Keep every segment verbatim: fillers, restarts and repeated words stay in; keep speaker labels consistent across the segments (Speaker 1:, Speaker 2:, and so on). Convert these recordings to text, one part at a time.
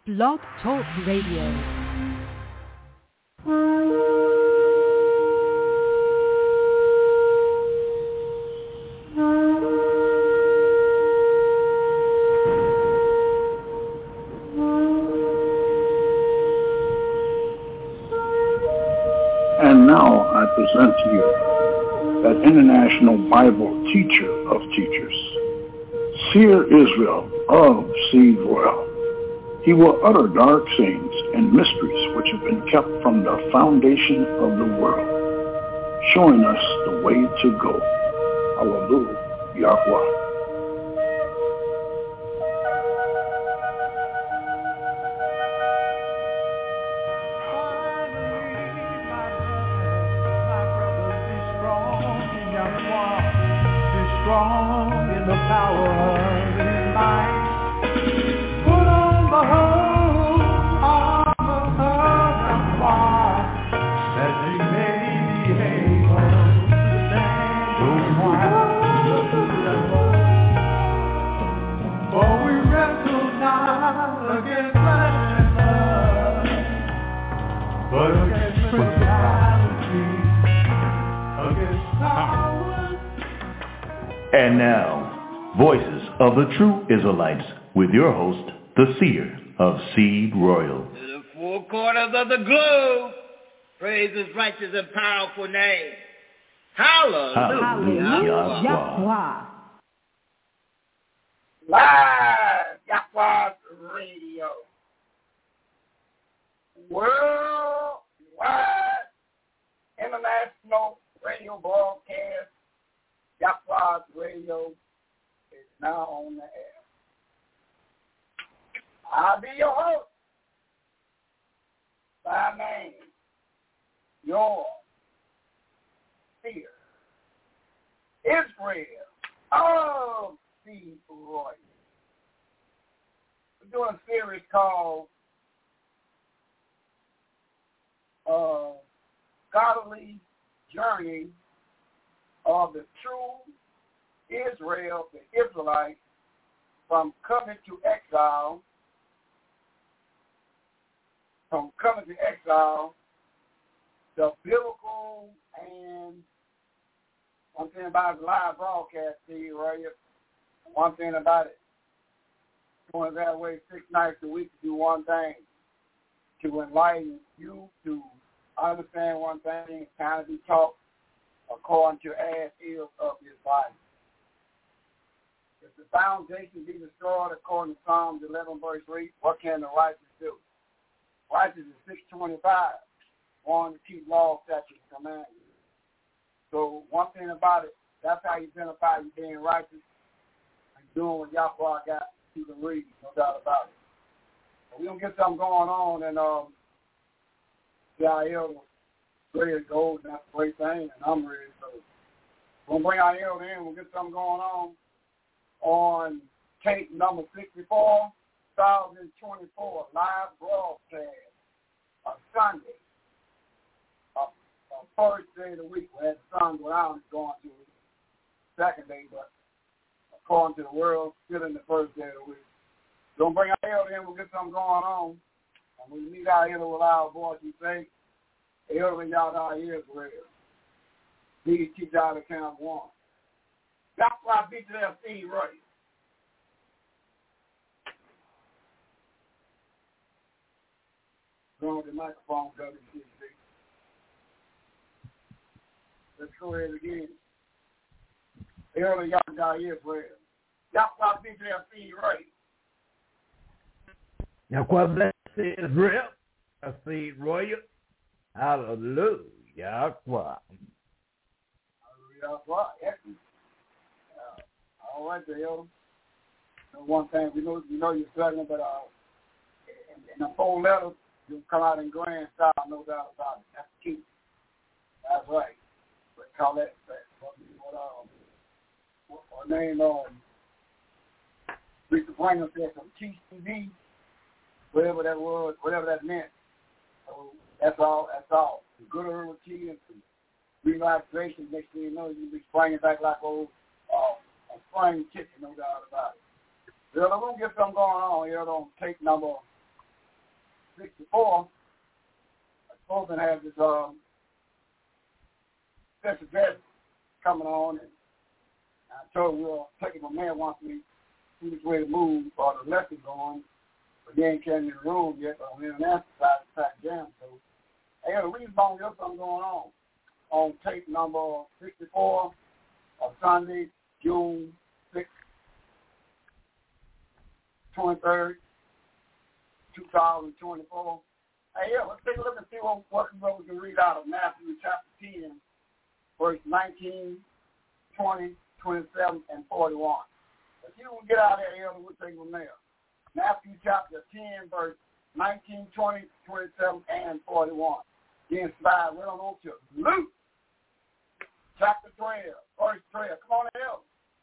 Speaker 1: Blog Talk Radio.
Speaker 2: And now I present to you that international Bible teacher of teachers, Seer Israel of Seed Royal. He will utter dark sayings and mysteries which have been kept from the foundation of the world, showing us the way to go. Hallelujah, Yahweh.
Speaker 3: And now, Voices of the True Israelites, with your host, the Seer of Seed Royal.
Speaker 4: To the four corners of the globe, praise His righteous and powerful name. Hallelujah.
Speaker 3: Hallelujah. Yahweh.
Speaker 5: Live Yahweh Radio. Worldwide international radio broadcast. Yahweh Radio is now on the air. I'll be your host. By name, your Seer Israel of Seed Royal. We're doing a series called uh, Godly Journey of the True Israel, the Israelites, from covenant to exile, from covenant to exile, the biblical, and one thing about the live broadcast, see, right? One thing about it, going that way six nights a week to do one thing, to enlighten you, to understand one thing, kind of be taught according to as is of his body. If the foundation be destroyed according to Psalms eleven, verse three, what can the righteous do? Righteous is six twenty-five, wanting to keep law, statutes, and commandments. So one thing about it, that's how you identify you being righteous and doing what Yahweh got you can read, no doubt about it. But we're going to get something going on, and um, the I L ready to go, and that's a great thing, and I'm ready. So we're going to bring our elder in. We'll get something going on on tape number sixty-four, two thousand twenty-four, live broadcast on Sunday, a, a first day of the week. We had the sun go down, it's going to the second day, but according to the world, still in the first day of the week. We're going to bring our elder in. We'll get something going on, and we meet our elder with our voice, we say, Elder, y'all our ears real. These teach y'all the count one. That's why I beat that seed right. Going with the microphone, W C C. Let's go ahead again. Elder, y'all our ears real. That's why I beat that seed right.
Speaker 6: Yahweh bless Israel, a seed royal. Hallelujah. Yahweh.
Speaker 5: Hallelujah. Excellent. Uh, all right, there, Elder. One thing, we know, we know you're struggling, but uh, in, in the four letters, you'll come out in grand style, no doubt about it. That's the key. That's right. But call that, that what, what, um, what, what name, um, Mister Franklin said some T C V, whatever that was, whatever that meant. So, That's all. That's all. The good herbal tea and some relaxation. Next thing you know, you'll be springing back like old uh, a spring chicken, no doubt about it. Well, I'm going to get something going on here on tape number sixty-four, Colvin has his um, special guest coming on, and I told him we'll take him from there once we see which way to move or the lesson going. But they ain't came in the room yet, but on the international side, it's packed jam. So, hey, the reason why there's something going on on tape number sixty-four of Sunday, June sixth, twenty-third, two thousand twenty-four. Hey, yeah, let's take a look and see what, what we can read out of Matthew chapter ten, verse nineteen, twenty, twenty-seven, and forty-one. If you can get out of there, we'll take them there. Matthew chapter ten, verse nineteen, twenty, twenty-seven, and forty-one. Then slide right on over to Luke chapter twelve, verse twelve. Come on, help.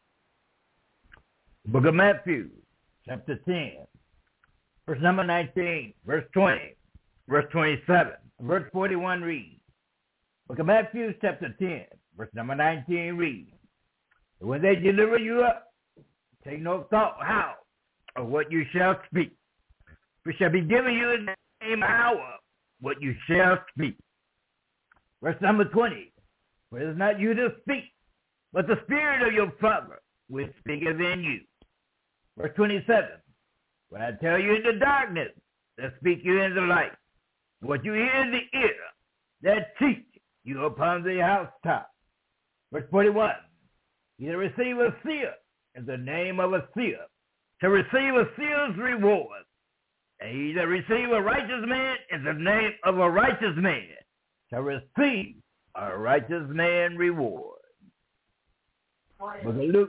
Speaker 6: Book of Matthew, chapter ten, verse number nineteen, verse twenty, verse twenty-seven, verse forty-one reads. Book of Matthew, chapter ten, verse number nineteen reads. When they deliver you up, take no thought how or what you shall speak. For shall be given you in the same hour what you shall speak. Verse number twenty. For it is not you that speak, but the Spirit of your Father which speaketh in you. Verse twenty-seven. When I tell you in the darkness, that speak you in the light. What you hear in the ear, that teach you upon the housetop. Verse forty-one. He that receive a seer in the name of a seer shall receive a seer's reward. And he that receive a righteous man in the name of a righteous man shall receive a righteous man reward. Book of Luke,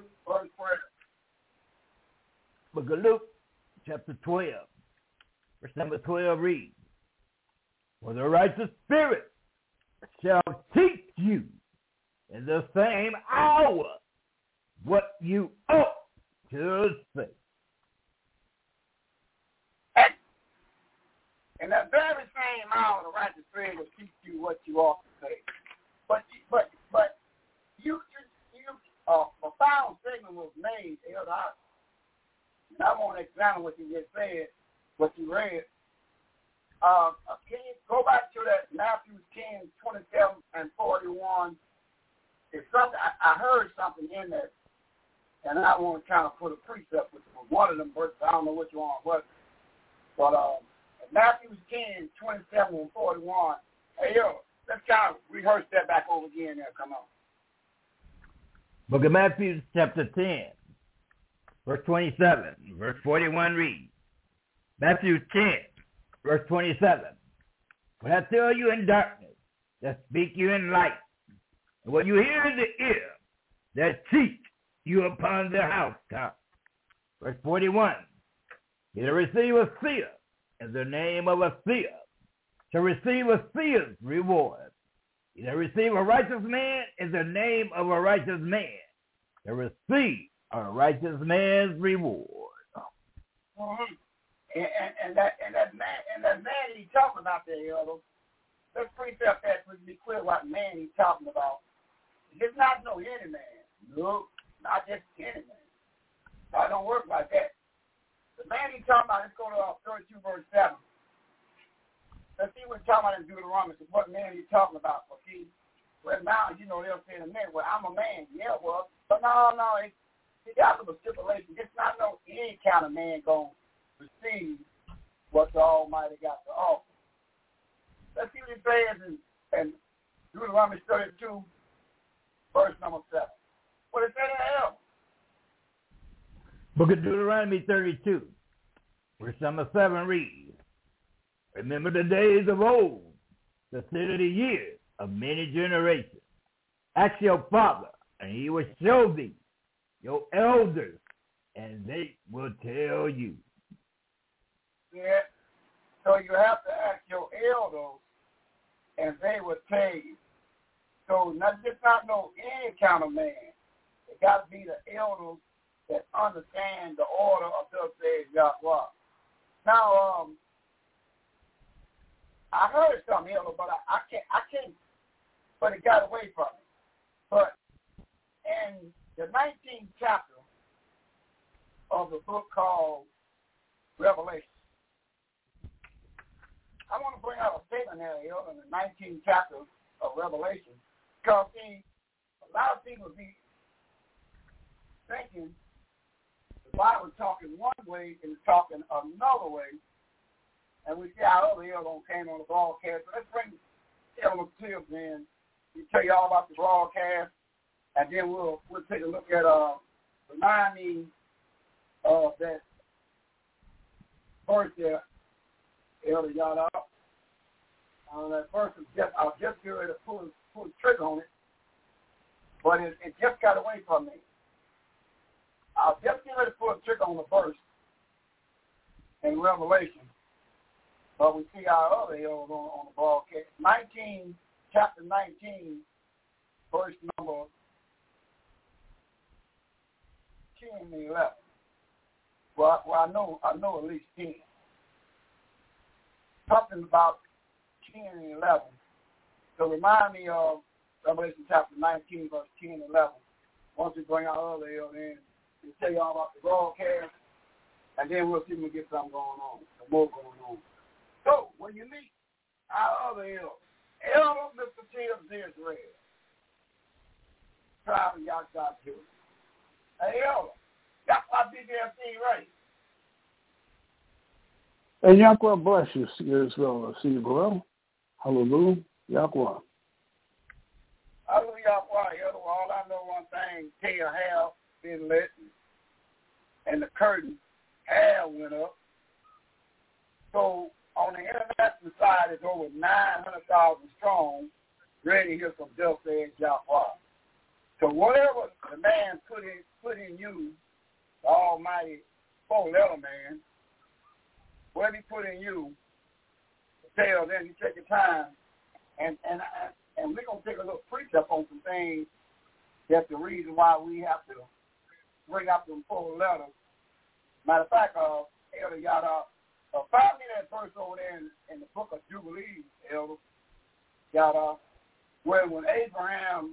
Speaker 6: Book of Luke, chapter twelve, verse number twelve reads, for the righteous spirit shall teach you in the same hour what you ought to say.
Speaker 5: In that very same hour, the righteous spirit will teach you what you ought to say. But but but you you, you uh, a foul statement was made, Elder. And I want to examine what you just said, what you read. Uh, can you go back to that Matthew ten, twenty-seven, and forty-one? It's something I, I heard something in there, and I want to kind of put a precept with one of them verses. I don't know which one was, but um. Matthew ten, twenty-seven, and forty-one. Hey, yo, let's kind of rehearse that back over again there. Come on.
Speaker 6: Book of Matthew, chapter ten, verse twenty-seven, verse forty-one reads. Matthew ten, verse twenty-seven. When I tell you in darkness, that speak you in light, and what you hear in the ear, that teach you upon the housetop. Verse forty-one. He that receive a seer in the name of a seer shall receive a seer's reward. He that receive a righteous man in the name of a righteous man shall receive a righteous man's reward.
Speaker 5: Mm-hmm. And, and, and that and that man and that man he's talking about there, Elder. Let's precept that so we can be clear what man he's talking about. It's not no any man. No, not just any man. No, it don't work like that. The man he's talking about, let's go to uh, thirty-two, verse seven. Let's see what he's talking about in Deuteronomy. What man he's talking about. Okay? Well, now, you know, they'll say in a minute, well, I'm a man. Yeah, well, but no, no, it, it got some stipulation. It's not no any kind of man going to receive what the Almighty got to offer. Let's see what he says in, in Deuteronomy thirty-two, verse number seven. What it say there?
Speaker 6: Book of Deuteronomy thirty-two, verse number seven reads, remember the days of old, consider the years of many generations. Ask your father, and he will show thee your elders, and they will tell you.
Speaker 5: Yeah, so you have to ask your elders, and they will tell you. So not just not no any kind of man. It got to be the elders that understand the order of the says Yahweh. Now, um, I heard something, Elder, but I, I can't, I can't, but it got away from me. But in the nineteenth chapter of the book called Revelation, happened there, you know, in the nineteenth chapter of Revelation. Because, see, a lot of people be thinking the Bible is talking one way and it's talking another way. And we see how other elders came on the broadcast. So let's bring Elder Tibbs in. We tell you all about the broadcast, and then we'll we'll take a look at uh remind me of that verse there, Elder Yada. Uh, that verse is just I was just getting ready to pull pull the trigger on it, but it, it just got away from me. I was just getting ready to pull the trigger on the verse in Revelation. But we see our other elders on, on the broadcast. nineteen, chapter nineteen, verse number ten and eleven. Well, well, I know, I know at least ten. Something about ten and eleven. So remind me of Revelation chapter nineteen, verse ten and eleven. Once we bring our other elders in, we'll tell you all about the broadcast, and then we'll see if we get something going on, some more going on. So, when you meet our other elder, Elder Mister Tibbs Israel, tribe of Yahshua Jews. Hey, Elder, Yahshua B B F C right.
Speaker 2: And Yahweh bless you, Israel. See you, bro. Hallelujah. Yahweh.
Speaker 5: Hallelujah, Yahweh. Elder, all I know one thing, tail have been lit, and the curtain hair went up. So, on the international side, it's over nine hundred thousand strong, ready to hear from Thus saith Yahweh. So whatever the man put in, put in you, the almighty four-letter man, whatever he put in you, tell them you take your time, and and and we're going to take a little precept on some things that's the reason why we have to bring up them four letters. Matter of fact, uh, Elder Yada, Uh, find me that verse over there in, in the book of Jubilees, Elder, got uh, where when Abraham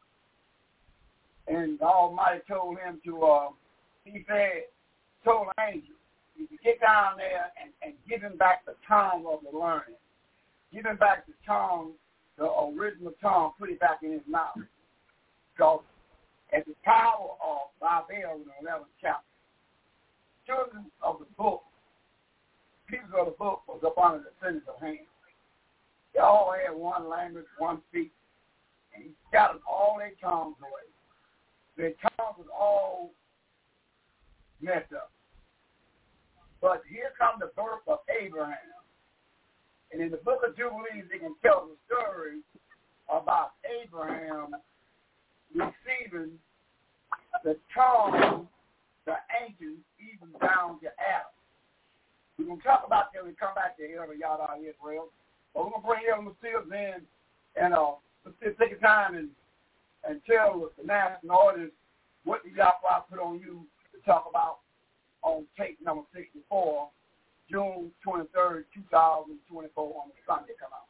Speaker 5: and the Almighty told him to, uh, he said, told the angel, you can get down there and, and give him back the tongue of the learned. Give him back the tongue, the original tongue, put it back in his mouth. Because at the tower of Babel in the eleventh chapter, children of the book, people of the book was up under the sentence of Ham. They all had one language, one speech, and he scattered all their tongues away. Their tongues was all messed up. But here comes the birth of Abraham. And in the book of Jubilees, they can tell the story about Abraham receiving the tongue, the ancient, even down to Adam. We're going to talk about that when we come back to Elder Yada Israel. But we're going to bring Elder Tibbs in, and uh, let's just take a time and, and tell the national audience what the Yahweh put on you to talk about on tape number sixty-four, June twenty-third, two thousand twenty-four, on the Sunday come out.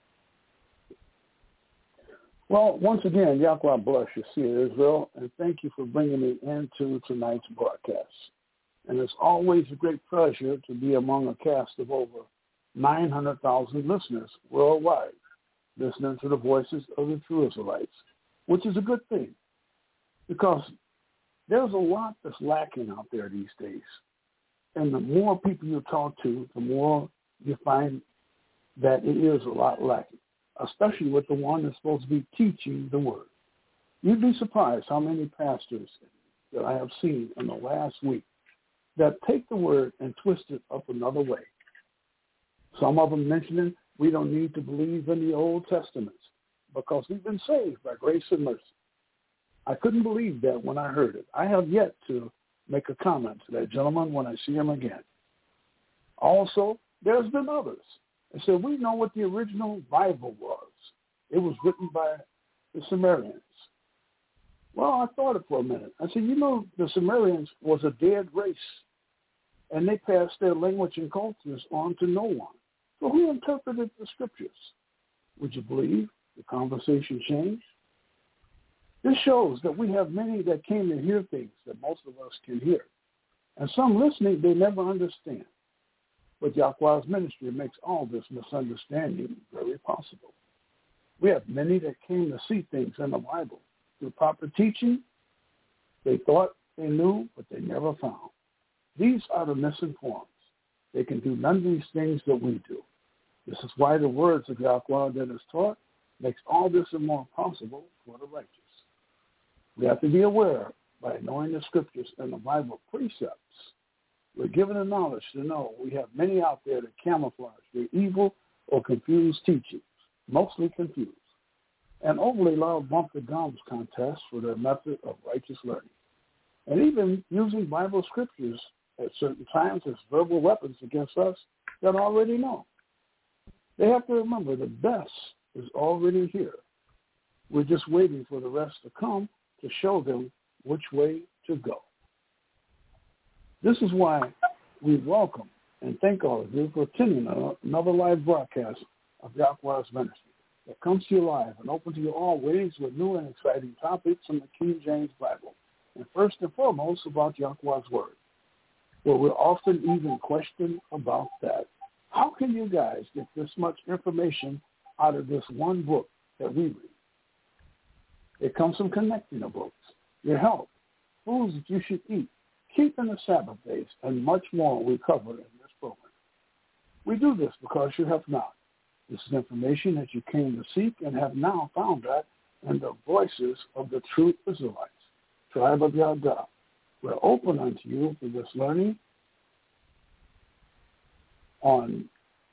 Speaker 2: Well, once again, Yahweh bless you, see Israel, and thank you for bringing me into tonight's broadcast. And it's always a great pleasure to be among a cast of over nine hundred thousand listeners worldwide, listening to the voices of the true Israelites, which is a good thing, because there's a lot that's lacking out there these days. And the more people you talk to, the more you find that it is a lot lacking, especially with the one that's supposed to be teaching the word. You'd be surprised how many pastors that I have seen in the last week that take the word and twist it up another way. Some of them mentioning we don't need to believe in the Old Testament because we've been saved by grace and mercy. I couldn't believe that when I heard it. I have yet to make a comment to that gentleman when I see him again. Also, there's been others. They said, we know what the original Bible was. It was written by the Sumerians. Well, I thought it for a minute. I said, you know, the Sumerians was a dead race, and they passed their language and cultures on to no one. So who interpreted the scriptures? Would you believe the conversation changed? This shows that we have many that came to hear things that most of us can hear. And some listening, they never understand. But Yahweh's ministry makes all this misunderstanding very possible. We have many that came to see things in the Bible. Through proper teaching, they thought they knew, but they never found. These are the misinformed. They can do none of these things that we do. This is why the words of Yahweh that is taught makes all this and more possible for the righteous. We have to be aware by knowing the scriptures and the Bible precepts. We're given the knowledge to know we have many out there that camouflage their evil or confused teachings, mostly confused, and overly loud bump the gums contests for their method of righteous learning, and even using Bible scriptures at certain times as verbal weapons against us that already know. They have to remember the best is already here. We're just waiting for the rest to come to show them which way to go. This is why we welcome and thank all of you for attending another live broadcast of Yahweh's ministry that comes to you live and open to you always with new and exciting topics from the King James Bible, and first and foremost about Yahweh's Word, where we're often even questioned about that. How can you guys get this much information out of this one book that we read? It comes from connecting the books, your health, foods that you should eat, keeping the Sabbath days, and much more we cover in this program. We do this because you have not. This is information that you came to seek and have now found that in the voices of the true Israelites, tribe of Yahweh. We're open unto you for this learning on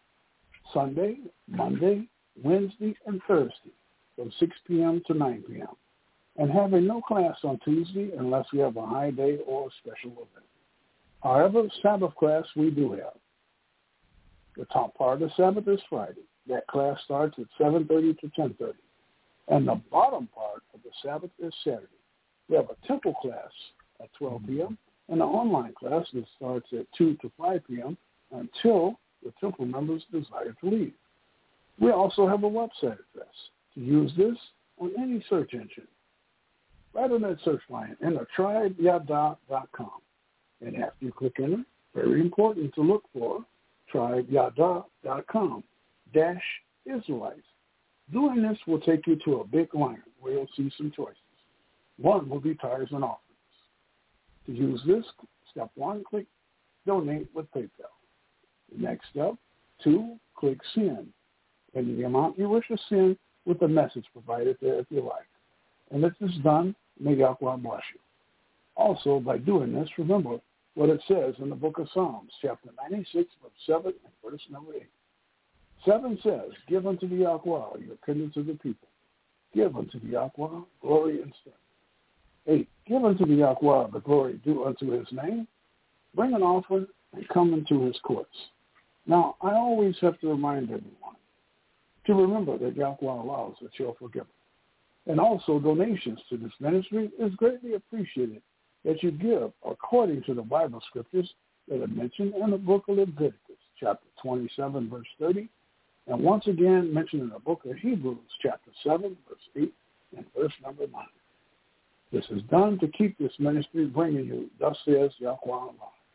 Speaker 2: Sunday, Monday, Wednesday, and Thursday from six p.m. to nine p.m. and having no class on Tuesday unless we have a high day or a special event. However, Sabbath class we do have. The top part of the Sabbath is Friday. That class starts at seven thirty to ten thirty. And the bottom part of the Sabbath is Saturday. We have a temple class at twelve p.m. and an online class that starts at two to five p.m. until the temple members desire to leave. We also have a website address to use this on any search engine. Right on that search line, enter tribe yada dot com. And after you click enter, very important to look for tribe yada dot com dash Israelites. Doing this will take you to a big line where you'll see some choices. One will be tithes and offerings. To use this, step one, click donate with PayPal. The next step, two, click send. And the amount you wish to send with the message provided there if you like. And if this is done, may Yahweh bless you. Also, by doing this, remember what it says in the book of Psalms, chapter ninety-six, verse seven, and verse number eight. seven says, give unto the Yahweh your kindred to the people. Give unto the Yahweh glory and strength. eight. Give unto the Yahweh the glory due unto his name. Bring an offering and come into his courts. Now, I always have to remind everyone to remember that Yahweh allows that you're forgiven. And also donations to this ministry is greatly appreciated that you give according to the Bible scriptures that are mentioned in the book of Leviticus, chapter twenty-seven, verse thirty, and once again mentioned in the book of Hebrews, chapter seven, verse eight, and verse number nine. This is done to keep this ministry bringing you, thus says Yahweh Allah.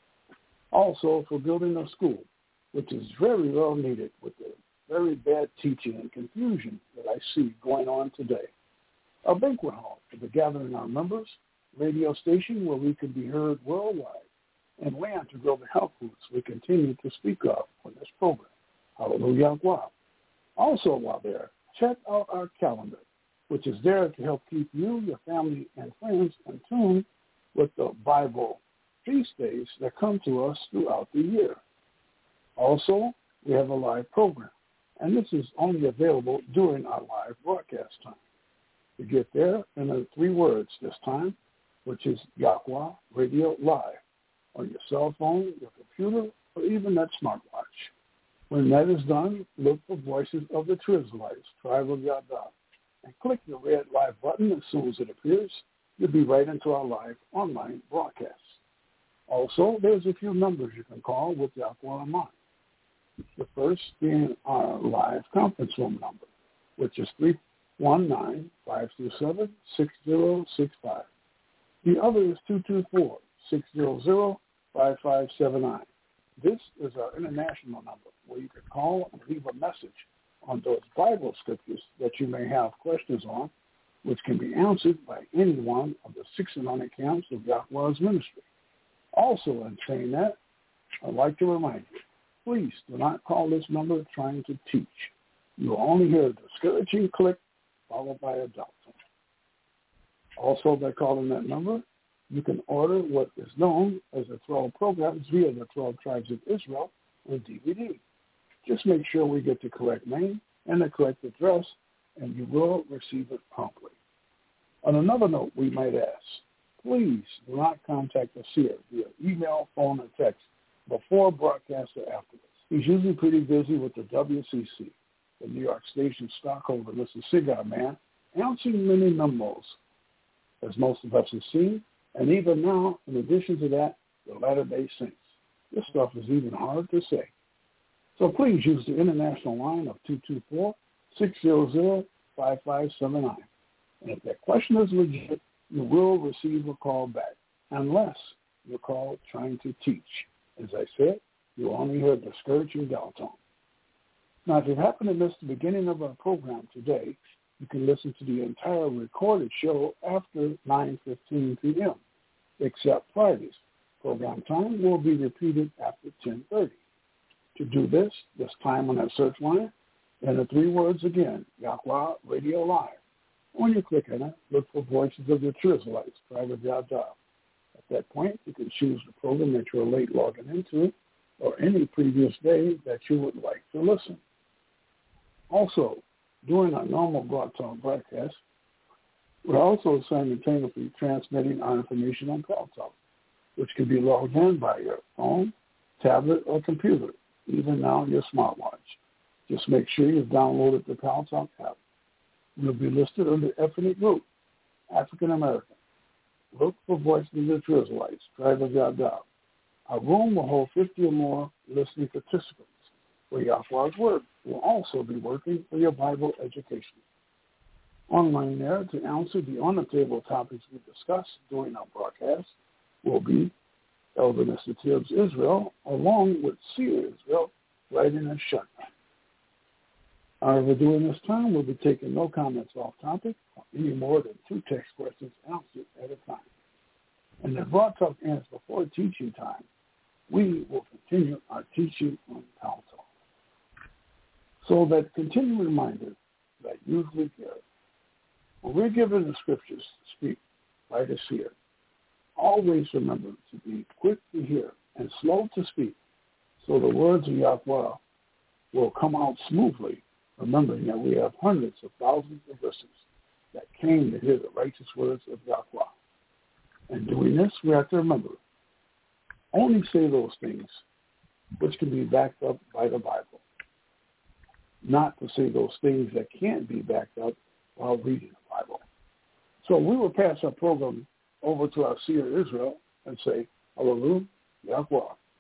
Speaker 2: Also for building a school, which is very well needed with the very bad teaching and confusion that I see going on today. A banquet hall for the gathering our members, radio station where we can be heard worldwide, and land to grow the health foods we continue to speak of on this program. Hallelujah. Also while there, check out our calendar, which is there to help keep you, your family, and friends in tune with the Bible feast days that come to us throughout the year. Also, we have a live program, and this is only available during our live broadcast time. To get there, enter three words this time, which is Yahweh Radio Live, on your cell phone, your computer, or even that smartwatch. When that is done, look for Voices of the True Israelites, Tribe of Yahweh, and click the red live button as soon as it appears. You'll be right into our live online broadcast. Also, there's a few numbers you can call with Yahweh in mind. The first being our live conference room number, which is three one nine, five two seven, six zero six five. The other is two two four, six zero zero, five five seven nine. This is our international number where you can call and leave a message on those Bible scriptures that you may have questions on, which can be answered by any one of the six anointed camps of Yahweh's ministry. Also in saying that, I'd like to remind you, please do not call this number trying to teach. You will only hear a discouraging click followed by a doctrine. Also, by calling that number, you can order what is known as the twelve programs via the twelve Tribes of Israel on D V D. Just make sure we get the correct name and the correct address, and you will receive it promptly. On another note, we might ask, please do not contact the seer via email, phone, or text before broadcast or afterwards. He's usually pretty busy with the W C C, the New York Station stockholder, Mister Cigar Man, answering many memos, as most of us have seen, and even now, in addition to that, the Latter-day Saints. This stuff is even hard to say. So please use the international line of two two four, six zero zero, five five seven nine. And if that question is legit, you will receive a call back, unless you're called trying to teach. As I said, you'll only hear discouraging dial tone. Now, if you happen to miss the beginning of our program today, you can listen to the entire recorded show after nine fifteen p.m., except Fridays. Program time will be repeated after ten thirty. To do this, this time on that search line, and the three words again, Yahweh Radio Live. When you click on it, look for Voices of the True Israelites, private job job. At that point, you can choose the program that you're late logging into or any previous day that you would like to listen. Also, during our normal Blog Talk broadcast, we're also simultaneously transmitting our information on Blog Talk, which can be logged in by your phone, tablet, or computer, even now your smartwatch. Just make sure you've downloaded the Blog Talk app. You'll be listed under ethnic group, African American. Look for Voices of the True Israelites, Tribe of Yahweh. Our room will hold fifty or more listening participants, where Yahweh's Word will also be working for your Bible education. Online there to answer the on-the-table topics we discuss during our broadcast will be Elder Mister Tibbs Israel, along with Seer Israel, writing a shotgun. However, during this time, we'll be taking no comments off topic or any more than two text questions answered at a time. And if Blog Talk ends before teaching time, we will continue our teaching on Blog Talk. So that continuing reminder that usually give, when we're given the scriptures to speak by the seer, always remember to be quick to hear and slow to speak, so the words of Yahweh will come out smoothly, remembering that we have hundreds of thousands of listeners that came to hear the righteous words of Yahweh. And doing this, we have to remember, only say those things which can be backed up by the Bible, not to say those things that can't be backed up while reading the Bible. So we will pass our program over to our seer Israel and say, Hallelujah, Yahweh.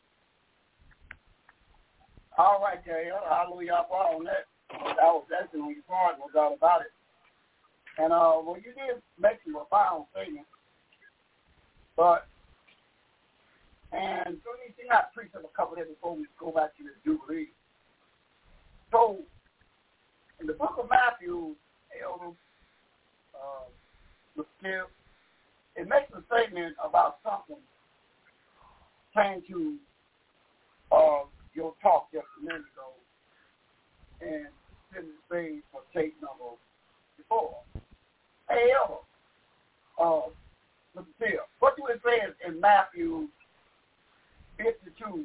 Speaker 5: All right, there, hallelujah, Yahweh on that. That was excellent on your part, no doubt about it. And, uh, well, you did make some profound statements, but, and so you see, I preached a couple of before we go back to the Jubilee. So, in the book of Matthew, Elder, uh, Skip, it makes a statement about something came to uh, your talk just a minute ago, and didn't say for tape number before. Hey, Elder, uh, Mister Phil, what do it say in Matthew fifty-two,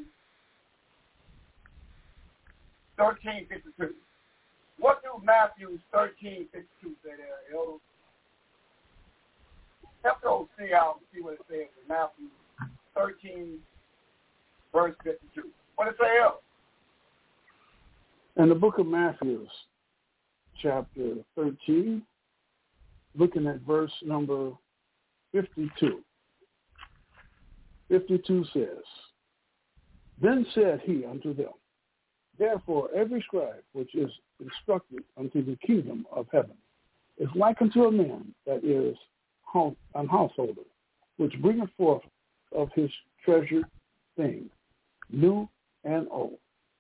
Speaker 5: thirteen fifty-two? What do Matthew thirteen fifty-two say there, Elder? Help those see out and see what it says in Matthew thirteen, verse fifty-two. What does it say, Elder?
Speaker 2: In the book of Matthew, chapter thirteen, looking at verse number fifty-two. fifty-two says, Then said he unto them, Therefore every scribe which is instructed unto the kingdom of heaven is like unto a man that is an householder, which bringeth forth of his treasured thing new and O.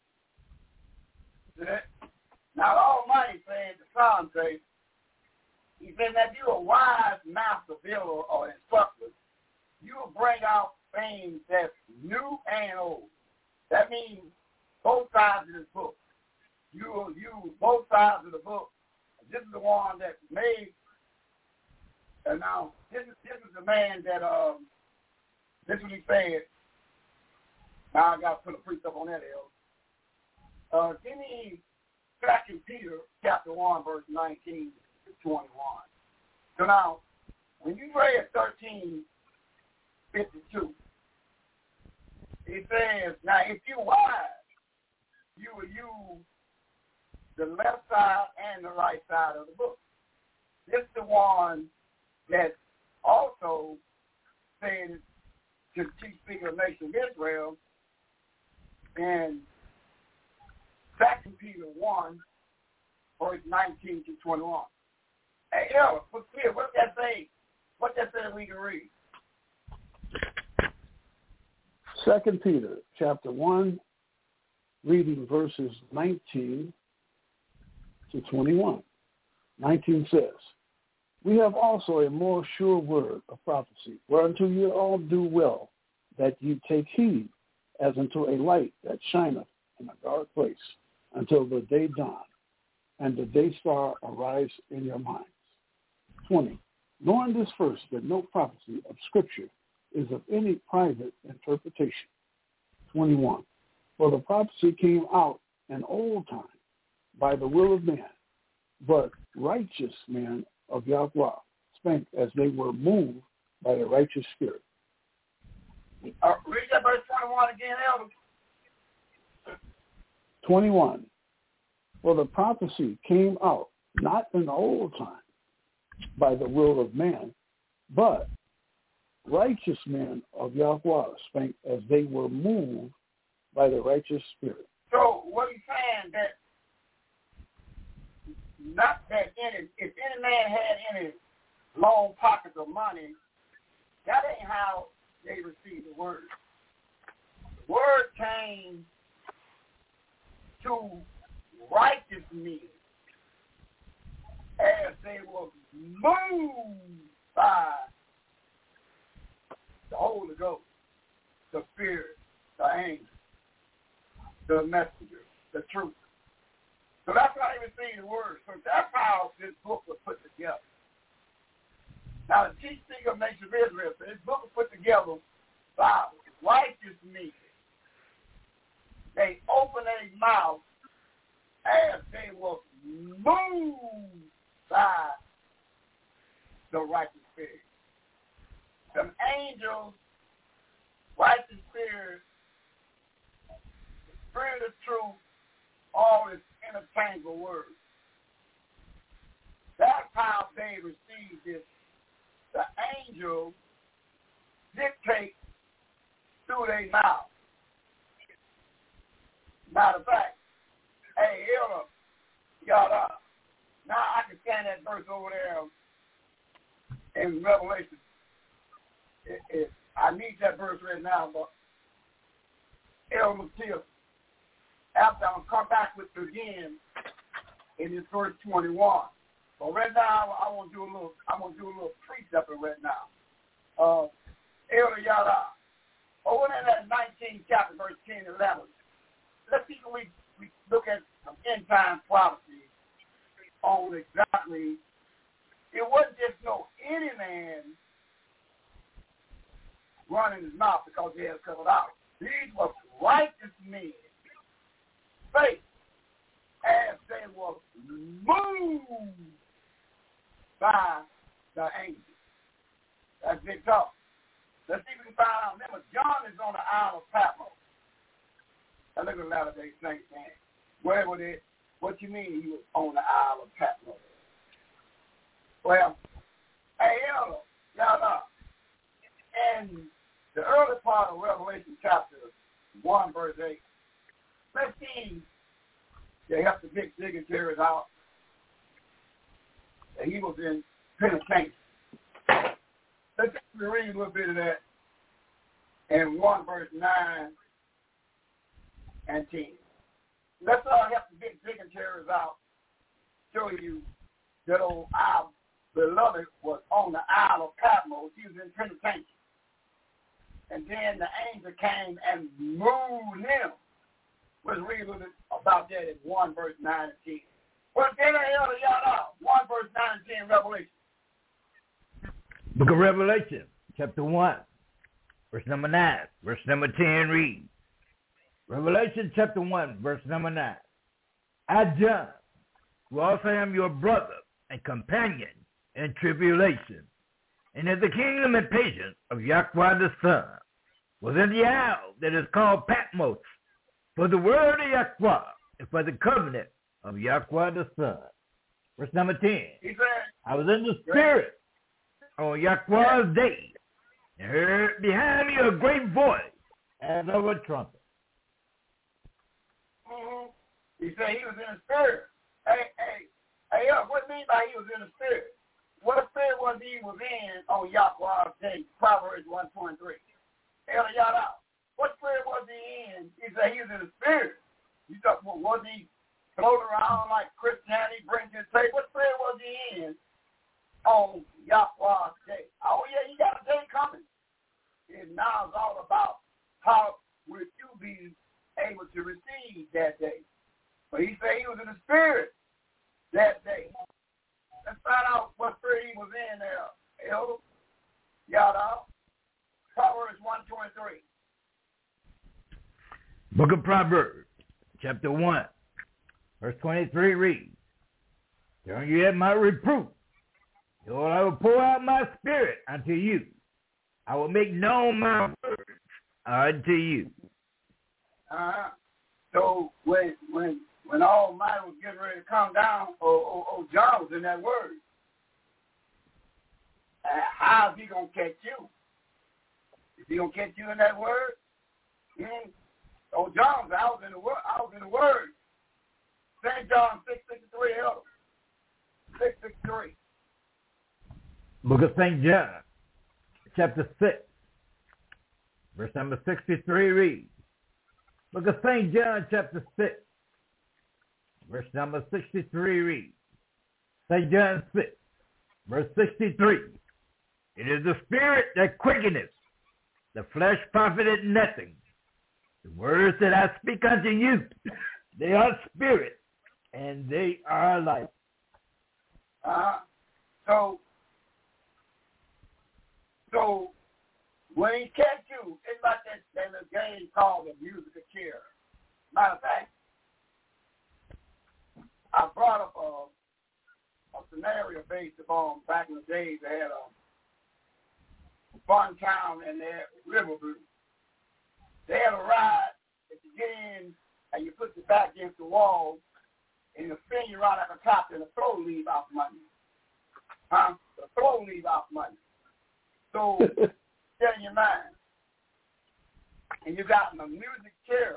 Speaker 5: Now, the Almighty said, the Psalm says, he said that you a wise master builder or instructor, you will bring out things that's new and old. That means both sides of this book. You will use both sides of the book. This is the one that made, and now this is this is the man that um this is what he said. Now I got to put a precept on that, El. Uh, give me Second Peter chapter one, verse nineteen to twenty-one. So now, when you read thirteen fifty-two, it says, now if you're wise, you will use the left side and the right side of the book. This is the one that also said to teach speaking of the nation of Israel in Second Peter one, verse nineteen to twenty-one. Hey, Ella, what's clear? What does that say? What does that say we can read?
Speaker 2: Second Peter chapter one, reading verses nineteen to twenty-one. nineteen says, we have also a more sure word of prophecy, whereunto you all do well, that you take heed, as unto a light that shineth in a dark place, until the day dawn, and the day star arise in your minds. twenty. Knowing this first, that no prophecy of Scripture is of any private interpretation. twenty-one. For the prophecy came out in old time by the will of man, but righteous men of Yahweh spake as they were moved by the righteous spirit.
Speaker 5: Uh, read that verse twenty-one again, Elder.
Speaker 2: twenty-one. For the prophecy came out not in the old time by the will of man, but righteous men of Yahweh spake as they were moved by the righteous spirit.
Speaker 5: So what he's saying that not that any if any man had any long pockets of money, that ain't how they received the word. The word came to righteous men as they were moved by the Holy Ghost, the Spirit, the angel, the messenger, the truth. So that's how they received the word. So that's how this book was put together. Now, the chief speaker of the nation of Israel, so this book was put together by righteous men. They opened their mouth as they were moved by the righteous spirit. Some angels, righteous spirit, the spirit of truth, all this interchangeable words. That's how they received this. The angels dictate through their mouth. Matter of fact, hey, Elder, y'all, now I can stand that verse over there in Revelation. It, it, I need that verse right now, but Elder Matthias, after I'm come back with it again in this verse twenty-one. But right now I want to do a little I want to do a little precept right now. Uh Elder Yada. Over in that nineteenth chapter, verse ten and eleven. Let's see if we, we look at some end time prophecy on exactly. It wasn't just no any man running his mouth because he had covered out. These were righteous men. Faith as they were moved by the angels. That's big talk. Let's see if we can find out. Remember, John is on the Isle of Patmos. Now look at the Latter-day Saints, man. Where was it? What you mean he was on the Isle of Patmos? Well, hey, Elder, y'all know. In the early part of Revelation chapter one, verse eight, let's see, they helped the big dignitaries out. And he was in penitentiary. Let's read a little bit of that. In one verse nine and ten. Let's all help the big dignitaries out, show you that old our beloved was on the Isle of Patmos. He was in penitentiary. And then the angel came and moved him. Let's read a little bit about that in one verse nine and ten. What's that hell y'all out? one verse nine and ten, Revelation.
Speaker 6: Book of Revelation, chapter one, verse number nine, verse number ten reads. Revelation chapter one, verse number nine. I, John, who also am your brother and companion in tribulation, and in the kingdom and patience of Yahweh the Son, was in the isle that is called Patmos, for the word of Yahweh and for the covenant of Yahweh the Son. Verse number ten.
Speaker 5: He said,
Speaker 6: I was in the spirit on Yahweh's day, and heard behind me a great voice as of a trumpet.
Speaker 5: Mm-hmm. He said he was in the spirit. Hey, hey, hey, uh, what do you mean by he was in the spirit? What spirit was he was in on Yahweh's day? Proverbs one twenty-three. Hell, y'all out. What spirit was he in? He said he was in the spirit. You thought, well, was he floating around like Christianity brings his faith? What spirit was he in on Yahweh's day? Oh, yeah, he got a day coming. And now it's all about how would you be able to receive that day. But he said he was in the spirit that day. Let's find out what spirit he was in there. Elder, y'all know. Proverbs one twenty-three.
Speaker 6: Book of Proverbs, chapter one, verse twenty-three reads, Turn you at my reproof. Lord, I will pour out my spirit unto you. I will make known my words unto you.
Speaker 5: Uh-huh. So when when when Almighty was getting ready to come down, oh, oh, oh John was in that word. Uh, how is he gonna catch you? Is he gonna catch you in that word? Mm-hmm. Oh, John, I was in the word. I was in the word. Saint John six sixty three, help. Six sixty three.
Speaker 6: Book of Saint John, chapter six, verse number sixty-three reads. Book of Saint John, chapter six, verse number sixty-three reads. Saint John six, verse sixty-three. It is the spirit that quickeneth, the flesh profited nothing. The words that I speak unto you, they are spirit, and they are life.
Speaker 5: Uh, so, so when he catch you, it's like that, that little game called the musical chair. Matter of fact, I brought up a, a scenario based upon back in the days they had a fun town in there, Riverview. They had a ride that you get in and you put your back against the wall and you spin you around at the top and the throw leave off money. Huh? The throw leave off money. So, get in your mind. And you got a music chair.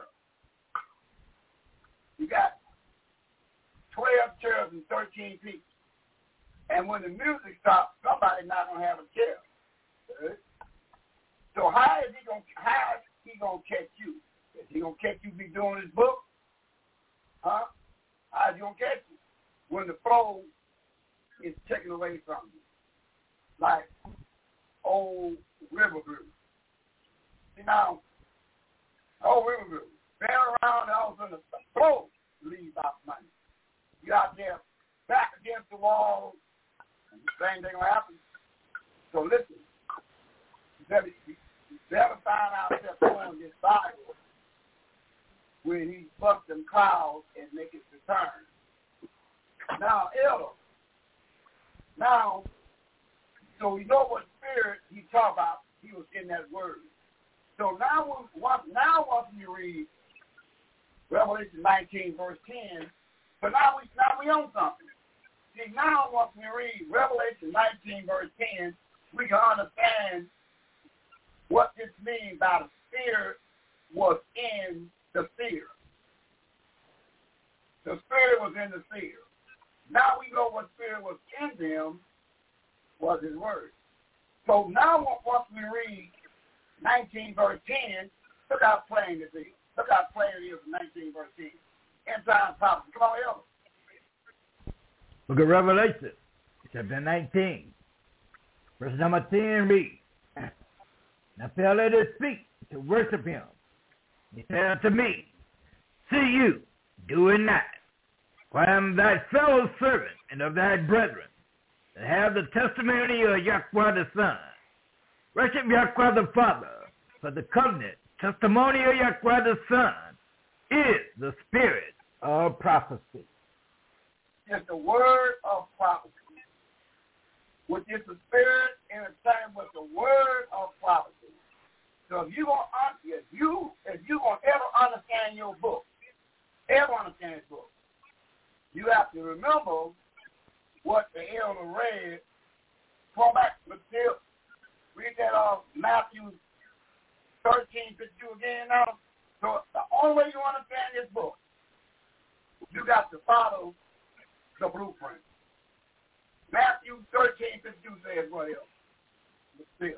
Speaker 5: You got twelve chairs and thirteen people. And when the music stops, somebody's not going to have a chair. Okay? So how is he going to, how is he going to catch you? Is he going to catch you be doing his book? Huh? How is he going to catch you? When the flow is taken away from you. Like old Riverview. See now, old Riverview. Been around and all of a sudden the flow leaves off money. You out there back against the wall, and the same thing will happen. So listen, you better, you better find out that on this Bible when he busts them clouds and make his return. Now, Elder, now, so we know what spirit he talked about. He was in that word. So now, once, now once we read Revelation nineteen, verse ten, so now we now we own something. See, now once we read Revelation nineteen, verse ten, we can understand what this means by the spirit was in the seer. The spirit was in the seer. Now we know what spirit was in them was his word. So now once we read nineteen, verse ten, look how plain this is. Look how plain it is in nineteen verse ten. End time prophecy. Come on, Elder.
Speaker 6: Book of Revelation, chapter nineteen, verse number ten reads, Now fell at his feet to worship him. He said unto me, See you, do it not, for I am thy fellow servant and of thy brethren, that have the testimony of Yahweh the Son. Worship Yahweh the Father, for the covenant testimony of Yahweh the Son is the spirit of prophecy.
Speaker 5: It's the word of prophecy, which is the spirit in a time with the word of prophecy. So if you gonna if you if you gonna ever understand your book, ever understand this book, you have to remember what the elder read. Go back to the tip. Read that off Matthew thirteen fifty-two again now. So the only way you understand this book, you got to follow the blueprint. Matthew thirteen fifty-two says what else? Still.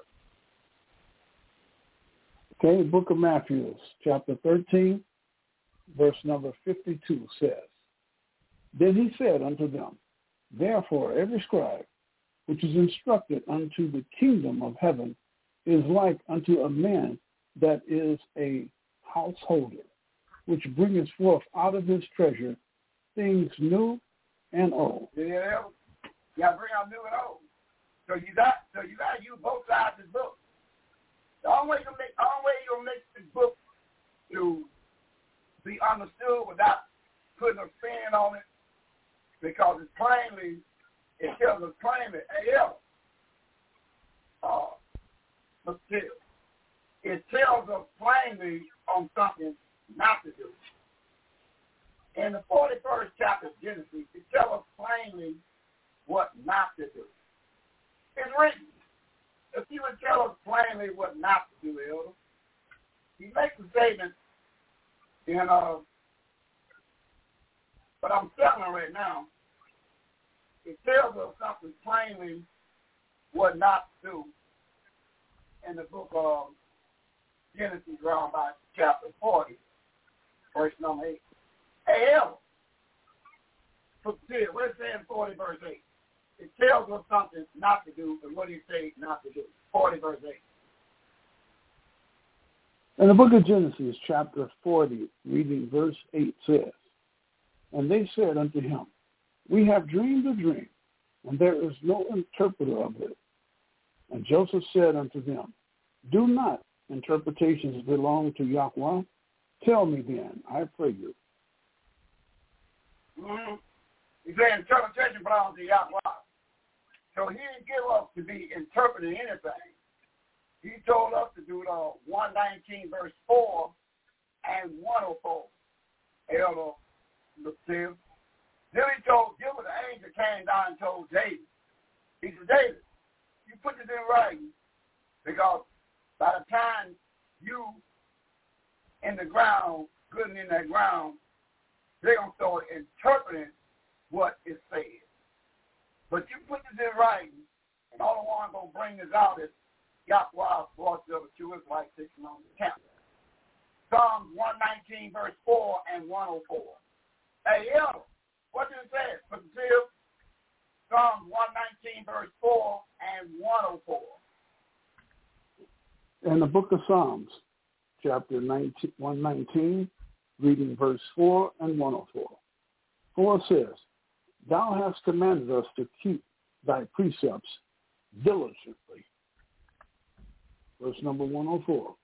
Speaker 2: Okay, book of Matthew, chapter thirteen, verse number fifty-two says, Then he said unto them, Therefore every scribe which is instructed unto the kingdom of heaven is like unto a man that is a householder, which bringeth forth out of his treasure things new and old.
Speaker 5: Yeah, you got to bring out new and old. So you got, so you got to use both sides of the book. The only way you make, the only way you'll make this book to be understood without putting a spin on it, because it's plainly, it tells us plainly, hey, yeah, uh, but still, it tells us plainly on something not to do. In the forty-first chapter of Genesis, it tells us plainly what not to do. It's written. If he would tell us plainly what not to do, Elder, he makes a statement in, uh, but I'm telling right now, it tells us something plainly what not to do in the book of Genesis, around by chapter forty, verse number eight. Hey, Elder, what's it saying forty, verse eight? It tells us something not to do, but what do you say not to do? forty, verse eight.
Speaker 2: In the book of Genesis, chapter forty, reading verse eight says, And they said unto him, We have dreamed a dream, and there is no interpreter of it. And Joseph said unto them, Do not interpretations belong to Yahweh? Tell me then, I pray you.
Speaker 5: Mm-hmm. He said interpretation belongs to Yahweh. So he didn't give us to be interpreting anything. He told us to do the one nineteen verse four and one oh four. Elder, look there. Then he told, give what the angel came down and told David. He said, David, you put this in writing, because by the time you in the ground, good and in that ground, they're going to start interpreting what is said. But you put this in writing, and all the one going to bring this out is Yahweh brought the other two Israelites sitting on the camp. Psalms one nineteen, verse four and one oh four. Hey, Elder, what did it say? Put the seal. Psalms one nineteen, verse four and one oh four.
Speaker 2: In the book of Psalms, chapter one nineteen, reading verse four and one oh four. four says, Thou hast commanded us to keep thy precepts diligently. Verse number one oh four.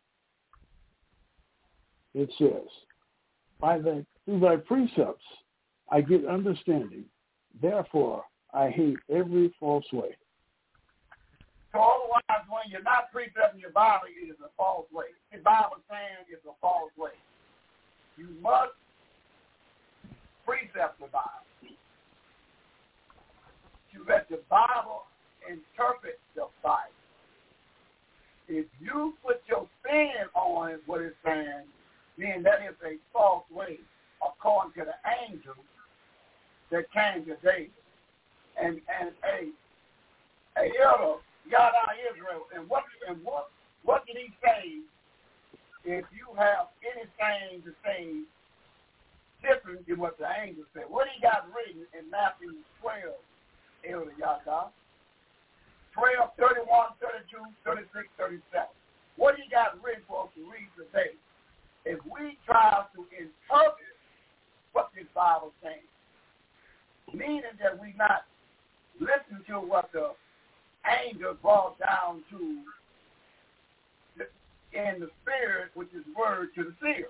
Speaker 2: It says, By thy, through thy precepts I get understanding. Therefore I hate every false way.
Speaker 5: So otherwise, when you're not precepting your Bible, it is a false way. The Bible is saying it's a false way. You must precept the Bible. You let the Bible interpret the Bible. If you put your spin on what it's saying, then that is a false way, according to the angel that came to David. And and a a elder got out of Israel, and what and what what did he say if you have anything to say different than what the angel said. What he got written in Matthew twelve, Elder Yada, twelve, thirty-one, thirty-two, thirty-six, thirty-seven. What he got written for us to read today, if we try to interpret what this Bible is saying, meaning that we not listen to what the angel brought down to in the spirit, which is word to the seer.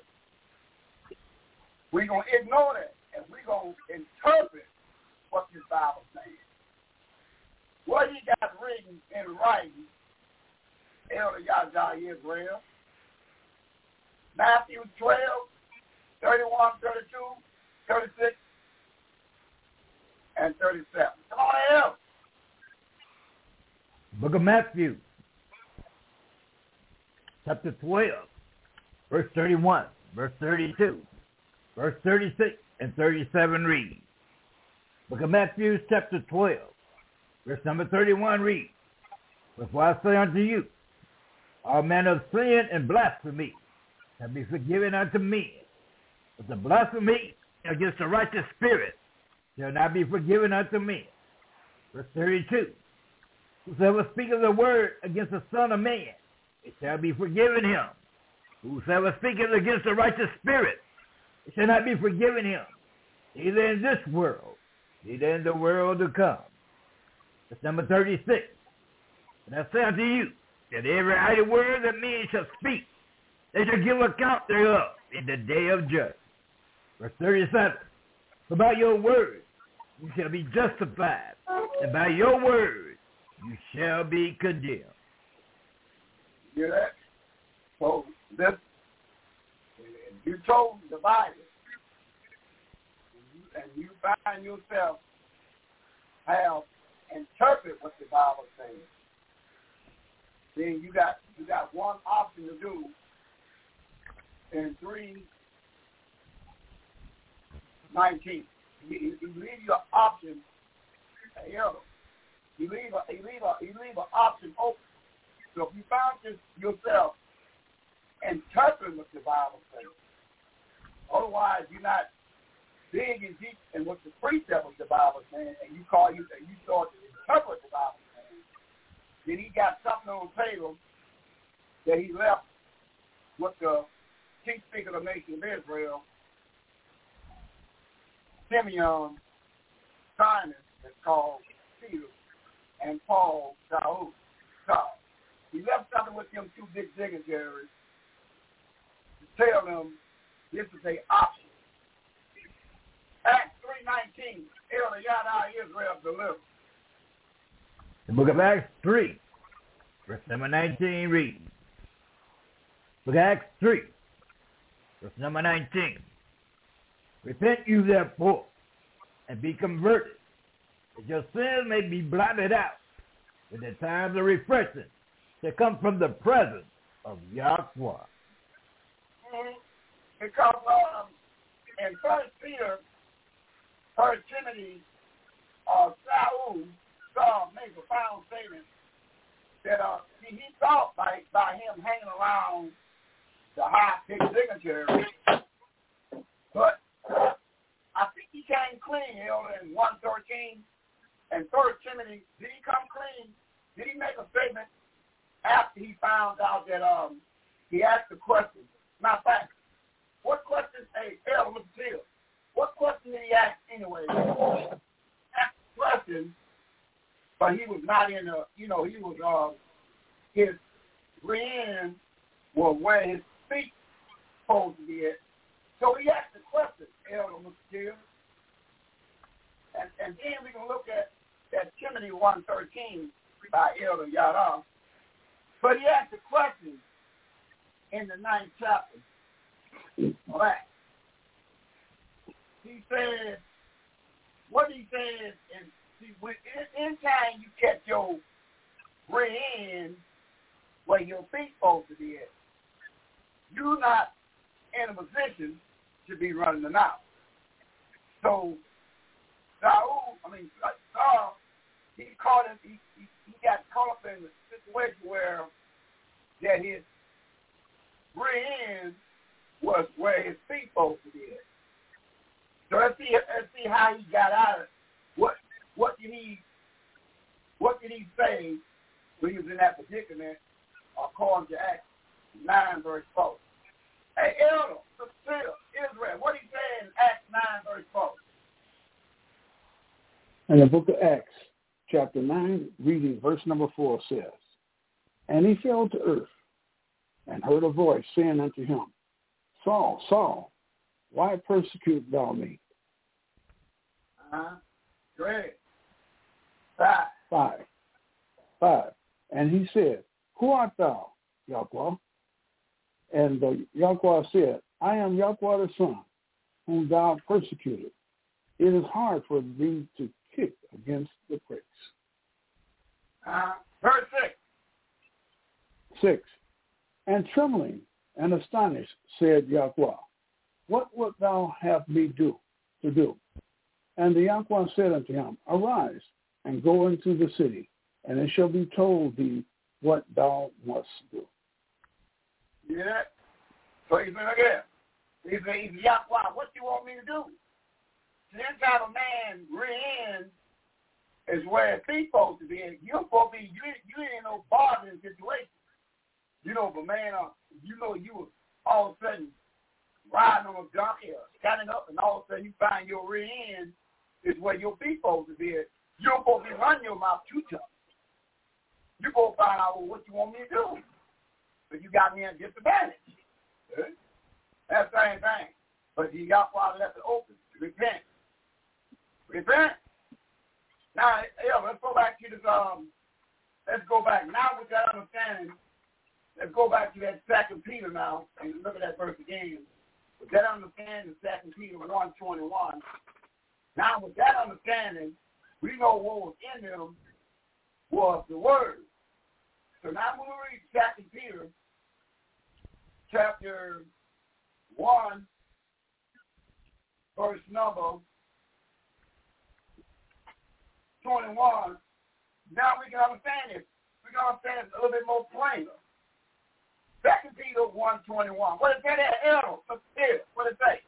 Speaker 5: We're going to ignore that, and we're going to interpret what this Bible is saying. What he got written in writing, Elder Yahya Israel, Matthew twelve, thirty-one, thirty-two, thirty-six, and thirty-seven. Come on, help.
Speaker 6: Book of Matthew, chapter twelve, verse thirty-one, verse thirty-two, verse thirty-six, and thirty-seven read. Book of Matthew, chapter twelve, verse number thirty-one read. Wherefore I say unto you, all manner of sin and blasphemy shall be forgiven unto men, but the blasphemy against the righteous spirit shall not be forgiven unto men. Verse thirty-two. Whosoever speaketh the word against the Son of Man, it shall be forgiven him. Whosoever speaketh against the righteous spirit, it shall not be forgiven him, neither in this world, neither in the world to come. Verse number thirty-six. And I say unto you, that every idle word that men shall speak, they shall give account thereof in the day of judgment. Verse thirty-seven. For by your word you shall be justified, and by your word you shall be condemned.
Speaker 5: You hear that? So this, you told the Bible, and you find yourself have interpret what the Bible says. Then you got you got one option to do in three nineteen. You, you leave your option, you know, you leave a you leave a you leave an option open. So if you found this yourself interpreting what the Bible says, otherwise you're not digging deep in what the precept of the Bible is saying, and you call you you start to interpret the Bible saying. Then he got something on the table that he left with the chief speaker of the nation of Israel, Simeon, Simon, that's called Peter, and Paul, Saul. Saul. He left something with them two big dignitaries to tell them this is an option. Acts three nineteen, Elder Yada Israel delivered.
Speaker 6: The book of Acts three, verse number nineteen reads. Book of Acts three, verse number nineteen. Repent you therefore, and be converted, that your sins may be blotted out, in the times of refreshing that come from the presence of Yahweh.
Speaker 5: Mm-hmm. Because um, in First Peter, First Timothy, uh, Saul, Saul made a profound statement that uh, see, he thought by, by him hanging around the high dignitary, but I think he came clean, Elder, in one thirteen. And First Timothy, did he come clean? Did he make a statement after he found out that um he asked the question? Matter of fact, what question, hey, Elder, look here. What question did he ask anyway? Asked the question, but he was not in a, you know, he was, uh, his rear end was where his feet supposed to be at. So he asked the question, Elder, look here. And, and then we can look at that Timothy one thirteen by Elder Yada. But he asked a question in the ninth chapter. All right. He said, what he said, and see, when anytime you catch your rear end where your feet supposed to be at, you're not in a position to be running the mouth. So Saul, I mean, Saul, he caught him, he, he, he got caught up in the situation where that his rear end was where his feet supposed to be at. So let's see, let's see how he got out of it. What, what did he, what did he say when he was in that predicament, according to Acts nine verse four? Hey, Elder, Sister Israel, what did he say in Acts nine verse four?
Speaker 2: In the book of Acts, chapter nine, reading verse number four says, "And he fell to earth and heard a voice saying unto him, Saul, Saul, why persecute thou me?"
Speaker 5: Uh-huh. Great. Five.
Speaker 2: Five. Five. And he said, "Who art thou, Yahweh?" And the Yahweh said, "I am Yahweh the Son, whom thou persecuted. It is hard for thee to kick against the pricks."
Speaker 5: Uh, verse six.
Speaker 2: Six. And trembling and astonished said Yahweh, "What wilt thou have me do to do?" And the Yahweh said unto him, "Arise and go into the city, and it shall be told thee what thou must do."
Speaker 5: Yeah. So he's going to get He said, he's Yahweh, what do you want me to do? This type of man rear end is where his feet supposed to be. You're supposed to be, you, you ain't in no bargaining situation. You know, but man, uh, you know you all of a sudden riding on a donkey or standing up, and all of a sudden you find your rear end is where your feet supposed to be. You're supposed to be running your mouth too tough. You're supposed to find out, well, what you want me to do. But you got me at disadvantage. Okay? That's the same thing. But you got why left it open. Repent. Repent. Now, yeah, let's go back to this, um, let's go back. Now with that understanding, let's go back to that Second Peter now and look at that verse again. With that understanding, Second Peter one twenty-one. Now with that understanding, we know what was in them was the word. So now when we read Second Peter chapter one, verse number twenty-one, now we can understand it. We can understand it a little bit more plainer. Second Peter one twenty-one. What is that at? Errol? What does it say?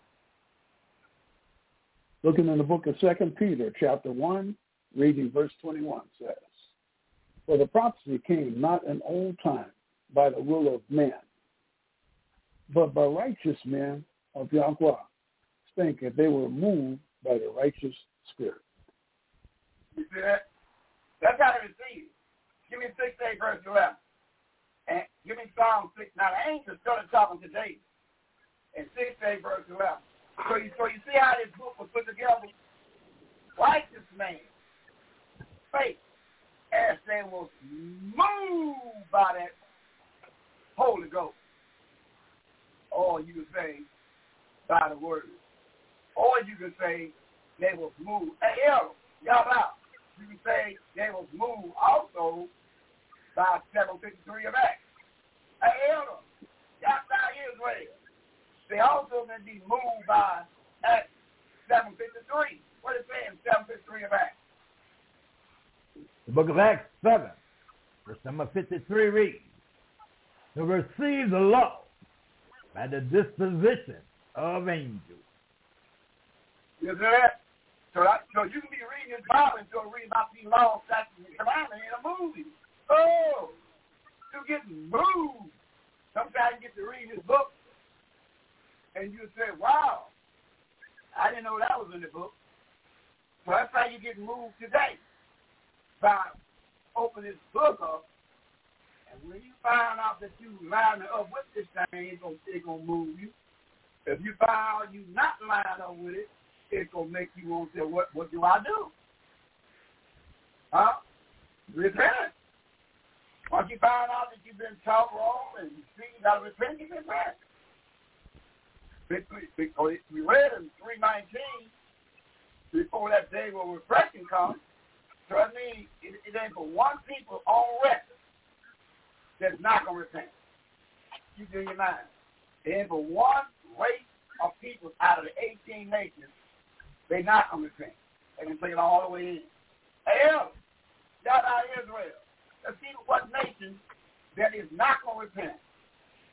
Speaker 2: Looking in the book of Second Peter, chapter one, reading verse twenty-one says, "For the prophecy came not in old time by the will of man, but by righteous men of Yahweh, think that they were moved by the righteous spirit."
Speaker 5: You see that? That's how to receive. Give me six, eight, verse eleven. And give me Psalm six. Now, the angel started talking to David in six, eight, verse eleven. So you, so you see how this book was put together? Righteous man, faith, as they was moved by that Holy Ghost. Or you could say, by the word. Or you could say, they was moved. Hey, Errol, y'all out. You can say they was moved also by seven fifty-three of Acts. Hey, Elder, y'all out Israel. They also can be moved by Acts seven fifty-three. What is it saying in seven fifty-three of Acts?
Speaker 6: The book of Acts seven, verse number fifty-three reads, "To receive the law by the disposition of angels."
Speaker 5: You see that? So, that, so you can be reading this Bible and so read about these laws, statutes, and commandments in a movie. Oh, you get moved. Sometimes you get to read this book and you say, wow, I didn't know that was in the book. So that's how you get moved today. By opening this book up, and when you find out that you lining up with this thing, it's going it's gonna move you. If you find out you not lining up with it, it's going to make you want to say, what, what do I do? Huh? Repent. Once you find out that you've been taught wrong and you see you got to repent, you repent. Because we read in three nineteen, before that day where refreshing comes, so that means it, it ain't for one people on record that's not going to repent. You do your mind. It ain't for one race of people out of the eighteen nations. They're not going to repent. They can take it all the way in. Hey, y'all out Israel. Let's see what nation that is not going to repent.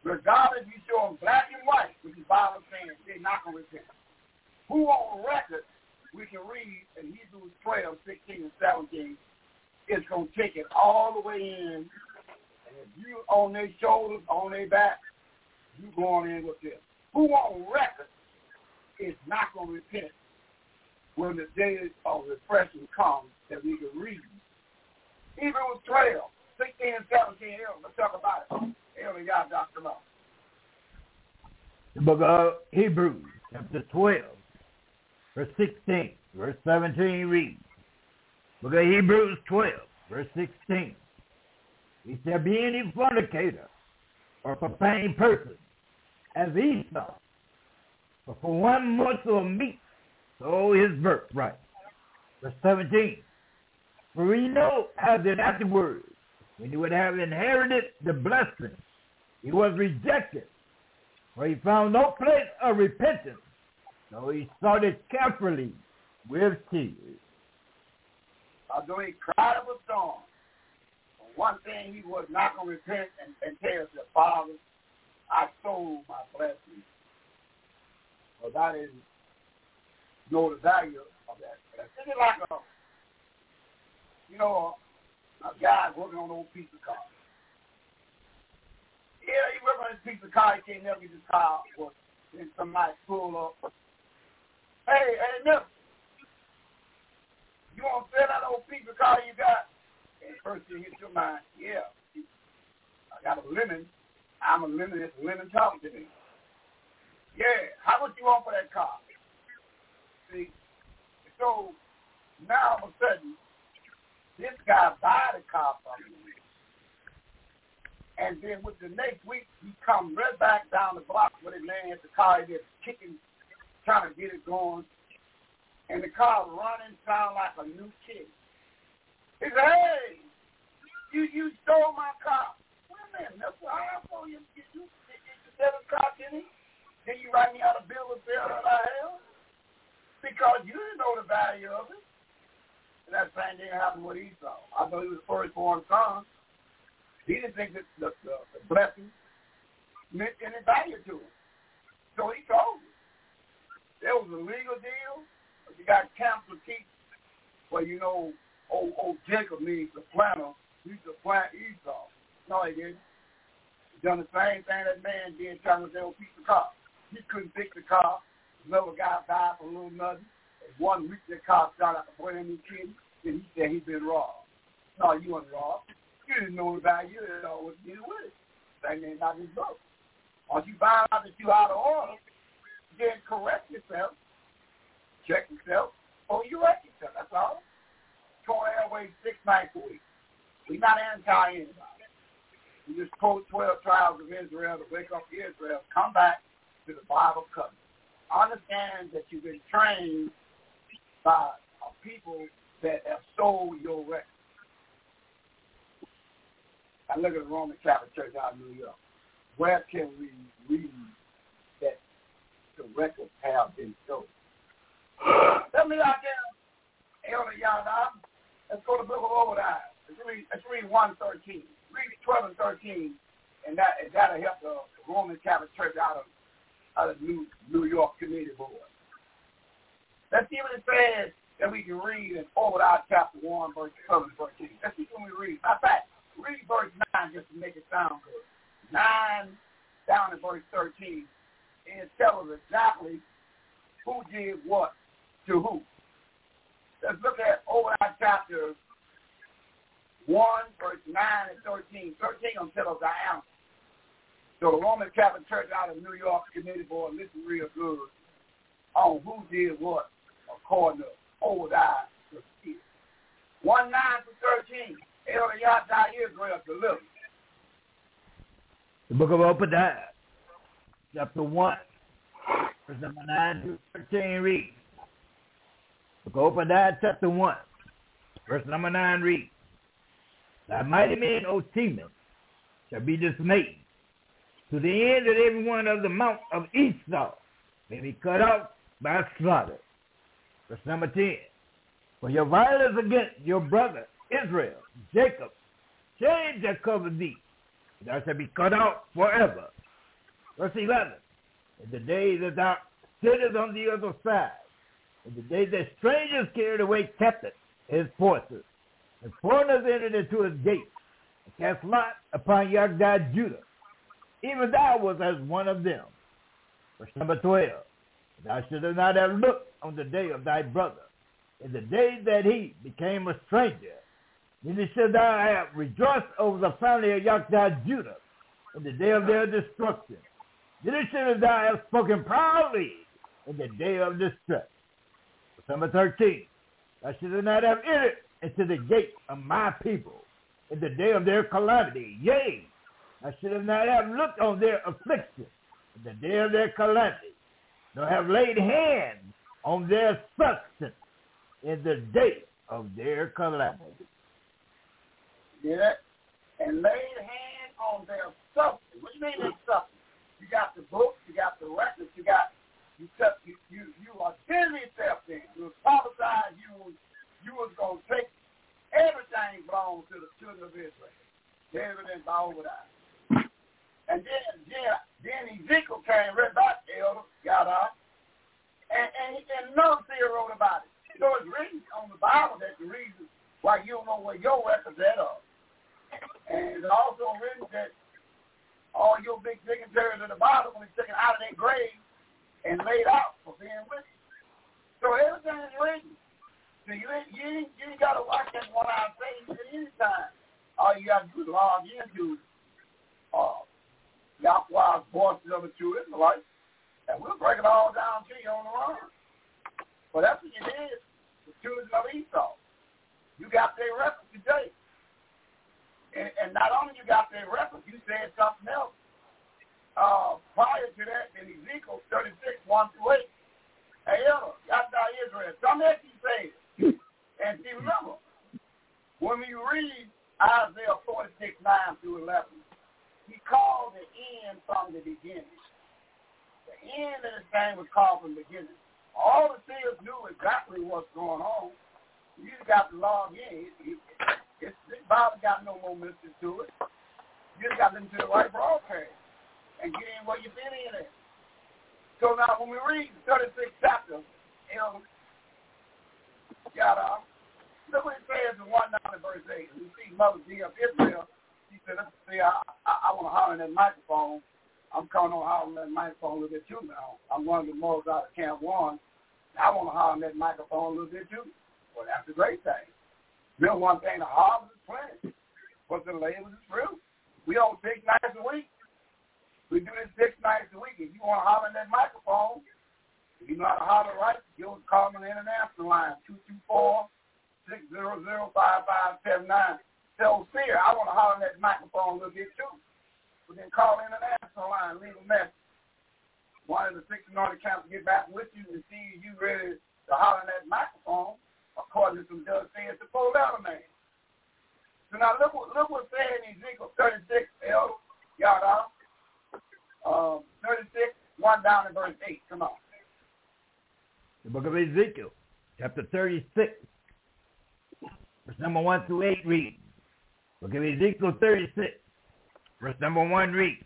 Speaker 5: regardless if you show them black and white, which the Bible saying they're not going to repent. Who on record we can read in Hebrews twelve, sixteen, and seventeen is going to take it all the way in, and if you on their shoulders, on their back, you going in with them. Who on record is not going to repent when the day of refreshing comes that we can read? Hebrews twelve, sixteen, and seventeen, let's talk about it. Elder Yah, Doctor Mo.
Speaker 6: The book of Hebrews, chapter twelve, verse sixteen, verse seventeen reads, book of Hebrews twelve, verse sixteen, he shall be any fornicator or profane person as Esau, but for one morsel of meat, so his birthright. Verse seventeen, for we know as in afterwards, when he would have inherited the blessing, he was rejected, for he found no place of repentance, so he sought it carefully with tears.
Speaker 5: Although he cried up a storm, one thing he was not going to repent and, and tell us, Father, I sold my blessing. Well, that is know the value of that. It's like a, you know, a, a guy working on an old piece of car. Yeah, he working on this piece of car. He can't never get his car. Or then somebody pull up. Hey, hey, Mister, you want to sell that old piece of car you got? And first thing hits your mind, yeah, I got a lemon. I'm a lemon. It's a lemon talking to me. Yeah, how much you want for that car? See, so now all of a sudden, this guy buy the car from me. And then with the next week, he come right back down the block with his man at the car, just kicking, trying to get it going. And the car running, sound like a new kid. He said, hey, you you stole my car. Wait a minute, that's why I told you, did you, did you sell the car to me? Then you write me out a bill of sale that I have? Because you didn't know the value of it. And that same thing happened with Esau. I thought he was the firstborn son. He didn't think that the, the, the blessing meant any value to him. So he told you. There was a legal deal. You got counsel teach. Well, you know, old, old Jacob means the planter. He used to plant Esau. No, he didn't. He done the same thing that man did trying to sell a piece of car. He couldn't fix the car. Another guy died for a little nothing. And one week the car started out to brand new kid. And he said he'd been robbed. No, you weren't robbed. You didn't know the value. You didn't know what to do with it. Same thing about his book. Once you find out that you're out of order, then correct yourself, check yourself, or you wreck yourself. That's all. Torn Airways six nights a week. We're not anti-anybody. We just quote twelve tribes of Israel to wake up Israel. Come back to the Bible covenant. Understand that you've been trained by a people that have sold your record. I look at the Roman Catholic Church out in New York. Where can we read that the records have been sold? Tell me out there, Elder Yah. Let's go to the book of Obadiah. Let's read, let's read one thirteen. Read twelve and thirteen, and that and that'll help the Roman Catholic Church out of out of New New York Committee Board. Let's see what it says that we can read in Obadiah chapter one, verse twelve and thirteen. Let's see what we read. In fact, read verse nine just to make it sound good. Nine down to verse thirteen, and it tells us exactly who did what to who. Let's look at Obadiah chapter one, verse nine and thirteen. thirteen will tell us the answer. So the Roman Catholic Church out of New York Committee Board, listen real good on who did what according to Obadiah. one nine to thirteen. Elder Yah Israel delivered.
Speaker 6: The book of Obadiah, chapter one, verse number nine to thirteen reads. Book of Obadiah, chapter one, verse number nine reads. Thy mighty men, O Teman, shall be dismayed, to the end that every one of the mount of Esau may be cut off by slaughter. Verse number ten. For your violence against your brother Israel, Jacob, shame shall cover thee. Thou shalt be cut off forever. Verse eleven. In the day that thou sittest on the other side, in the day that strangers carried away captive his forces, and foreigners entered into his gates, and cast lot upon Yagdad Judah, even thou was as one of them. Verse number twelve. Thou shouldst not have looked on the day of thy brother, in the day that he became a stranger. Neither should thou have rejoiced over the family of Yagdad Judah in the day of their destruction. Neither should thou have spoken proudly in the day of distress. Verse number thirteen. Thou shouldst not have entered into the gate of my people in the day of their calamity. Yea, thou shouldst not have looked on their affliction in the day of their calamity, nor have laid hands on their substance in the day of their calamity.
Speaker 5: Yeah, and laid hands on their substance. What do you mean their substance? You got the books, you got the records, you got you took you you you are sending yourself in. You was prophesied you you was gonna take everything belongs to the children of Israel. The evidence all over that. And then then then Ezekiel came right back, elder, got up, and and, and another seer wrote about it. So it's written on the Bible that the reason why you don't know where your records at are. And it's also written that all your big dignitaries of the Bible will be taken out of their grave and laid out for being with you. So everything is written. So you ain't, you ain't, you ain't got to watch that one hour thing at any time. All you got to do is log into uh, Yahweh's voices of the true Israelites, and we'll break it all down to you on the run. But that's what you did with children of Esau. You got their records today. And, and not only you got their records, you said something else. Uh, prior to that, in Ezekiel thirty-six, one through eight, hey, Elder, Yahweh Israel, something else he said. And see, remember, when we read Isaiah forty-six, nine through eleven, he called the end from the beginning. The end of this thing was called from the beginning. All the seers knew exactly what's going on. You just got to log in. It, it, it, this Bible got no more mystery to it. You just got to listen to the right broadcast and get in where you fit in at. So now when we read the thirty-sixth chapter, you know, got uh, look what it says in one down in verse eight. You see Mother D of Israel. She said, let's see, I, I, I want to holler in that microphone. I'm coming on hollering that microphone a little bit too now. I'm one of the most out of Camp One. I want to holler in that microphone a little bit too. Well, that's a great thing. Real one thing, the harvest is plenty, but the labor is real. We on six nights a week. We do this six nights a week. If you want to holler in that microphone, if you know how to holler right, you'll call me on the international line, two two four, six zero zero, five five seven nine. Tell Seer, I want to holler in that microphone a little bit too. But then call the international line, leave a message. One of the six anointed camps will get back with you and see you ready to holler in that microphone, according to some Doug says, the full letter man. So now look what look what's said in Ezekiel thirty-six, Elder, y'all know. Um, thirty-six, one down in verse eight. Come on.
Speaker 6: The book of Ezekiel, chapter thirty-six, verse number one through eight reads. Book of Ezekiel thirty-six, verse number one reads.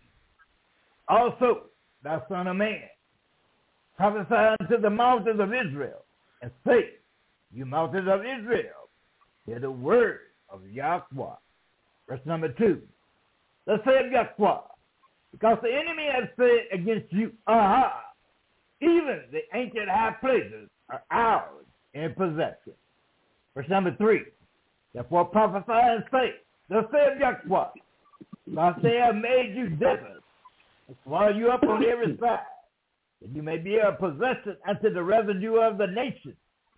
Speaker 6: Also, thou son of man, prophesy unto the mountains of Israel, and say, you mountains of Israel, hear the word of Yahweh. Verse number two. Thus saith Yahweh, because the enemy has said against you, aha, even the ancient high places are ours in possession. Verse number three. Therefore prophesy and say, thus saith Yahweh, because they have made you desolate, and swallow you up on every side, that you may be a possession unto the residue of the nation.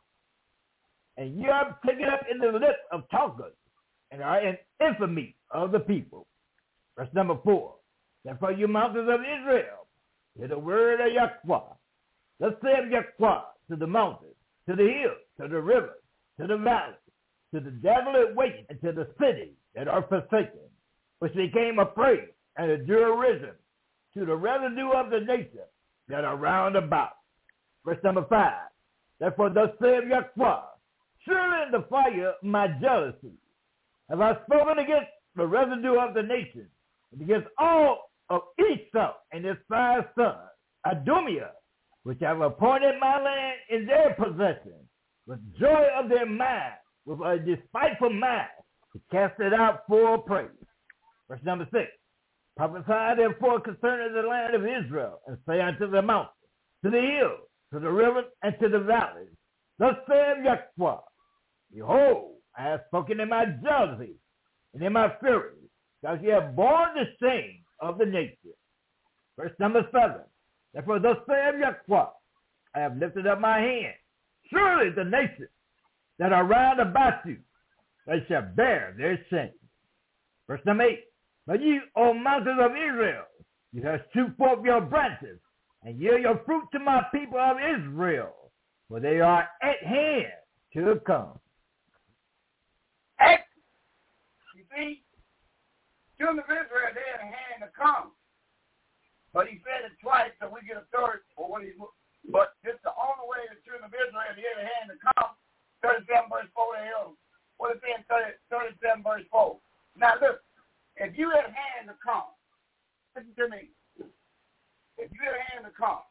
Speaker 6: And you are taken up in the lips of talkers, and are in infamy of the people. Verse number four. Therefore you mountains of Israel, hear the word of Yahweh. Thus saith Yahweh to the mountains, to the hills, to the rivers, to the valleys, to the desolate waste, and to the cities that are forsaken, which became a prey and a derision to the residue of the nation that are round about. Verse number five. Therefore thus saith Yahweh, surely in the fire of my jealousy have I spoken against the residue of the nation, and against all of Esau and his five sons, Adumia, which I have appointed my land in their possession, with joy of their mind, with a despiteful mind, to cast it out for praise. Verse number six. Prophesy therefore concerning the land of Israel, and say unto the mountains, to the hills, to the rivers, and to the valleys, thus saith Yahweh, behold, I have spoken in my jealousy and in my fury, because ye have borne the shame of the nation. Verse number seven. Therefore thus saith Yahweh, I have lifted up my hand. Surely the nations that are round about you, they shall bear their shame. Verse number eight. But ye, O mountains of Israel, you have shoot forth your branches, and yield your fruit to my people of Israel, for they are at hand to come.
Speaker 5: Hey, you see, children of Israel, they're at hand to come. But he said it twice, so we get a third. Or what he, but it's the only way the children of Israel, they're at hand to come. thirty-seven verse four, they held. What is it in thirty-seven verse four? Now look, if you had a hand to come, listen to me. If you had a hand to come,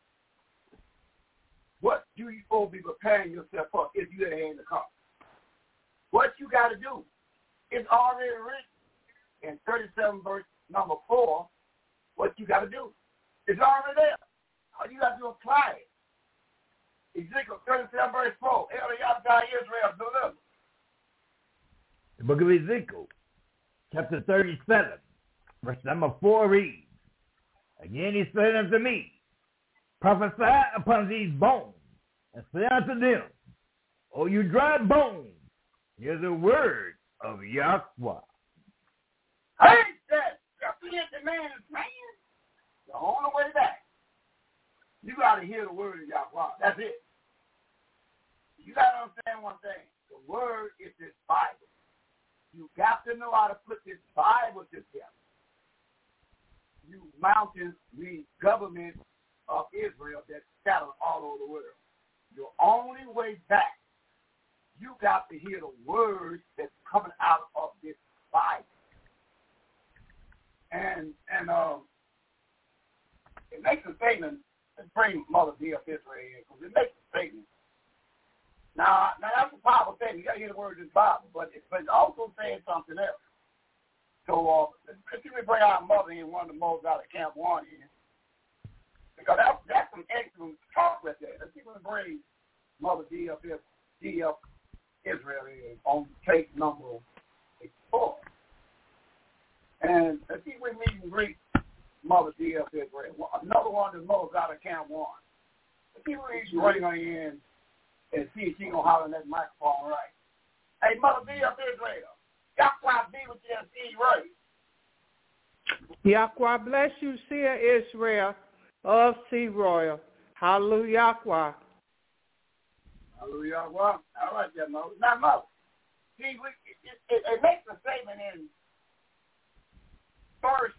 Speaker 5: what do you supposed to be preparing yourself for if you had a hand to come? What you got to do, it's already written in thirty-seven verse number four, what you got to do. It's already there. All you got to do is apply it. Ezekiel thirty-seven verse four, Eliyahu Israel deliver.
Speaker 6: The book of Ezekiel, chapter thirty-seven, verse number four reads, again he said unto me, prophesy upon these bones, and say unto them, O you dry bones, hear the word of Yahweh.
Speaker 5: Hey, that, that's the man is saying. The only way back, you got to hear the word of Yahweh. That's it. You got to understand one thing. The word is this Bible. You got to know how to put this Bible together. You mountains, the government of Israel that's scattered all over the world. Your only way back, you got to hear the words that's coming out of this Bible. And and um, it makes a statement. Let's bring Mother D of Israel in, because it makes a statement. Now, now that's a powerful thing. You got to hear the words of the Bible, but it's, but it's also saying something else. So uh, let's, let's bring our mother in, one of the mothers out of Camp One here, because that's, that's some excellent talk right there. Let's see if we can bring Mother D of Israel in on case number four. And let's see if we meet and greet Mother D of Israel. Another one of the mothers out of Camp One. Let's see if we can bring her in and see if she gonna holler in that microphone right. Hey, Mother D of Israel, Yahweh be with you and see right.
Speaker 7: Yahweh bless you, Seer Israel of Sea Royal. Hallelujah. Yahweh.
Speaker 5: Hallelujah. Yahweh. I like that, Mother. Now, Mother, see, we, it, it, it makes a statement in First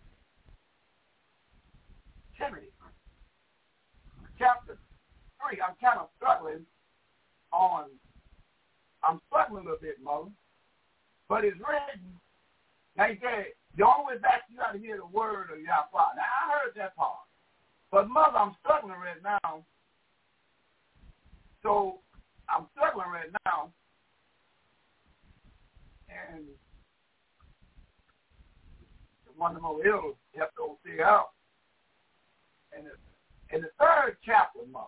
Speaker 5: Timothy, chapter three. I'm kind of struggling on, I'm struggling a little bit, Mother, but it's written, now he said, the only way back you got to hear the word of Yahweh. Now, I heard that part, but Mother, I'm struggling right now, so I'm struggling right now, and one of the most ill helped to see out. And in the third chapter, Mother,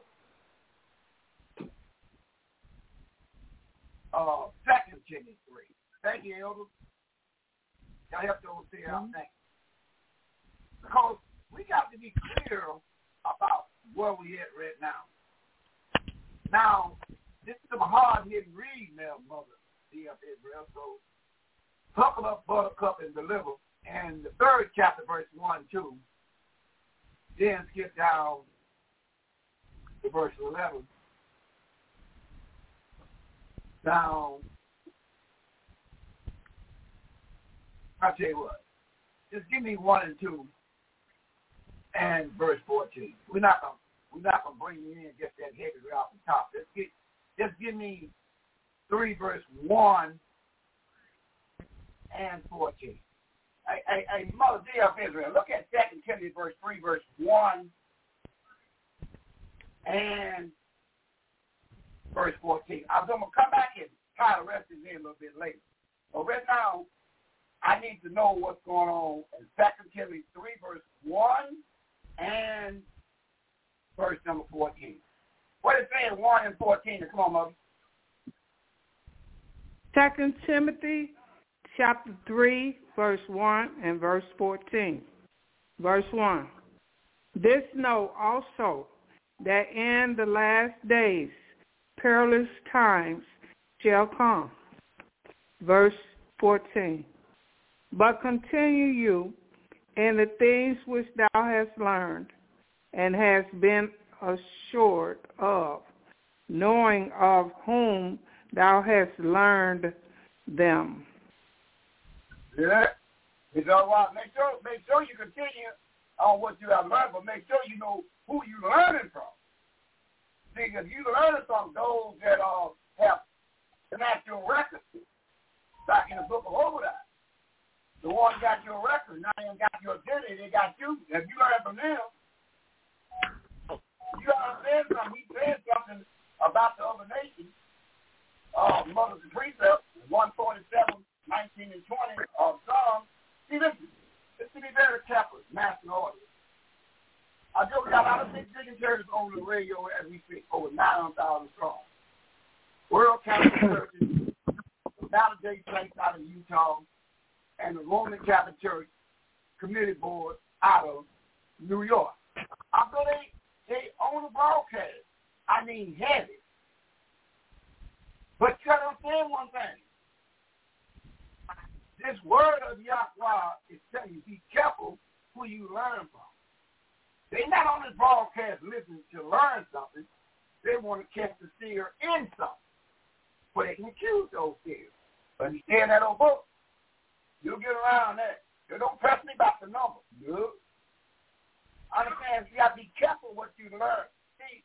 Speaker 5: uh, Second Timothy three. Thank you, Elder. Y'all helped to see out. Thank you. Because we got to be clear about where we at right now. Now, this is some hard-hitting reading now, Mother D of Israel. So, buckle up, buttercup, and deliver. And the third chapter, verse one and two, then skip down to verse eleven. Down, I'll tell you what, just give me one and two and verse fourteen. We're not gonna we're not gonna bring you in and get that heavy right off the top. Just get just give me three verse one and fourteen. Hey, hey, hey, Mother dear of Israel, look at Second Timothy verse three, verse one, and verse fourteen. I'm going to come back and try to rest this in a little bit later. But right now, I need to know what's going on in Second Timothy three, verse one, and verse number fourteen. What is saying one and fourteen? Come on, Mother.
Speaker 7: Second Timothy chapter three, verse one and verse fourteen. Verse one. This know also that in the last days perilous times shall come. Verse fourteen. But continue you in the things which thou hast learned and hast been assured of, knowing of whom thou hast learned them.
Speaker 5: Yeah. It's all right. Make sure, make sure you continue on what you have learned, but make sure you know who you're learning from. See, if you're learning from those that uh, have natural records, back in the book of Obadiah, the one got your record, now they got your identity, they got you. If you learn from them, you understand something. He said something about the other nations. Uh, Mother's and Precept, one forty-seven, nineteen, and twenty of Psalms. See, listen, this to be very careful, master audience. I just got out of six dignitaries on the radio as we speak, over nine hundred thousand strong. World Catholic Churches, the Latter-day Saints out of Utah, and the Roman Catholic Church Committee Board out of New York. I thought they, they own the broadcast. I mean, heavy. But you got to understand one thing. This word of Yahweh is telling you, be careful who you learn from. They're not on this broadcast listening to learn something. They want to catch the seer in something. But they can accuse those seers. But you stand that old book, you'll get around that. You don't press me about the number. No. Understand, you got to be careful what you learn. See,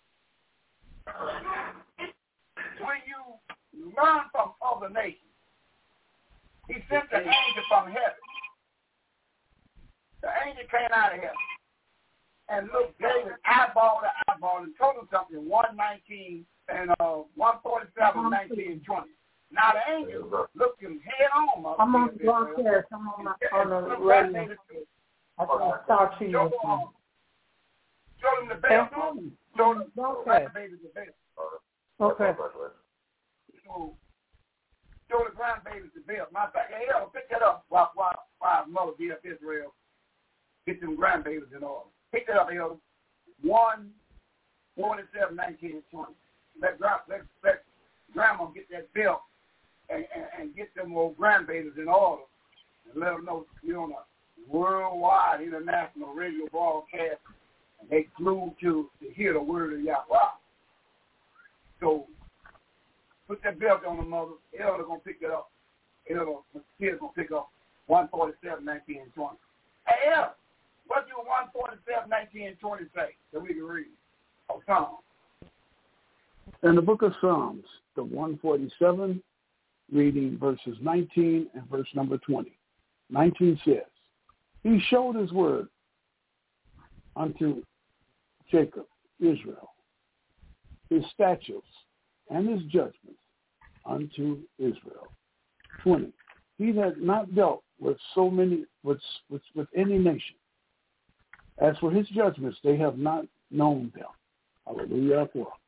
Speaker 5: when you learn from other nations, he sent the angel from heaven. The angel came out of heaven and looked David eyeball to eyeball and told him something, one nineteen and uh, one forty-seven, nineteen, and twenty. Now the angel looked him head on.
Speaker 8: I'm on the broadcast. I'm on, my, on the radio. I can talk to you.
Speaker 5: Show, uh, show him the bell. Show him the grandbaby the bell.
Speaker 8: Okay.
Speaker 5: So, show the grandbaby the bell. Matter of fact, hey, yo, pick that up while, while, while Mother D F Israel get them grandbabies in order. Pick that up, yo. one, forty-seven, nineteen, and twenty. Let, let, let grandma get that belt and, and, and get them old grandbabies in order and let them know you're on a worldwide international radio broadcast and they glued to, to hear the word of Yahweh. So put that belt on the mother. Elder going to pick it up. Elder, the kid's going to pick up one forty-seven, nineteen, and twenty. Hey, Elder, what do one forty-seven, nineteen, and twenty say that we can read? Oh, Psalms.
Speaker 2: In the book of Psalms, the one forty-seven, reading verses nineteen and verse number twenty. nineteen says, He showed his word unto Jacob, Israel, his statutes and his judgments unto Israel. twenty. He had not dealt with so many, with, with, with any nation. As for his judgments, they have not known them. Hallelujah.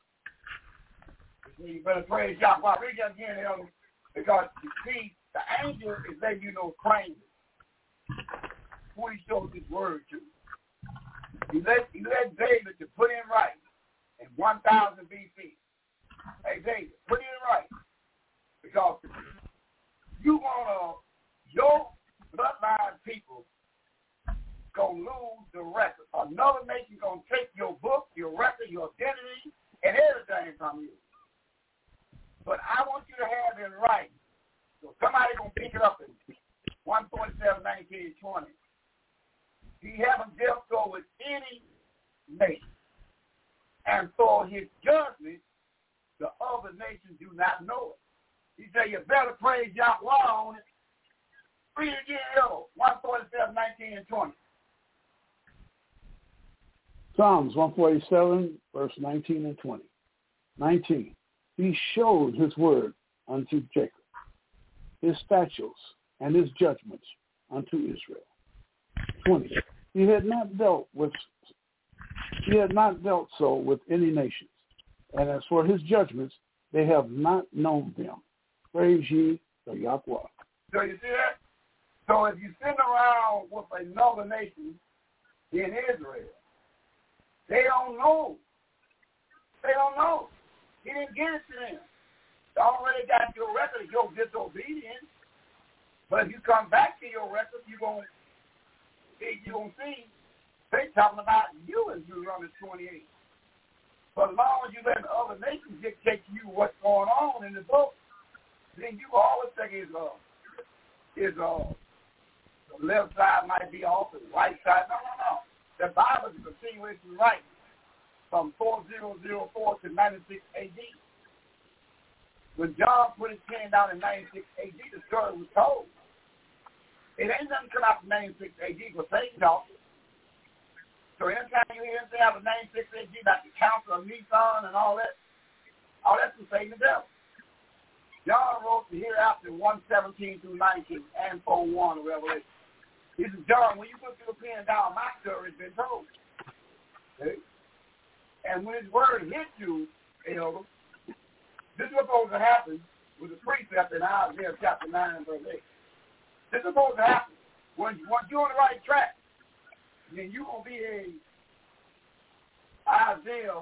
Speaker 5: You better praise Yahweh. Read that again, Elder, because you see, the angel is letting you know plainly who he showed his word to. He let, he let David to put in writing in one thousand B C. Hey, David, put it in writing. Because you want to, your bloodline people going to lose the record. Another nation going to take your book, your record, your identity, and everything from you. But I want you to have it in writing. So somebody going to pick it up in one forty-seven, nineteen, twenty. He haven't dealt so with any nation. And for his judgment, the other nations do not know it. He said, you better praise Yahweh on it. Read it again, yo. one forty-seven, nineteen, and twenty.
Speaker 2: Psalms one forty-seven, verse nineteen and twenty. nineteen. He showed his word unto Jacob, his statutes and his judgments unto Israel. twenty. He had not dealt with he had not dealt so with any nations. And as for his judgments, they have not known them. Praise ye the Yahweh.
Speaker 5: So you see that? So if you sit around with another nation in Israel, they don't know. They don't know. He didn't get it to them. They already got your record of your disobedience. But if you come back to your record, you're going you're gonna see they talking about you in Deuteronomy twenty-eight. But as long as you let the other nations dictate to you what's going on in the book, then you always think it's uh, is uh, the left side might be off, the right side. No, no, no. The Bible is a continuation right from four thousand four to ninety-six A D. When John put his pen down in ninety-six A D, the story was told. It ain't nothing come out from ninety-six A D for Satan talking. So anytime you hear anything out of ninety-six A D about the Council of Nisan and all that, all that's from Satan the devil. John wrote the hereafter one seventeen through nineteen and four one of Revelation. He said, John, when you put your pen down, my story has been told. Okay? And when his word hit you, elder, this is what's supposed to happen with the precept in Isaiah chapter nine and verse eight. This is supposed to happen. When, once you're on the right track, then you're going to be a Isaiah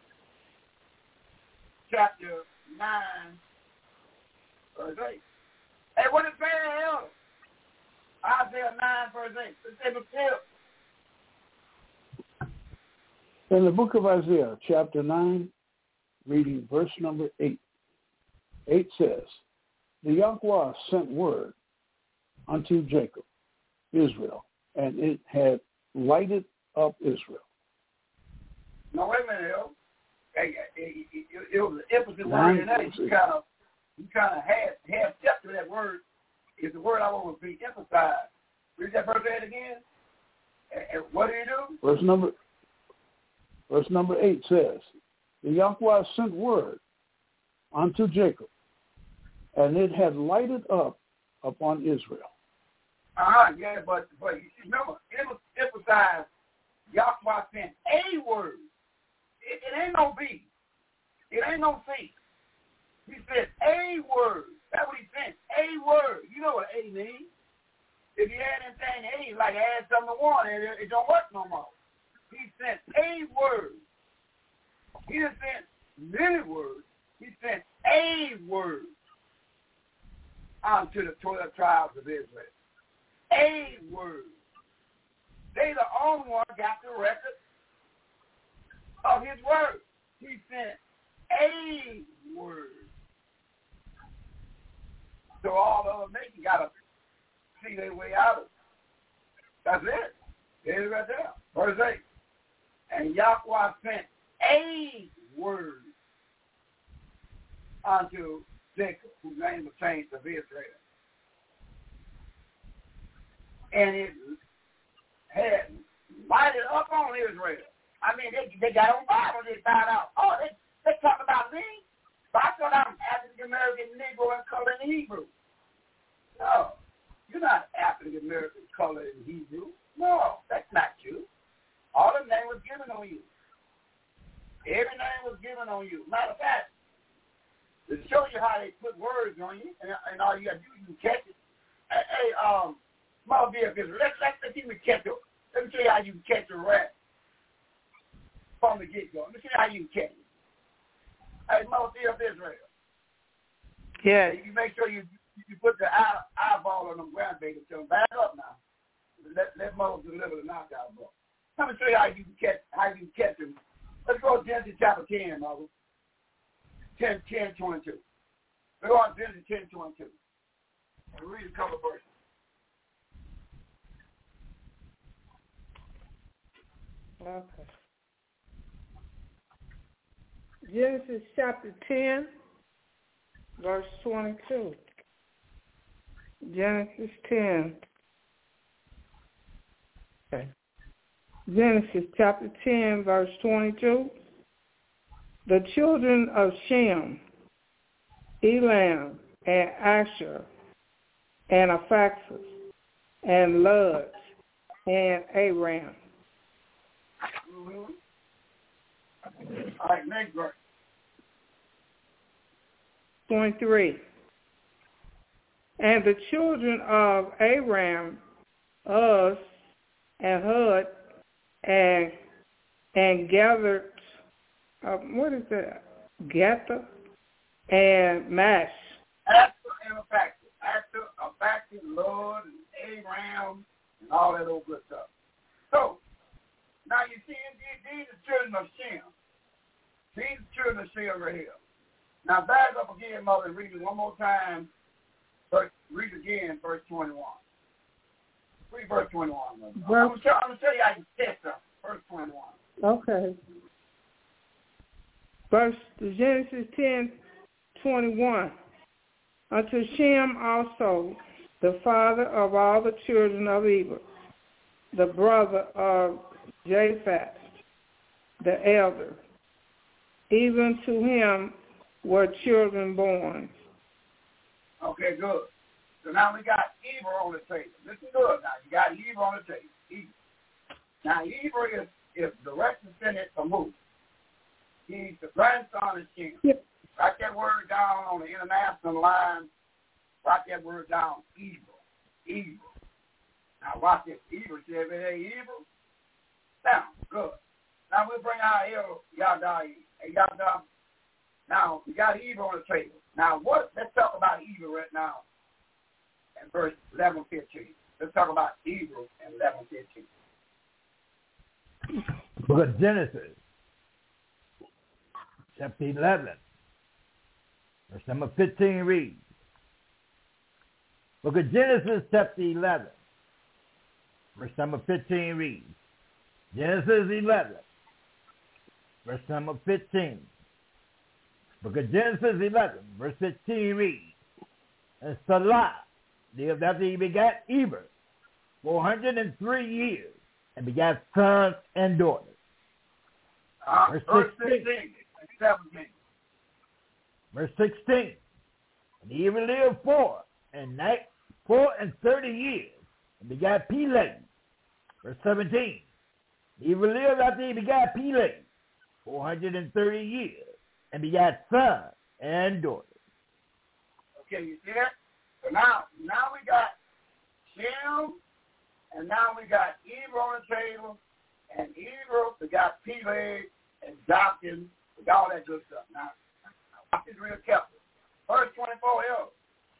Speaker 5: chapter nine, verse eight. Hey, what is saying, elder? Isaiah nine, verse eight. Let's say the
Speaker 2: In the book of Isaiah, chapter nine, reading verse number eight. eight says, the Yahweh sent word unto Jacob, Israel, and it had lighted up Israel.
Speaker 5: No, wait a minute, yo. Hey, it, it, it, it was an emphasis word in that. You kind of, you kind of had half step to that word. Is the word I want to be emphasized. Read that verse eight again. And, and what did he do?
Speaker 2: Verse number, verse number eight says, the Yahweh sent word unto Jacob, and it had lighted up upon Israel.
Speaker 5: Uh-huh, yeah, but, but you remember, it was emphasized Yahweh sent a word. It, it ain't no B. It ain't no C. He said a word. That's what he sent, a word. You know what A means. If you add anything to A, like add something to one, it, it don't work no more. He sent a word. He didn't send many words. He sent a word unto the twelve tribes of Israel. A word. They the only one got the record of his word. He sent a word. So all the other nations got to see their way out of it. That's it. There's it right there. Verse eight. And Yahweh sent a word unto Jacob, whose name was changed of Israel. And it had lighted up on Israel. I mean, they, they got on Bible, they found out, oh, they, they talk about me. So I thought I'm African-American, Negro, and color in Hebrew. No, you're not African-American, color in Hebrew. No, that's not you. All the name was given on you. Every name was given on you. Matter of fact, to show you how they put words on you, and, and all you got to do, you can catch it. Hey, hey um, small deal business. Let's let's let you catch it. Let me show you how you can catch a rat from the get-go. Let me show you how you can catch it. Hey, small deal of Israel.
Speaker 7: Yes.
Speaker 5: You make sure you you put the eye, eyeball on them grandbabies. Tell them back up now. Let let Moses deliver the knockout ball. Let me show you how you can catch how you can catch them. Let's go to Genesis chapter ten, Moses. ten, ten, twenty-two. Let's go on Genesis ten, twenty-two. And read a couple of verses.
Speaker 7: Okay. Genesis chapter ten, verse twenty-two. Genesis ten. Okay. Genesis chapter ten, verse twenty-two. The children of Shem, Elam, and Asher, and Aphaxus, and Lud, and Aram.
Speaker 5: Mm-hmm. All right, next verse.
Speaker 7: twenty-three. And the children of Aram, Uz, and Hud, and and gathered, uh, what is that? Gather and Mash.
Speaker 5: Asher and Aphaxus. Asher, Aphaxus, Lord, and Aram, and all that old good stuff. So, now you see, these are children of Shem. These are children of Shem right here. Now back up again, Mother, and read it one more time. Verse, read again, verse twenty-one. Read verse twenty-one, Mother.
Speaker 7: Verse,
Speaker 5: I'm going to show you how you test them. Verse twenty-one.
Speaker 7: Okay. Verse Genesis ten, twenty-one. Unto Shem also, the father of all the children of Eber, the brother of Japheth, the elder, even to him were children born.
Speaker 5: Okay, good. So now we got Eber on the table. Listen good now. You got Eber on the table. Eber. Now Eber is, is direct descendant from who? He's the grandson of Shem.
Speaker 7: Yep.
Speaker 5: Write that word down on the international line. Write that word down, Eber. Eber. Now watch this. Eber said, hey, Eber. Now, good. Now we'll bring our El Yada. Yada. Now, we got Eber on the table. Now, what? Let's talk about Eber right now in verse eleven fifteen. Let's talk about Eber in eleven fifteen.
Speaker 6: Book of Genesis, chapter eleven, verse number fifteen reads. Book of Genesis, chapter eleven, verse number fifteen reads. Genesis eleven, verse number fifteen. Book of Genesis eleven, verse fifteen reads, and Salah lived after he begat Eber four hundred and three years, and begat sons and daughters.
Speaker 5: Uh,
Speaker 6: verse
Speaker 5: verse
Speaker 6: sixteen.
Speaker 5: sixteen and seventeen.
Speaker 6: Verse sixteen. And Eber lived four and night four and thirty years, and begat Peleg. Verse seventeen. Eber lived after he begat Peleg four hundred and thirty years, and begat sons and daughters.
Speaker 5: Okay, you see that? So now, now we got Shem, and now we got Eber on the table, and Eber, we got Peleg, and Joktan, we got all that good stuff. Now, watch this real careful. Verse twenty-four, yo.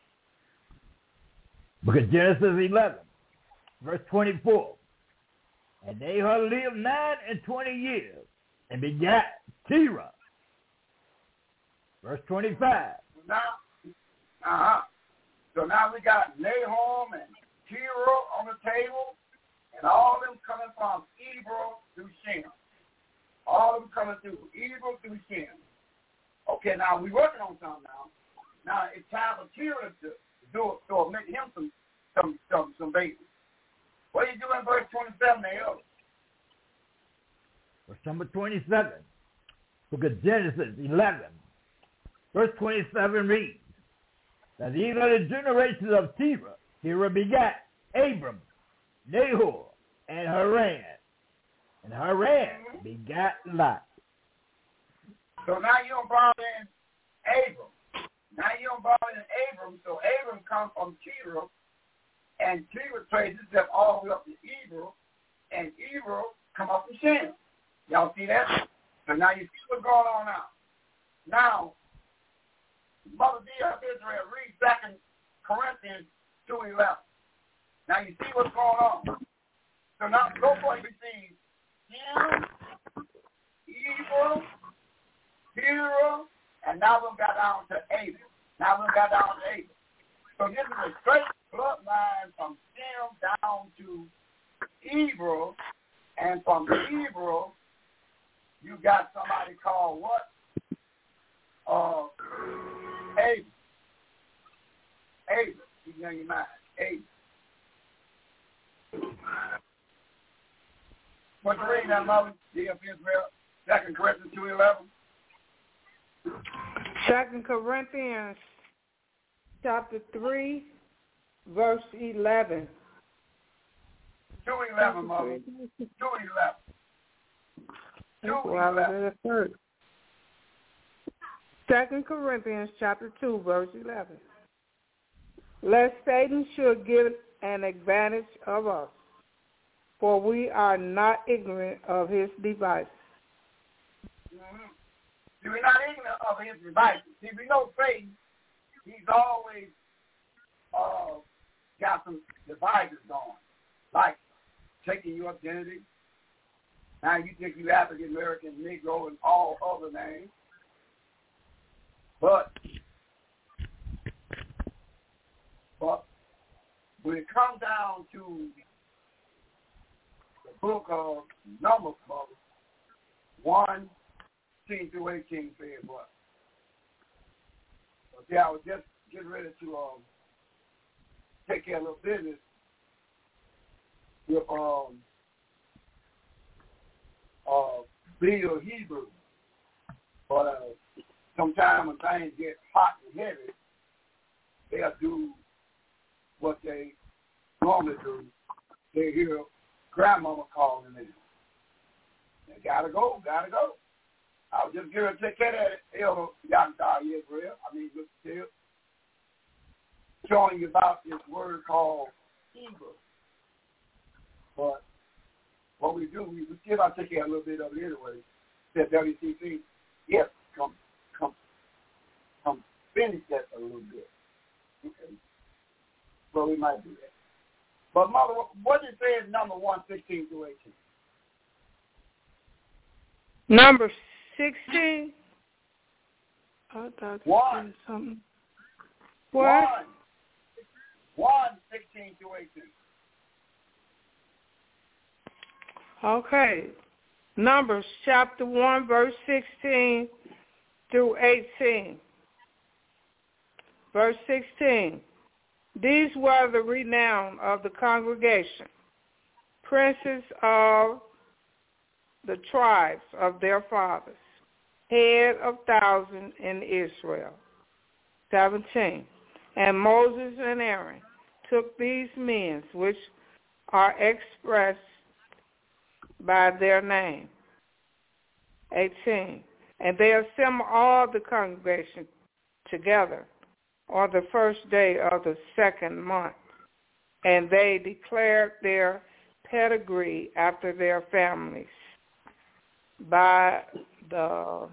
Speaker 6: Book of Genesis eleven, verse twenty-four. And Nahor lived nine and twenty years, and begat Terah. Verse twenty-five.
Speaker 5: Now, uh-huh. So now we got Nahum and Terah on the table, and all of them coming from Eber through Shem. All of them coming through Eber through Shem. Okay, now we're working on something now. Now it's time for Terah to do it, to make him some some some some babies. What do you do in verse twenty-seven, Naomi?
Speaker 6: Verse number twenty-seven. Book of Genesis eleven. Verse twenty-seven reads, that these are the generations of Terah. Terah begat Abram, Nahor, and Haran. And Haran mm-hmm. begat Lot.
Speaker 5: So now you're involved in Abram. Now you're involved in Abram. So Abram comes from Terah, and Terah traces himself all the way up to Eber, and Eber come up from Shem. Y'all see that? So now you see what's going on now. Now, Mother D of Israel, read Second Corinthians two eleven. Now you see what's going on. So now go for it. You see Shem, Eber, Terah, and now we got down to Abel. Now we got down to Abel. So this is a straight bloodline from Shem down to Eber, and from Eber, you got somebody called what? Uh, Abel. Abel. Keep it on your mind. Eight. What's the reading that, Mother? D F Israel. Second Corinthians two eleven.
Speaker 7: Second Corinthians chapter three, verse eleven.
Speaker 5: Two eleven, Mother. Two eleven. Two eleven.
Speaker 7: Second Corinthians chapter two, verse eleven. Lest Satan should get an advantage of us, for we are not ignorant of his devices.
Speaker 5: Mm-hmm. See, we're not ignorant of his devices. See, we know Satan, he's always uh, got some devices going, like taking your identity. Now you think you African American, Negro, and all other names. But, but when it comes down to the book of Numbers, one, sixteen through eighteen says what? So, see, I was just getting ready to um, take care of a little business with um, uh, Bill Hebrew, but uh, sometimes when things get hot and heavy, they'll do what they normally do. They hear grandmama calling in. They gotta go, gotta go. I was just going to take care of that elder Yahweh Israel. I mean, look still showing you about this word called Hebrew. But what we do, we, we still got to take care of a little bit of it anyway. Said W C C, yes, come, come, come finish that a little bit. Okay. So we might do that. But Mother, what did it say in number one, sixteen through eighteen?
Speaker 7: Number sixteen? I thought
Speaker 5: one.
Speaker 7: Something. What?
Speaker 5: One. One, sixteen through eighteen.
Speaker 7: Okay. Numbers chapter one, verse sixteen through eighteen. Verse sixteen. These were the renown of the congregation, princes of the tribes of their fathers, head of thousands in Israel. seventeen. And Moses and Aaron took these men, which are expressed by their name. eighteen. And they assembled all the congregation together on the first day of the second month, and they declared their pedigree after their families by the,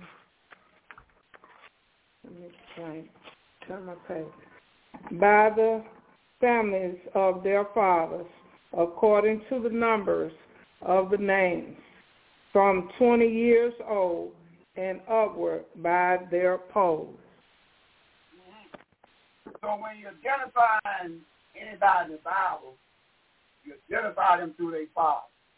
Speaker 7: let me try, turn my page, by the families of their fathers, according to the numbers of the names, from twenty years old and upward by their polls.
Speaker 5: So when you're identifying anybody in the Bible, you identify them through their father.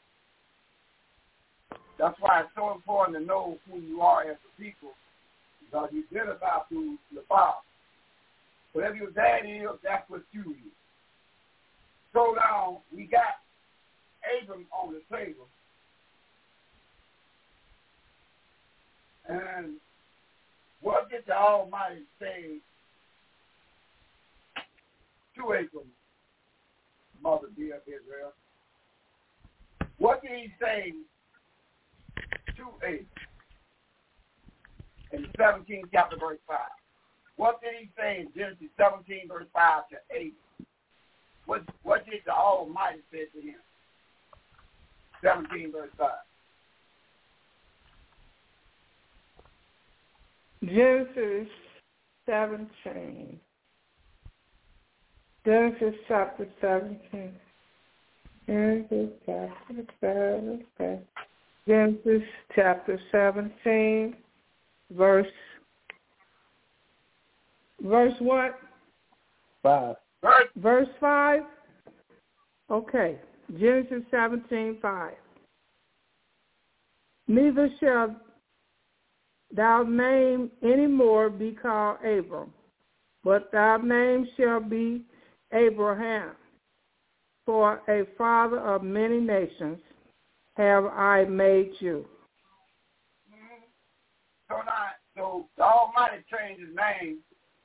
Speaker 5: That's why it's so important to know who you are as a people, because you identify through your father. Whatever your dad is, that's what you is. So now we got Abram on the table, and what did the Almighty say to Abram, Mother dear of Israel? What did he say to Abram in the seventeenth chapter, verse five? What did he say in Genesis seventeen, verse five to eight? What, what did the Almighty say to him? seventeen, verse five.
Speaker 7: Genesis seventeen. Genesis chapter seventeen. Genesis chapter seventeen. Genesis chapter seventeen, verse, verse what?
Speaker 5: Five. Verse.
Speaker 7: Verse five? Okay. Genesis seventeen, five. Neither shall thy name any more be called Abram, but thy name shall be Abraham, for a father of many nations have I made you.
Speaker 5: Mm-hmm. So now, so the Almighty changed his name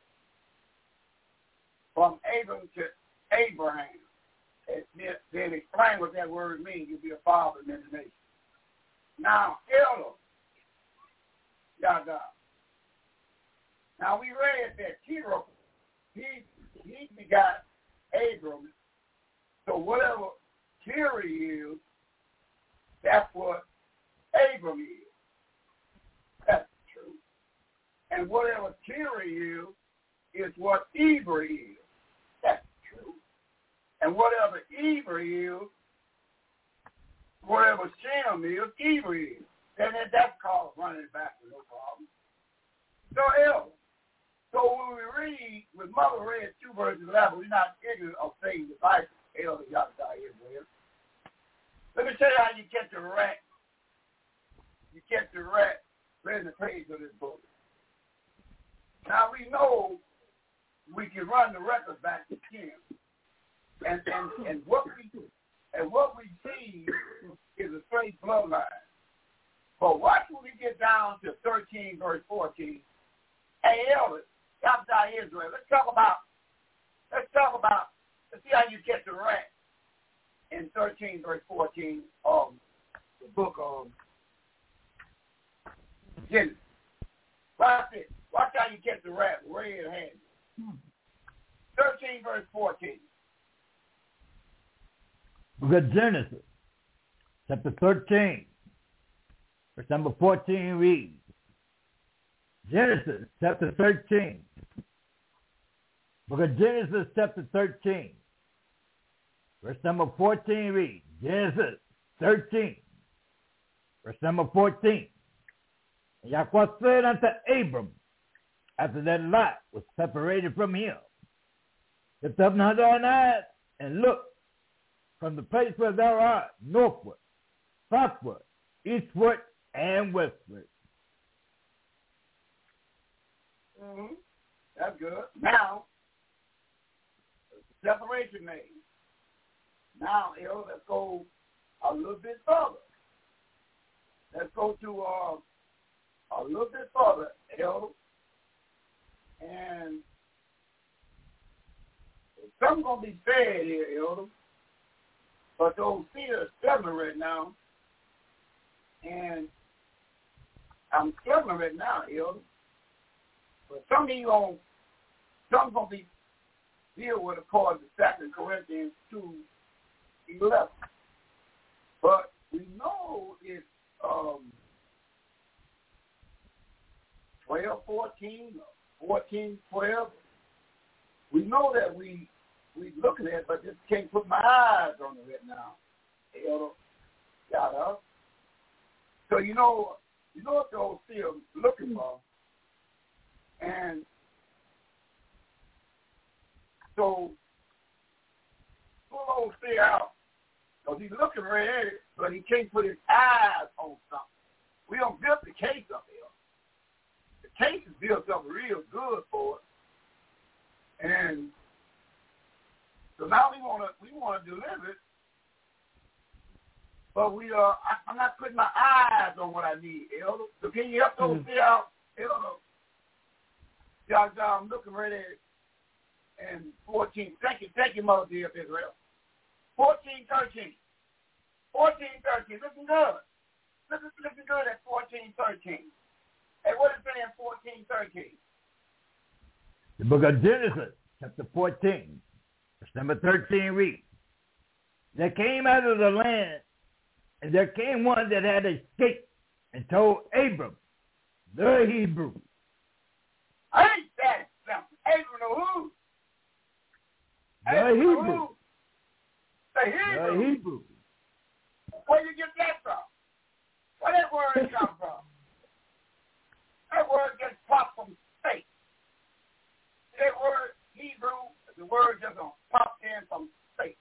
Speaker 5: from Abram to Abraham. And then explain what that word means. You'll be a father of many nations. Now, Elder, Yada. Now we read that Terah, he he begot Abram. So whatever Terah is, that's what Abram is. That's true. And whatever Terah is, is what Eber is. That's true. And whatever Eber is, whatever Shem is, Eber is. Then that's called running back with no problem. So, Elder, so when we read, with Mother read two verses eleven, we're not ignorant of things the Bible, Elder Yahweh Israel. Let me tell you how you catch a rat. You catch a rat reading the page of this book. Now we know we can run the record back to ten. And, and, and what we do, and what we see is a straight bloodline. But watch when we get down to thirteen, verse fourteen. Hey, Elvis, Yahweh Israel, let's talk about, let's talk about, let's see how you get the rat in thirteen, verse fourteen of the book of Genesis. Watch it. Watch how you get the rat red-handed. thirteen, verse fourteen.
Speaker 6: Book of Genesis, chapter thirteen, verse number fourteen reads, Genesis, chapter thirteen. Book of Genesis, chapter thirteen, verse number fourteen reads, Genesis thirteen, verse number fourteen. And Yahweh said unto Abram, after that Lot was separated from him, lift up now thine eyes and look from the place where thou art, northward, southward, eastward, and westward.
Speaker 5: Mm-hmm. That's good. Now, separation made. Now, you know, let's go a little bit further. Let's go to uh, a little bit further, Elder. And something's going to be said here, Elder. But those seers struggling right now. And I'm struggling right now, Elder. But something going something's going to be deal with according to Second Corinthians two eleven. But we know it's um, twelve fourteen or fourteen twelve. We know that we we looking at it, but just can't put my eyes on it right now. Elder, Yada. So you know, you know what those still looking for. And so, pull those things out, because he's looking right at it, but he can't put his eyes on something. We don't build the case up here. The case is built up real good for us. And so now we want to we want to deliver it, but we are. I, I'm not putting my eyes on what I need, Elder. So can you help those mm-hmm. things out, Elder? I'm looking right at it. And fourteen, thank you, thank you, Mother dear of Israel. fourteen, thirteen. fourteen, thirteen, looking good. Looking, looking good at fourteen, thirteen. Hey, what is it in fourteen, thirteen?
Speaker 6: The book of Genesis, chapter fourteen, verse number thirteen reads, there came out of the land, and there came one that had escaped and told Abram, the Hebrew.
Speaker 5: Ain't that something? Abram who?
Speaker 6: The
Speaker 5: Abram
Speaker 6: Hebrew.
Speaker 5: Who? The Hebrew.
Speaker 6: The Hebrew.
Speaker 5: Where you get that from? Where that word come from? That word just popped from space. That word Hebrew, the word just popped in from space.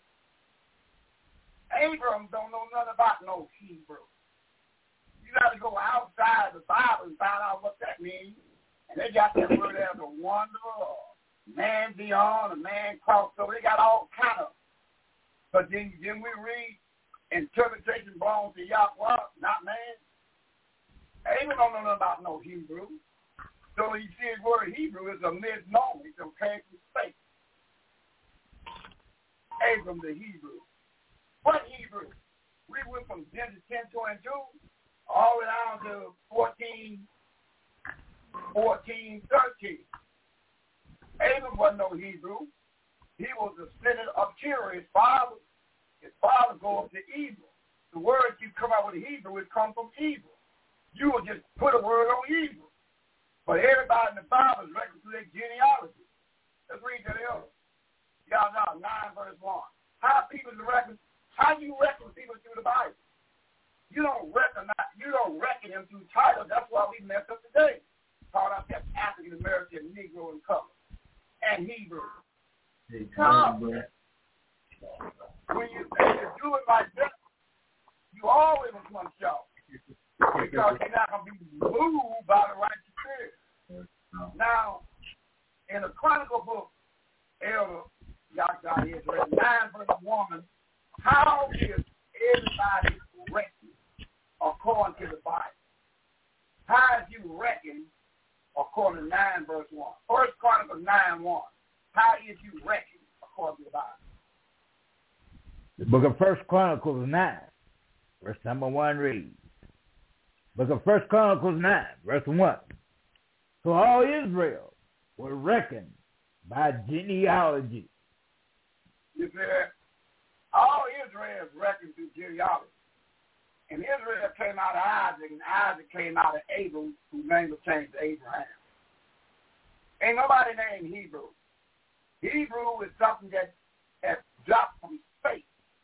Speaker 5: Abram don't know nothing about no Hebrew. You got to go outside the Bible and find out what that means. And they got that word as a wanderer, man beyond, a man crossed over. They got all kind of. But then, then we read interpretation belongs to Yahweh, not man. Abraham don't know nothing about no Hebrew. So you see his word Hebrew is a misnomer. It's a came from space. Abram the Hebrew. What Hebrew? We went from Genesis ten twenty-two all the way down to fourteen, fourteen, thirteen. Abram wasn't no Hebrew. He was a descendant of Terah. His father, his father goes to evil. The word you come out with Hebrew, it comes from evil. You will just put a word on evil. But everybody in the Bible is reckoned through their genealogy. Let's read that else. Y'all know, nine verse one. How people reckon, how you reckon people through the Bible? You don't recognize, you don't reckon them through titles. That's why we messed up today. Called out that African American, Negro, and color, and Hebrew. Come. When you, when you do it like that, you always want to shout. Because you're not going to be moved by the righteous spirit. Now, in the Chronicle book, Elder Yahweh is read nine verse one. How is everybody reckoned according to the Bible? How is you reckoned according to nine verse one? First Chronicle nine one. How is you reckoned according to the Bible?
Speaker 6: The book of First Chronicles nine, verse number one reads. Book of First Chronicles nine, verse one. So all Israel were reckoned by genealogy.
Speaker 5: You see that? All Israel is reckoned through genealogy. And Israel came out of Isaac, and Isaac came out of Abel, whose name was changed to Abraham. Ain't nobody named Hebrew. Hebrew is something that has dropped from space.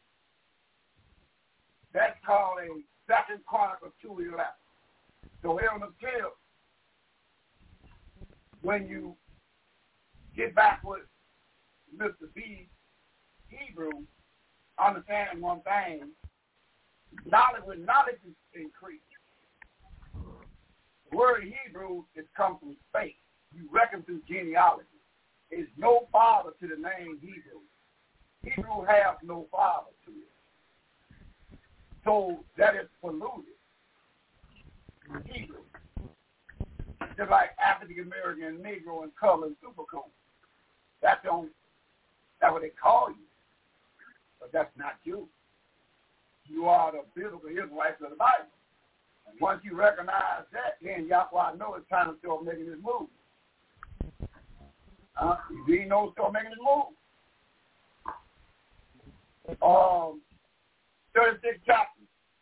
Speaker 5: That's called a Second Chronicles two eleven. So Elder Till, when you get back with Mister B, Hebrew, understand one thing, knowledge with knowledge is increased. The word Hebrew is come from space. You reckon through genealogy. There's no father to the name Hebrew. Hebrew has no father to it. So that is polluted. Hebrew. Just like African American, Negro, and color and supercone. That's on that's what they call you. But that's not you. You are the biblical Israelites of the Bible. And once you recognize that, then Yahweh know it's time to start making this move. Uh, you didn't know start making this move. Um, thirty-six chapters.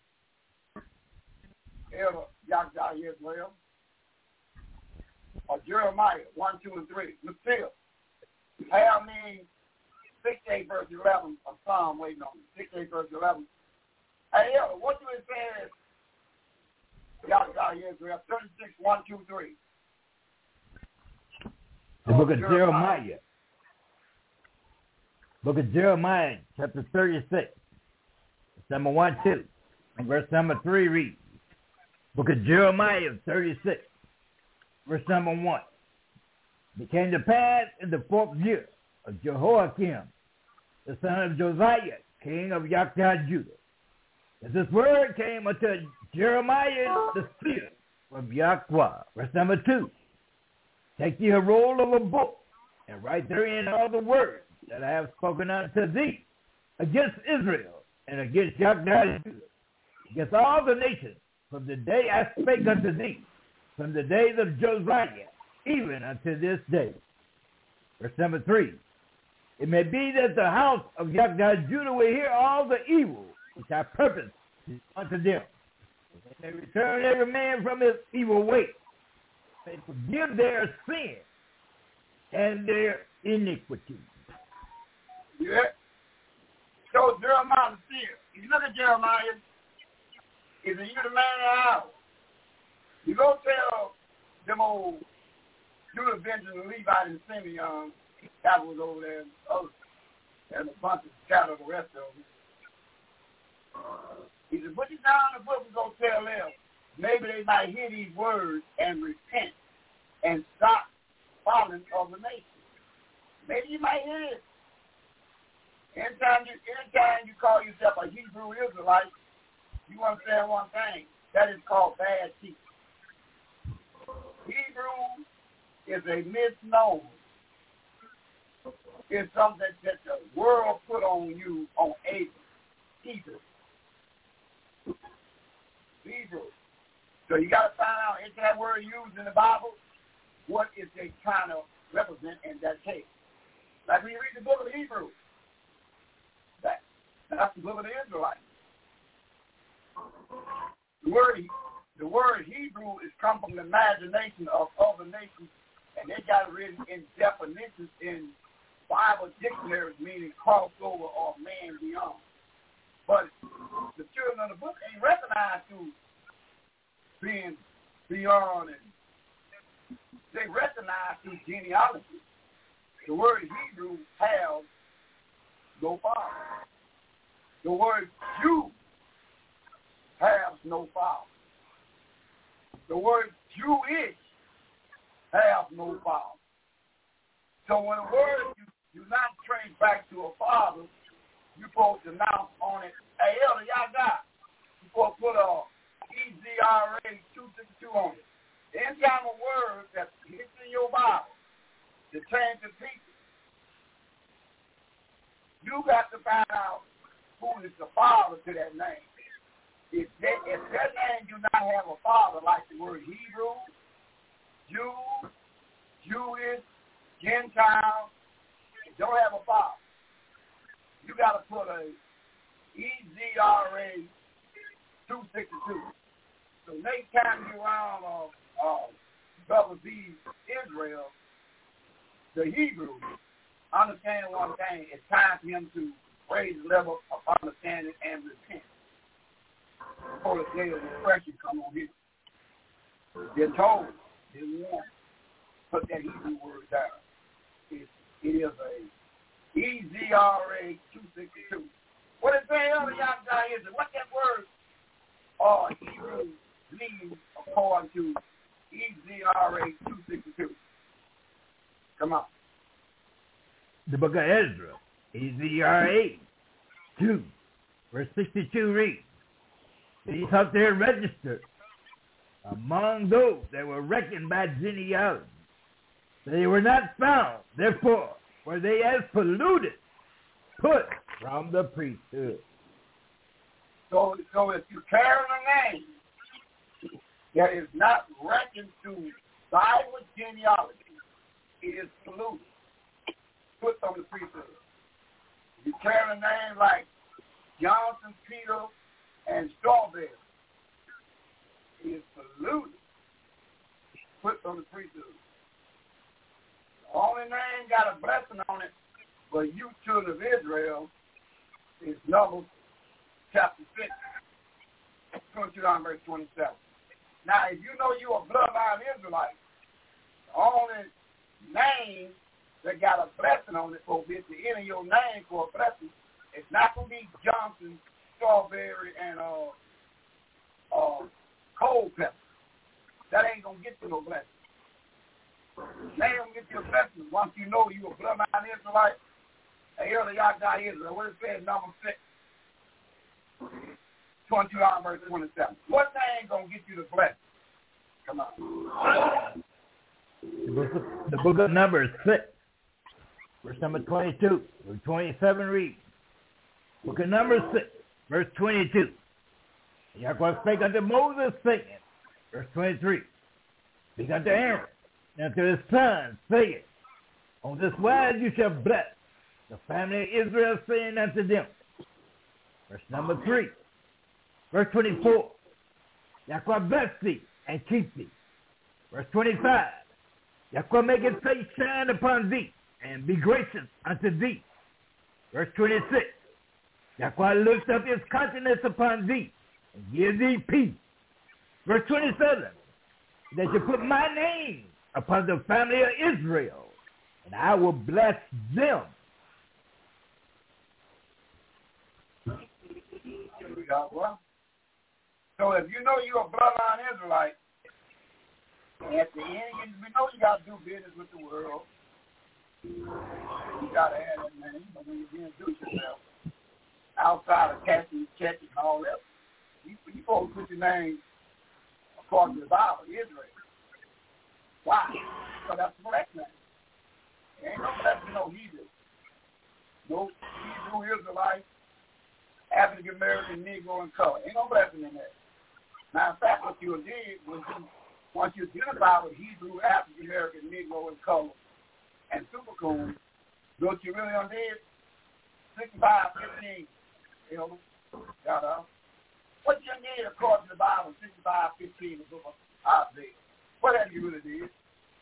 Speaker 5: Elder Yahweh Israel. Or Jeremiah one, two, and three. Look still. Have me sixty-eight verse eleven of Psalm waiting on me. sixty-eight verse eleven. Hey, Elder, what do it say? Yahweh Israel. thirty-six, one, two, three.
Speaker 6: The book of Jeremiah. Jeremiah. Book of Jeremiah, chapter thirty-six. Number one, two. And verse number three reads. Book of Jeremiah thirty-six. Verse number one. It came to pass in the fourth year of Jehoiakim, the son of Josiah, king of Yahweh Judah, that this word came unto Jeremiah the seer from Yahweh. Verse number two. Take thee a roll of a book, and write therein all the words that I have spoken unto thee against Israel and against Yahweh Judah, against all the nations, from the day I spake unto thee, from the days of Josiah, even unto this day. Verse number three. It may be that the house of Yahweh Judah will hear all the evil which I purpose unto them. They return every man from his evil way. They forgive their sin and their iniquity.
Speaker 5: Yeah. So Jeremiah the seer. If you look at Jeremiah, is it you the man of the hour? You go tell them old Judah, Benjamin, Levi, and Simeon, that was over there, and others, and a bunch of scattered the rest of them. He said, put it down in the book and go tell them. Maybe they might hear these words and repent and stop following of the nation. Maybe you might hear it. Anytime you, anytime you call yourself a Hebrew Israelite, you understand one thing. That is called bad teaching. Hebrew is a misnomer. It's something that, that the world put on you on Abel. Hebrew. Hebrew. So you got to find out, is that word used in the Bible? What is they trying to represent in that case? Like when you read the book of Hebrew, that, that's the book of the Israelites. The word, the word Hebrew is come from the imagination of other nations, and they got it written in definitions in Bible dictionaries, meaning crossover or man beyond. But the children of the book ain't recognized to being beyond, and they recognize through genealogy. The word Hebrew has no father. The word Jew has no father. The word Jewish has no father. So when the word you, you not trace back to a father, you're supposed to announce on it, hey, Elder, y'all got. You're supposed to put a E Z R A two sixty-two on it. Anytime a word that hits in your Bible to change the people, you got to find out who is the father to that name. If that, if that name do not have a father, like the word Hebrew, Jew, Jewish, Gentile, it don't have a father, you got to put a E Z R A two sixty-two. So next time you're around uh, uh, Brother B, Israel, the Hebrew, understand one thing, it's time for him to raise the level of understanding and repent before the day of refreshing come on him. They're told, they're warned, put that Hebrew word down. It, it is a E Z R A two sixty-two. What is that other y'all guy is? What that word uh, Hebrew means according to E Z R A two sixty-two? Come on.
Speaker 6: The book of Ezra, E Z R A two, verse sixty-two reads, these up there registered among those that were reckoned by genealogy. They were not found, therefore, were they as polluted, put from the priesthood.
Speaker 5: So, so if you carry a name that is not reckoned to Bible genealogy, it is polluted, put from the priesthood. If you carry a name like Johnson, Peter, and Strawberry, it is polluted, put from the priesthood. The only name got a blessing on it for you children of Israel is Numbers chapter six, twenty-two down verse twenty-seven. Now, if you know you're a bloodline Israelite, the only name that got a blessing on it for this to enter your name for a blessing, it's not going to be Johnson, Strawberry, and uh, uh, Cold-Pepper. That ain't going to get you no blessing. They ain't going to get you a blessing once you know you're a bloodline Israelite. Hey, early y'all got Israel. What it says, number six, twenty-two down verse twenty-seven. What thing going to get you the blessing? Come on.
Speaker 6: The book of, the book of Numbers six, verse number twenty-two, verse twenty-seven reads, book of Numbers six, verse twenty-two. Yahweh spake unto Moses, saying, verse twenty-three, speak unto Aaron, and to his sons, saying, on this wise you shall bless the family of Israel, saying unto them, verse number three, verse twenty-four, Yahweh bless thee and keep thee. Verse twenty-five, Yahweh make his face shine upon thee and be gracious unto thee. Verse twenty-six, Yahweh lift up his countenance upon thee and give thee peace. Verse twenty-seven, that you put my name upon the family of Israel, and I will bless them.
Speaker 5: So if you know you're a bloodline Israelite, at the end, we know you got to do business with the world. You got to have that name, but when you introduce yourself, outside of casting checks and all that, you, you supposed to put your name according to the Bible, Israel. Why? Because that's the correct name. There ain't no blessing, no Hebrew. No Hebrew Israelite, African American, Negro, and color. Ain't no blessing in that. Now, in fact, what you did was you, once you identify with Hebrew, African American, Negro, and color, and super cool, what you really undid? sixty-five fifteen. You know, got up. What you did according to the Bible, sixty-five fifteen, the book of Isaiah. What have you really did?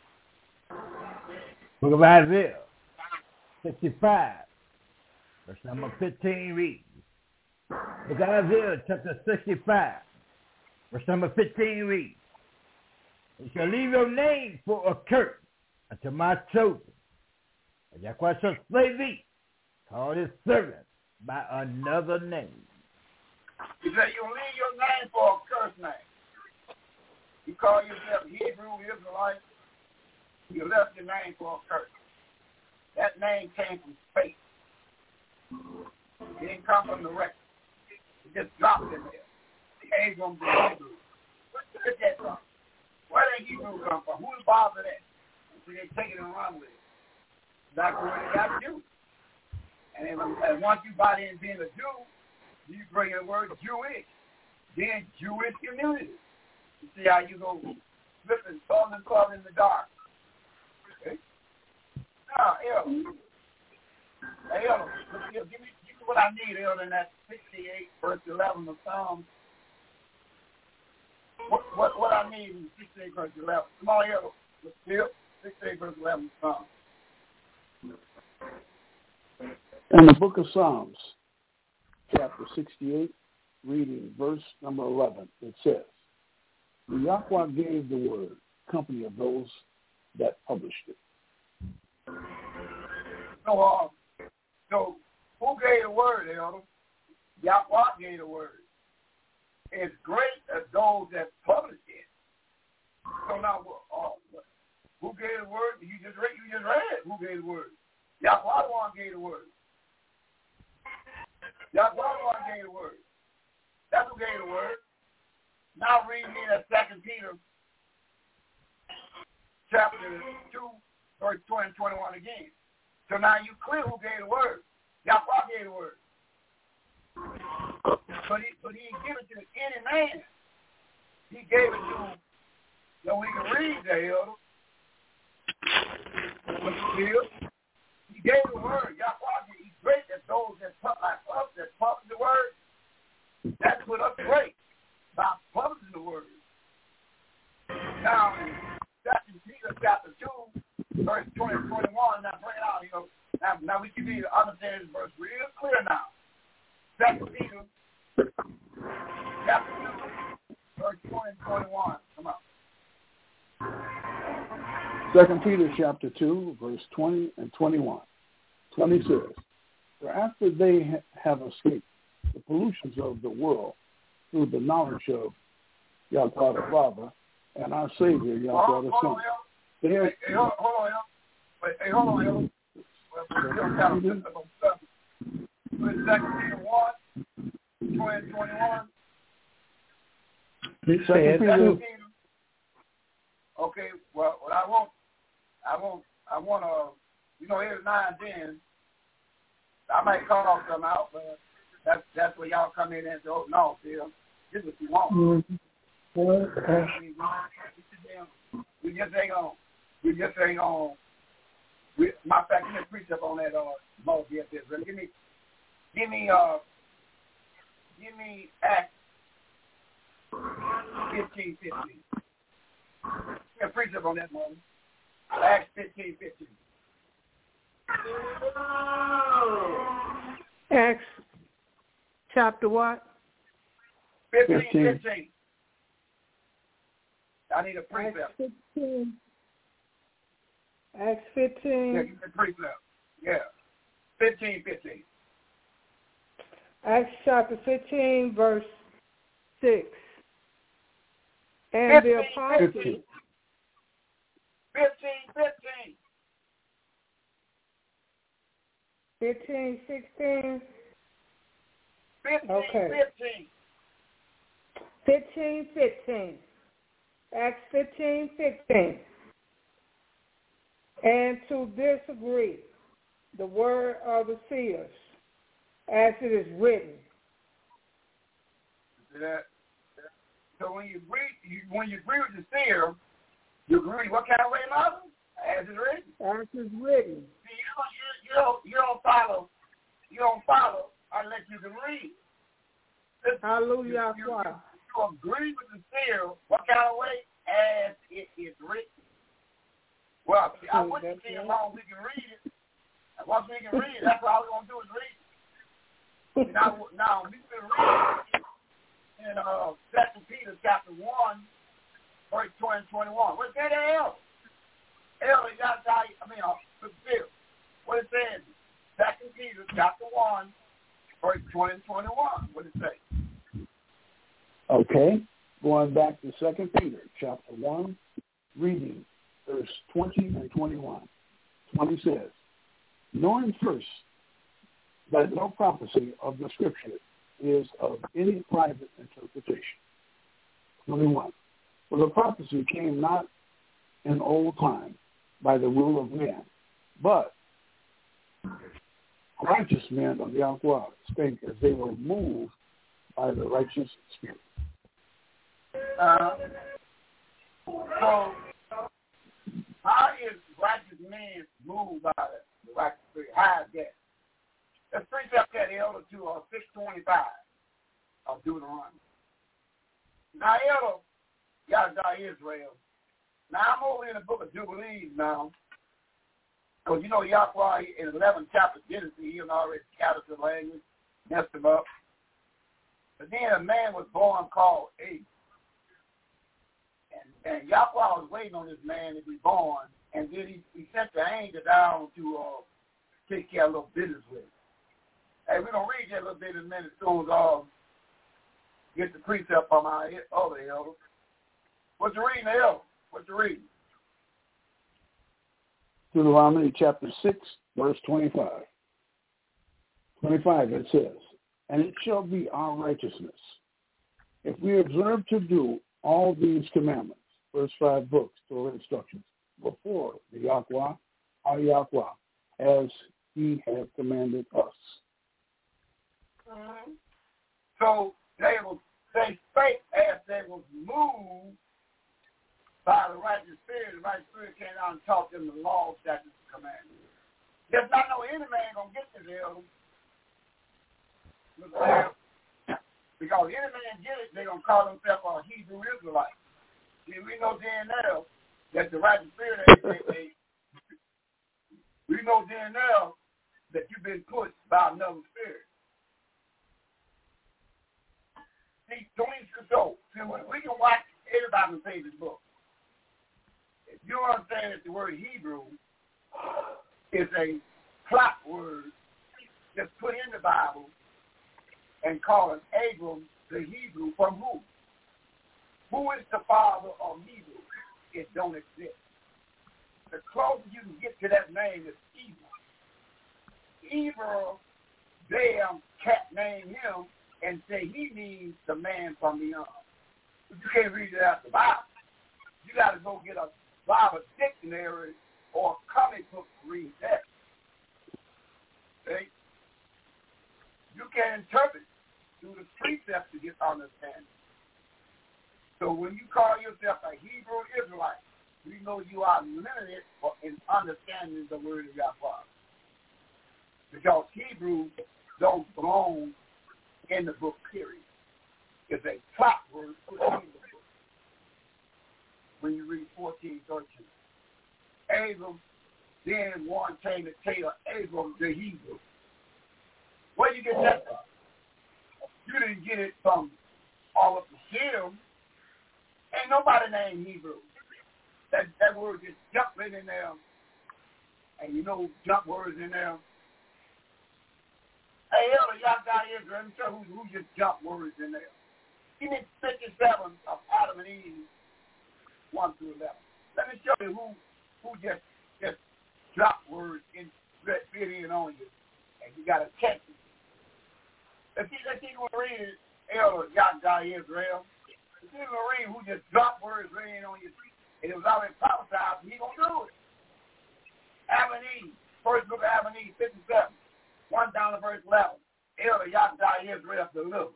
Speaker 6: Book of Isaiah, sixty-five, verse number fifteen reads. Book of Isaiah, chapter sixty-five, verse number fifteen reads. You shall leave your name for a curse unto my chosen. And Yahweh shall slay thee, call his servant by another name.
Speaker 5: He said, you'll leave your name for a curse name. You call yourself Hebrew, Israelite, you left your name for a curse. That name came from space. It didn't come from the record. It just dropped in there. The Abram, the Hebrew. Where did that from? Where did Hebrew come from? Who's bothered that? So they take it and run with it. That's where they got Jew. And, then, and once you buy in being a Jew, you bring in the word Jewish. Then Jewish community. You see how you go slipping, falling, falling in the dark. Okay? Now, Elder. Hey, Elder, give me, give me what I need, Elder, in that sixty-eight, verse eleven of Psalms. What, what, what I need in sixty-eight, verse eleven. Come on, Elder. Let's still. sixty-eight, verse eleven of Psalms.
Speaker 2: In the book of Psalms, chapter sixty-eight, reading verse number eleven, it says, Yahweh gave the word, company of those that published it.
Speaker 5: So, uh, so who gave the word, Elder? Yahweh gave the word. It's great as those that published it. So now, uh, who gave the word? You just read. You just read. Who gave the word? Yahweh the one gave the word. Yahweh the one gave the word. That's who gave the word. Now read me that Second Peter chapter two, verse twenty and twenty-one again. So now you clear who gave the word. Yahweh gave the word. But he, but he didn't give it to any man. He gave it to, so we can read that, Elder. But still, he gave the word. Yahweh, he's great that those that put like us, that publish the word, that's what us great by publishing the word. Now, in Second Peter chapter two, verse twenty and twenty-one, now bring it out, you know. Now, now we can need to understand this verse real clear now. Second Peter chapter two, verse twenty and twenty-one. Come on.
Speaker 2: Second Peter chapter two, verse twenty and twenty-one. twenty says, For after they ha- have escaped the pollutions of the world through the knowledge of Yahweh the Father and our Savior, Yahweh the Son.
Speaker 5: Hey, hey, hey, hold, hold on, Wait, hey, hold on, Well, we still got a system on stuff. Put Second Peter one, twenty and twenty-one.
Speaker 2: He said,
Speaker 5: Second Peter. Okay, well, what I want, I want, I want to, you know, every now and then, I might call some out, but that's that's where y'all come in and say, oh, no, Phil, this is what you want.
Speaker 2: Mm-hmm. Okay.
Speaker 5: We just ain't on, we just ain't on, we, my fact, give me a precept on that, uh, Mo, yes, yes, give me, give me, uh, give me Acts fifteen fifteen. Give me a precept on that, Mo. Acts fifteen fifteen.
Speaker 7: Acts chapter what?
Speaker 5: fifteen fifteen. I need a precept.
Speaker 7: Acts fifteen. Acts fifteen.
Speaker 5: Yeah, give me a precept. Yeah. fifteen fifteen.
Speaker 7: Acts chapter fifteen, verse six. And the apostles.
Speaker 5: fifteen fifteen.
Speaker 7: fifteen, sixteen?
Speaker 5: fifteen,
Speaker 7: Okay.
Speaker 5: fifteen.
Speaker 7: fifteen, fifteen. Acts fifteen, fifteen. And to disagree the word of the seers, as it is written.
Speaker 5: That, so when you agree, you, when you agree with the seer, you agree what kind of way, Mother? As it's written.
Speaker 7: As it's written.
Speaker 5: See, you don't, you, you don't, you don't follow, you don't follow unless you can read. Listen,
Speaker 7: Hallelujah.
Speaker 5: You, you, you, you agree with the seer, what kind of way? As it is written. Well, see, I wouldn't see as long as we can read it. And once we can read it, that's all we're going to do is read it. now, now, we can read it in uh, Second Peter chapter one, verse twenty and twenty-one. What say that, Elder? Elder, you got to tell you, I mean, uh, what it says, Second Peter chapter one, verse twenty and twenty-one. What it say?
Speaker 2: Okay, going back to Second Peter chapter one, reading verse twenty and twenty-one. twenty says, knowing first that no prophecy of the Scripture is of any private interpretation. twenty-one. For the prophecy came not in old time by the will of man, but righteous men of Yahweh spake as they were moved by the righteous Spirit.
Speaker 5: Uh, so, how is righteous men moved by the righteous Spirit? How is that? Let's precept that, Elder, to uh, six twenty-five of Deuteronomy. Now, Elder, Yahweh Israel. Now, I'm over in the book of Jubilees now. Because, you know, Yahweh in the eleventh chapter of Genesis, he had already scattered the language, messed them up. But then a man was born called Abel. And, and Yahweh was waiting on this man to be born. And then he, he sent the angel down to uh, take care of a little business with him. Hey, we're going to read that a little bit in a minute as soon as uh, get the precept from our other elder. What you reading, Elder? What you reading?
Speaker 2: Deuteronomy chapter six, verse twenty-five. twenty-five, it says, and it shall be our righteousness, if we observe to do all these commandments, first five books, Torah instructions, before the Yahweh, our Yahweh, as he has commanded us.
Speaker 5: Mm-hmm. So they will they spake as they was moved by the righteous Spirit. The righteous Spirit came down and taught them the law, statutes, and commandments. There's not no any man gonna get this, Elder. Because any man get it, they're gonna call themselves a Hebrew Israelite. See, we know then now that the righteous Spirit ain't they, they, we know then now that you've been pushed by another spirit. See, don't even so. See, when we can watch everybody can say this book. If you understand that the word Hebrew is a plot word that's put in the Bible and called Abram the Hebrew from who? Who is the father of Hebrew? It don't exist. The closest you can get to that name is Hebrew. Hebrew, damn cat named him and say he means the man from beyond. But you can't read it out the Bible. You got to go get a Bible dictionary or a comic book to read that. See? You can interpret through the precepts to get understanding. So when you call yourself a Hebrew Israelite, we know you are limited in understanding the word of Yahweh. Because Hebrew don't belong in the book, period. It's a plot word put in the book. When you read fourteen, thirteen. Abram, then one came to tell Abram the Hebrew. Where did you get that from? You didn't get it from all of the Shem. Ain't nobody named Hebrew. That that word just jumped in there. And you know jump words in there. Hey, Elder, y'all got Israel. Let me tell you who, who just jump words in there. Give me fifty-seven of Adam and Eve, one through eleven. Let me show you who who just just dropped words in fit in on you you got to catch it. Let's see, let's see who read Elder Yahweh Israel. Let's see who read who just dropped words rain on your feet, and it was already prophesied, he going to do it. Abinee, first book of Abinee, fifty-seven, one down to verse eleven. Elder Yahweh Israel delivered.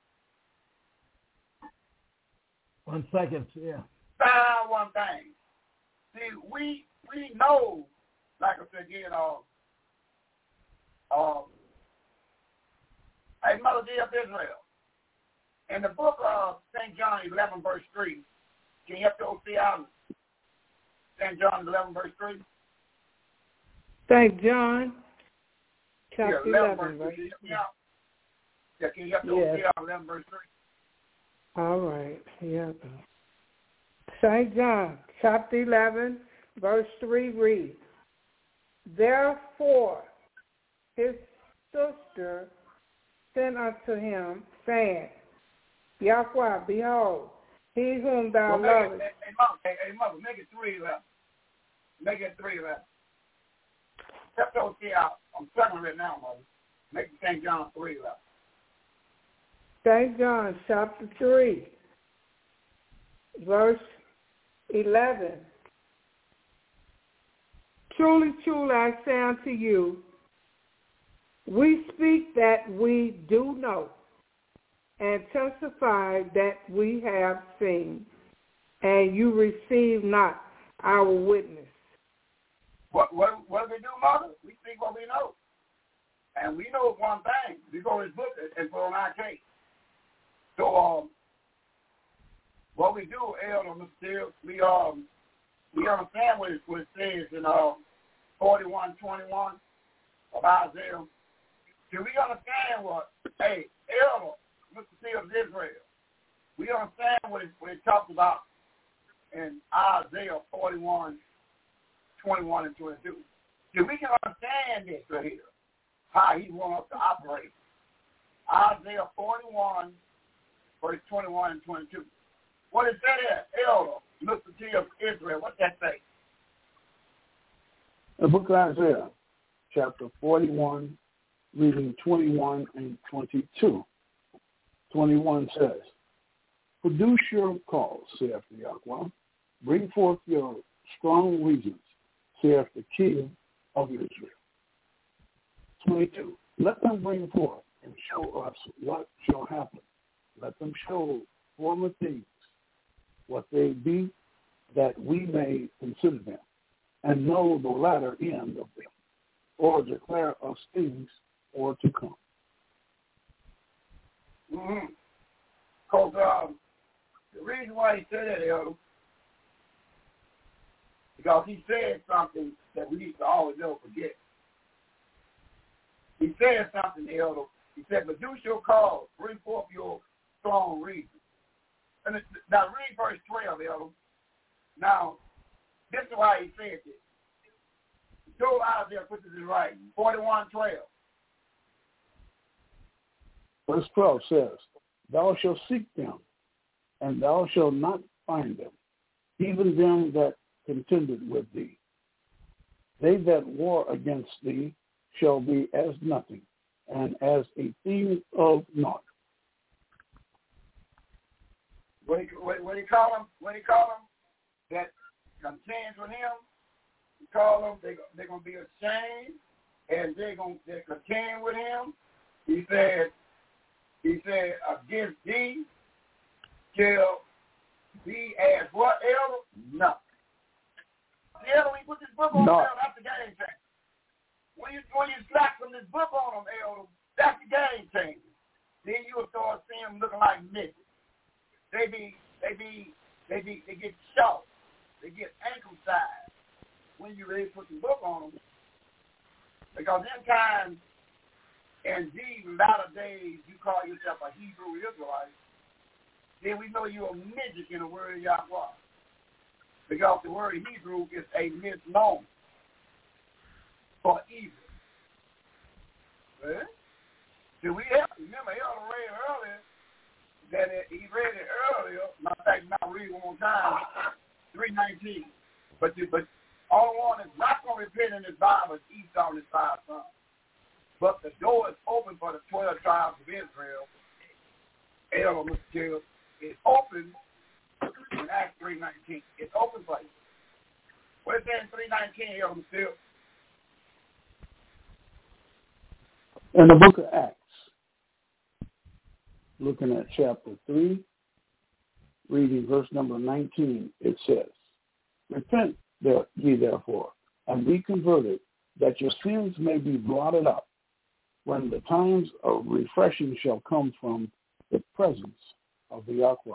Speaker 6: One second, yeah.
Speaker 5: Find one thing. See, we we know, like I said again, uh, uh, hey, Mother D of Israel, in the book of Saint John eleven, verse three, can you help to see out Saint John eleven, verse three?
Speaker 7: Saint John, chapter
Speaker 5: yeah, eleven,
Speaker 7: eleven, verse three.
Speaker 5: Yeah, yeah, can you help to
Speaker 7: yes.
Speaker 5: see out eleven, verse three?
Speaker 7: All right, yeah. Saint John, chapter eleven, verse three reads, Therefore his sister sent unto him, saying, Yahweh, behold, he whom thou
Speaker 5: well,
Speaker 7: lovest.
Speaker 5: Hey, hey, mother, hey, hey, mother, make it three eleven. Make it three eleven. Help those see out. I'm struggling right now, mother. Make it Saint John three eleven.
Speaker 7: Saint John, chapter three, verse eleven. Truly, truly, I say unto you, we speak that we do know, and testify that we have seen, and you receive not our witness.
Speaker 5: What what what do we do, mother? We speak what we know. And we know one thing. We go to his book and put on our case. So um what we do, Elder Mister we um we understand what it, what it says in uh forty-one twenty-one of Isaiah. Do we understand what hey, Elder Mister Steele of Israel, we understand what it what it talks about in Isaiah forty-one twenty-one and twenty-two. So we can understand this right here, how he wants us to operate. Isaiah forty-one, verse twenty-one and twenty-two. What is that there? Elder, Mister T of Israel, what's that say?
Speaker 2: The book of Isaiah, chapter forty-one, reading twenty-one and twenty-two. twenty-one says, Produce your cause, saith the Yahweh. Bring forth your strong reasons, saith the King of Israel. twenty-two. Let them bring forth and show us what shall happen. Let them show former things, what they be, that we may consider them, and know the latter end of them, or declare us things or to come.
Speaker 5: Mm-hmm. Because um, the reason why he said that, Elder, because he said something that we need to always never forget. He said something, Elder. He said, produce your cause, bring forth your strong reason. And it, now read verse twelve, Elder. Now, this is why he said this. Go out there, put this in writing. forty-one twelve.
Speaker 2: Verse twelve says, Thou shalt seek them, and thou shalt not find them, even them that contended with thee. They that war against thee shall be as nothing, and as a thing of naught.
Speaker 5: What do you, what, what do you call them? What do you call them? That contends with him. You call them. They they're gonna be ashamed, and they're gonna they contend with him. He said. He said against thee shall be as what, Elder? Nothing. The Elder, we put this book on
Speaker 2: no.
Speaker 5: Elder, that's the game changer. When you when you slap from this book on them, Elder, that's the game changer. Then you'll start seeing them looking like midgets. They be they be they be they get short. They get ankle size when you really put the book on them. Because in times and these latter days you call yourself a Hebrew Israelite, then we know you're a midget in the word of Yahweh. Because the word Hebrew is a misnomer for evil. Right? So we have, remember, he already read earlier that it, he read it earlier. Matter of fact, now read one more time, three nineteen. But the, but only one that's not going to repent in his Bible is Esau and his five sons. But the door is open for the twelve tribes of Israel. Elder Mister It's open in Acts three nineteen. It's open for you. What is that in three nineteen, Elder Mister
Speaker 2: In the book of Acts, looking at chapter three, reading verse number nineteen, it says, Repent there, ye therefore, and be converted, that your sins may be blotted up, when the times of refreshing shall come from the presence of the Yahweh.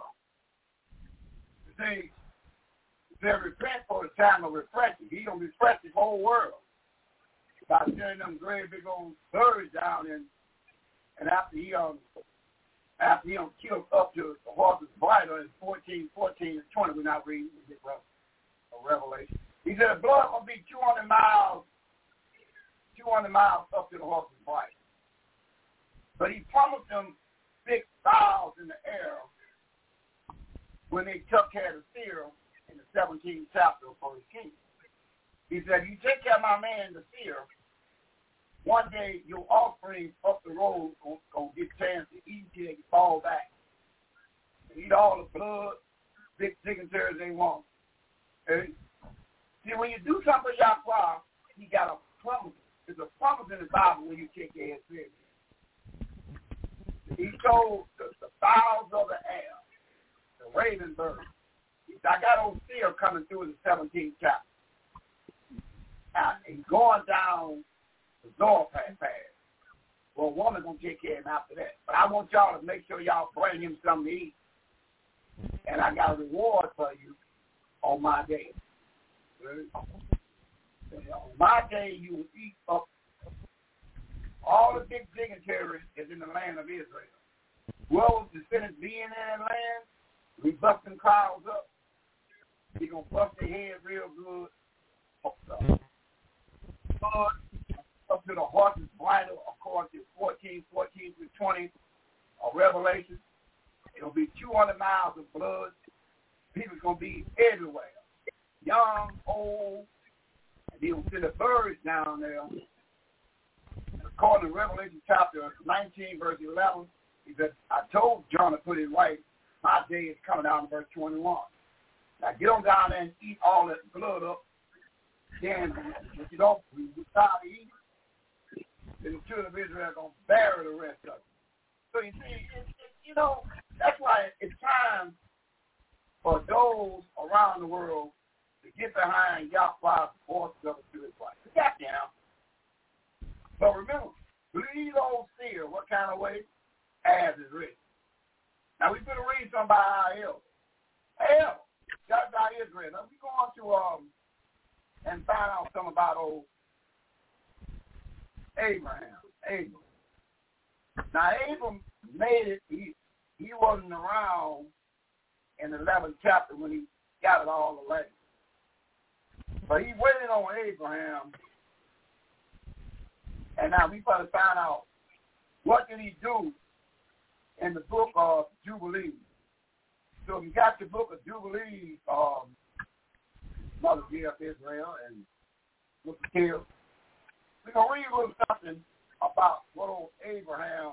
Speaker 5: See, they repent for the time of refreshing. He gonna refresh the whole world by sending them great big old birds down, and and after he um after he um killed up to the horse's bridle in fourteen, fourteen, and twenty, we're not reading we get a revelation. He said the blood gonna be two hundred miles, two hundred miles up to the horse's bridle. But he promised them six fowls in the air when they took care of the seer in the seventeenth chapter of First Kings. He said, you take care of my man, the seer, one day your offspring up the road gonna, gonna get a chance to eat till they fall back. And eat all the blood, big dignitaries they want. Okay? See, when you do something for Yahweh, he got a promise. There's a promise in the Bible when you take care of his. He told the, the fowls of the air, the raven bird. He said, I got old seer coming through in the seventeenth chapter. And he's going down the door path. Well, a woman's going to take care of him after that. But I want y'all to make sure y'all bring him something to eat. And I got a reward for you on my day. On my day, you will eat up all the big dignitaries is in the land of Israel. Whoever's descendants being in that land, we bust them crowds up. We're going to bust their head real good. Up, up to the horse's bridle, according to fourteen, fourteen through twenty of Revelation. It'll be two hundred miles of blood. People's going to be everywhere. Young, old, and you'll see the birds down there. According to Revelation chapter nineteen, verse eleven, he said, I told John to put it right. My day is coming out in verse twenty-one. Now get on down there and eat all that blood up. Then, if you don't, we stop eating. Then the children of Israel are going to bury the rest of it. So you see, it, it, you know, that's why it's time for those around the world to get behind Yahweh's forces of the Jewish life. You got them. But remember, believe those seer what kind of way? As is written. Now we're going to read something by our elders. Hell, that's about Israel. Now we're going to um and find out something about old Abraham. Abram. Now Abram made it. He he wasn't around in the eleventh chapter when he got it all the way. But he waited on Abraham. And now we got to find out what did he do in the book of Jubilees. So we got the book of Jubilees, um, Mother G F Israel and Mister Kill. We're going to read a little something about what old Abraham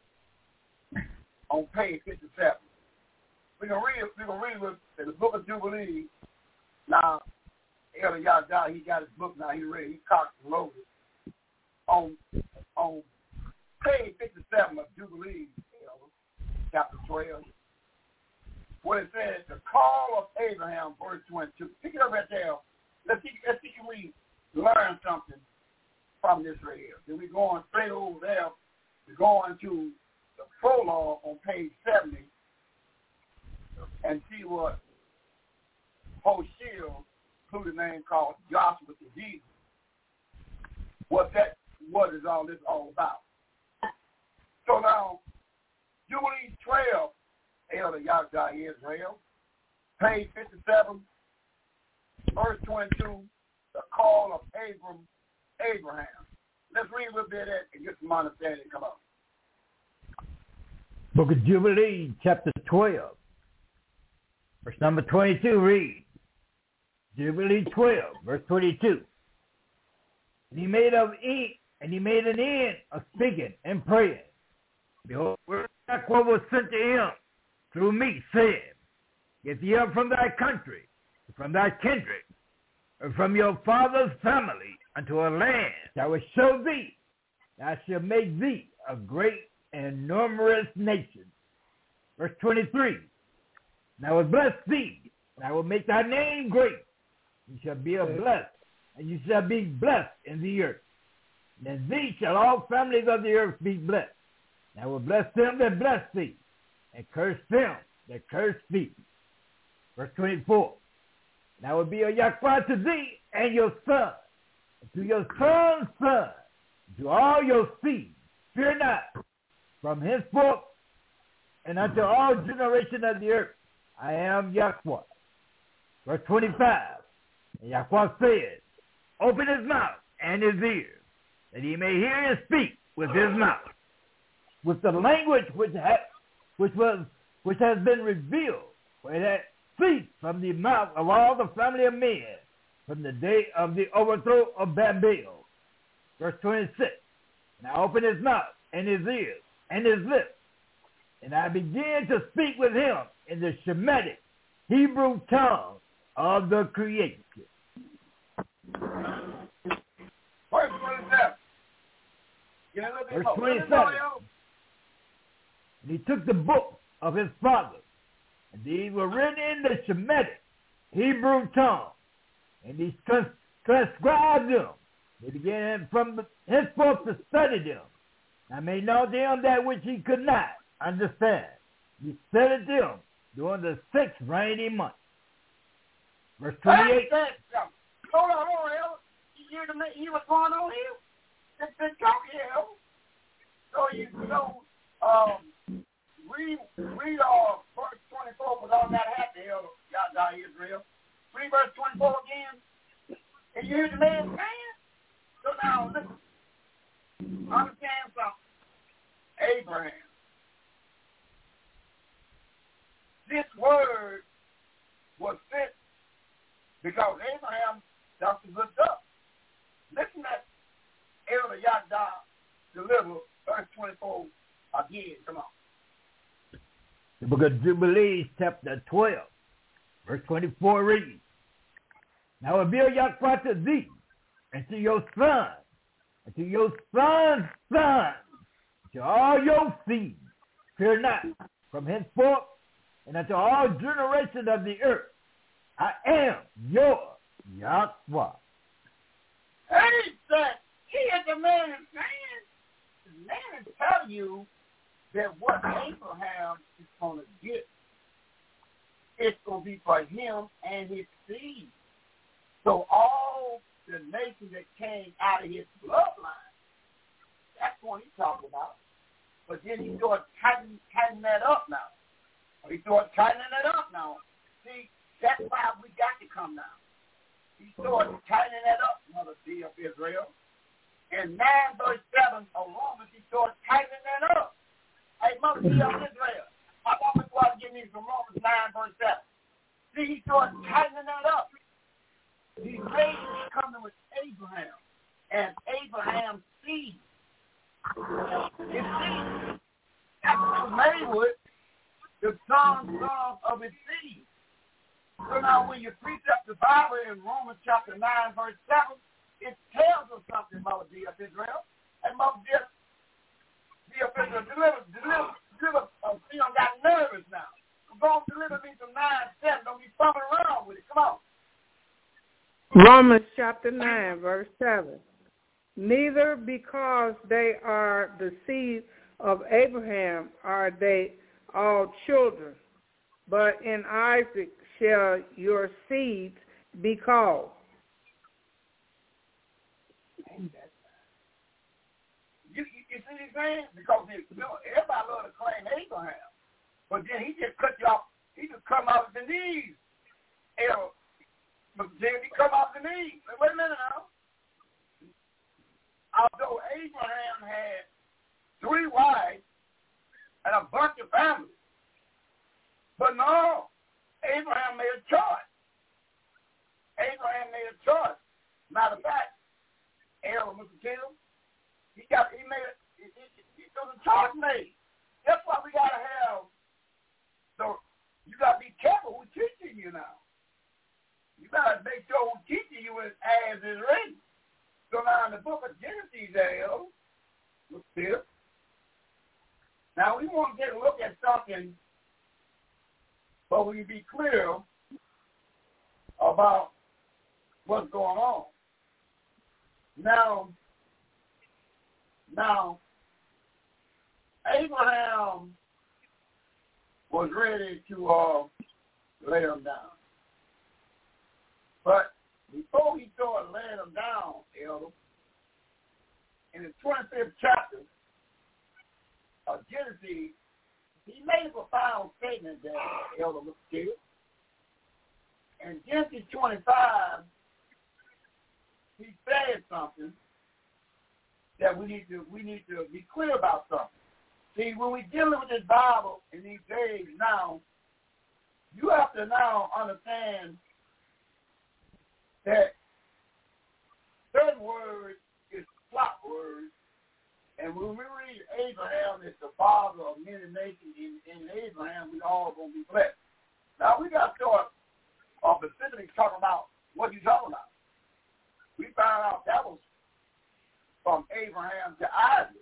Speaker 5: on page fifty-seven. We're going to read, we're going to read with, in the book of Jubilees. Now, Elder Yahweh, he got his book now. He read, he cocked and loaded. On on page fifty-seven of Jubilees, chapter twelve, where it says, the call of Abraham, verse twenty-two. Pick it up right there. Let's see, let's see if we learn something from this right here. Then we're going straight over there. We're going to the prologue on page seventy and see what Hoshea, who the name called Joshua to Jesus, what that what is all this all about. So now, Jubilees twelve, Elder Yahweh Israel, page fifty-seven, verse twenty-two, the call of Abram, Abraham. Let's read a little bit of that and get some understanding. Come on.
Speaker 6: Book of Jubilees, chapter twelve, verse number twenty-two, read. Jubilees twelve, verse twenty-two. And he made of And he made an end of speaking and praying. Behold, what was sent to him through me, saying, Get thee up from thy country, from thy kindred, and from your father's family, unto a land that will show thee, that I shall make thee a great and numerous nation. Verse twenty-three, And I will bless thee, and I will make thy name great. You shall be a blessed, and you shall be blessed in the earth. And in thee shall all families of the earth be blessed. And I will bless them that bless thee, and curse them that curse thee. Verse twenty-four, And I will be a Yahweh to thee and your son, and to your son's son, and to all your seed. Fear not, from henceforth and unto all generations of the earth, I am Yahweh. Verse twenty-five, And Yahweh said, Open his mouth and his ears, that he may hear and speak with his mouth, with the language which has, which was, which has been revealed, for it had ceased from the mouth of all the family of men, from the day of the overthrow of Babel. Verse twenty-six, And I opened his mouth and his ears and his lips, and I began to speak with him in the Shemitic Hebrew tongue of the creation.
Speaker 5: Verse twenty-seven. Get a little bit
Speaker 6: Verse
Speaker 5: more.
Speaker 6: twenty-seven. And he took the book of his father, and these were written in the Shemitic Hebrew tongue, and he trans- transcribed them. They began from the, henceforth to study them. I made known to him that which he could not understand. He said it to him during the sixth rainy month. Verse twenty-eight.
Speaker 5: Hold on, hold on, Elder. You hear, the, you hear what's going on here? It's been talking here, Elder. So you know, um, read, read uh, verse twenty-four, was all that happened, Elder. Y'all Israel. Read verse twenty-four again. And you hear the man saying? So now, listen. Understand something. Abraham. This word was sent because Abraham does the good stuff. Listen at Elder Yada deliver verse twenty-four again. Come on.
Speaker 6: The book of Jubilees, chapter twelve, verse twenty-four reads, Now I will build Yahweh to thee, and to your son, and to your son's son, to all your seed. Fear not, from henceforth and unto all generations of the earth, I am your Yahweh.
Speaker 5: Hey, son, here's the man is saying. The man is telling you that what Abraham is going to get, it's going to be for him and his seed. So all the nation that came out of his bloodline, that's what he's talking about. But then he started tightening, tightening that up now. He started tightening it up now. See, that's why we got to come now. He started tightening that up, Mother D of Israel. In nine verse seven of Romans, he started tightening that up. Hey, Mother D of Israel, I want to go out and give me from Romans nine verse seven. See, he started tightening that up. He made it coming with Abraham and Abraham's seed. His seed. That's what he made with the son, son of his seed. So now when you precept the Bible in Romans chapter nine, verse seven, it tells us something, Mother D of Israel. And Mother D of Israel, deliver, deliver, deliver, uh, you know, got nervous now. Go deliver me from nine, seven. Don't be fumbling around with it. Come on.
Speaker 7: Romans chapter nine, verse seven. Neither because they are the seed of Abraham are they all children, but in Isaac shall your seed be called.
Speaker 5: You, you, you see what he's saying? Because you know, everybody loves to claim Abraham, but then he just cut you off. He just come off the knees. But then he come off the knees. Wait a minute now. Although Abraham had three wives and a bunch of families, but no, Abraham made a choice. Abraham made a choice. Matter of fact, Aaron was killed, choice made. That's why we got to have, so you got to be careful who's teaching you now. You got to make sure who's teaching you is as is written. So now in the book of Genesis, Dale, look here. Now we want to get a look at something, but we be clear about what's going on. Now, now, Abraham was ready to uh, lay him down. But before he started laying him down, Elder, in the twenty-fifth chapter of Genesis, he made a profound statement there, Elder Mr. In Genesis twenty-five, he said something that we need to we need to be clear about something. See, when we're dealing with this Bible in these days now, you have to now understand that certain words is plot words, and when we read Abraham is the father of many nations, in, in Abraham we all going to be blessed. Now we got to start uh, specifically talking about what he's talking about. We found out that was from Abraham to Isaac.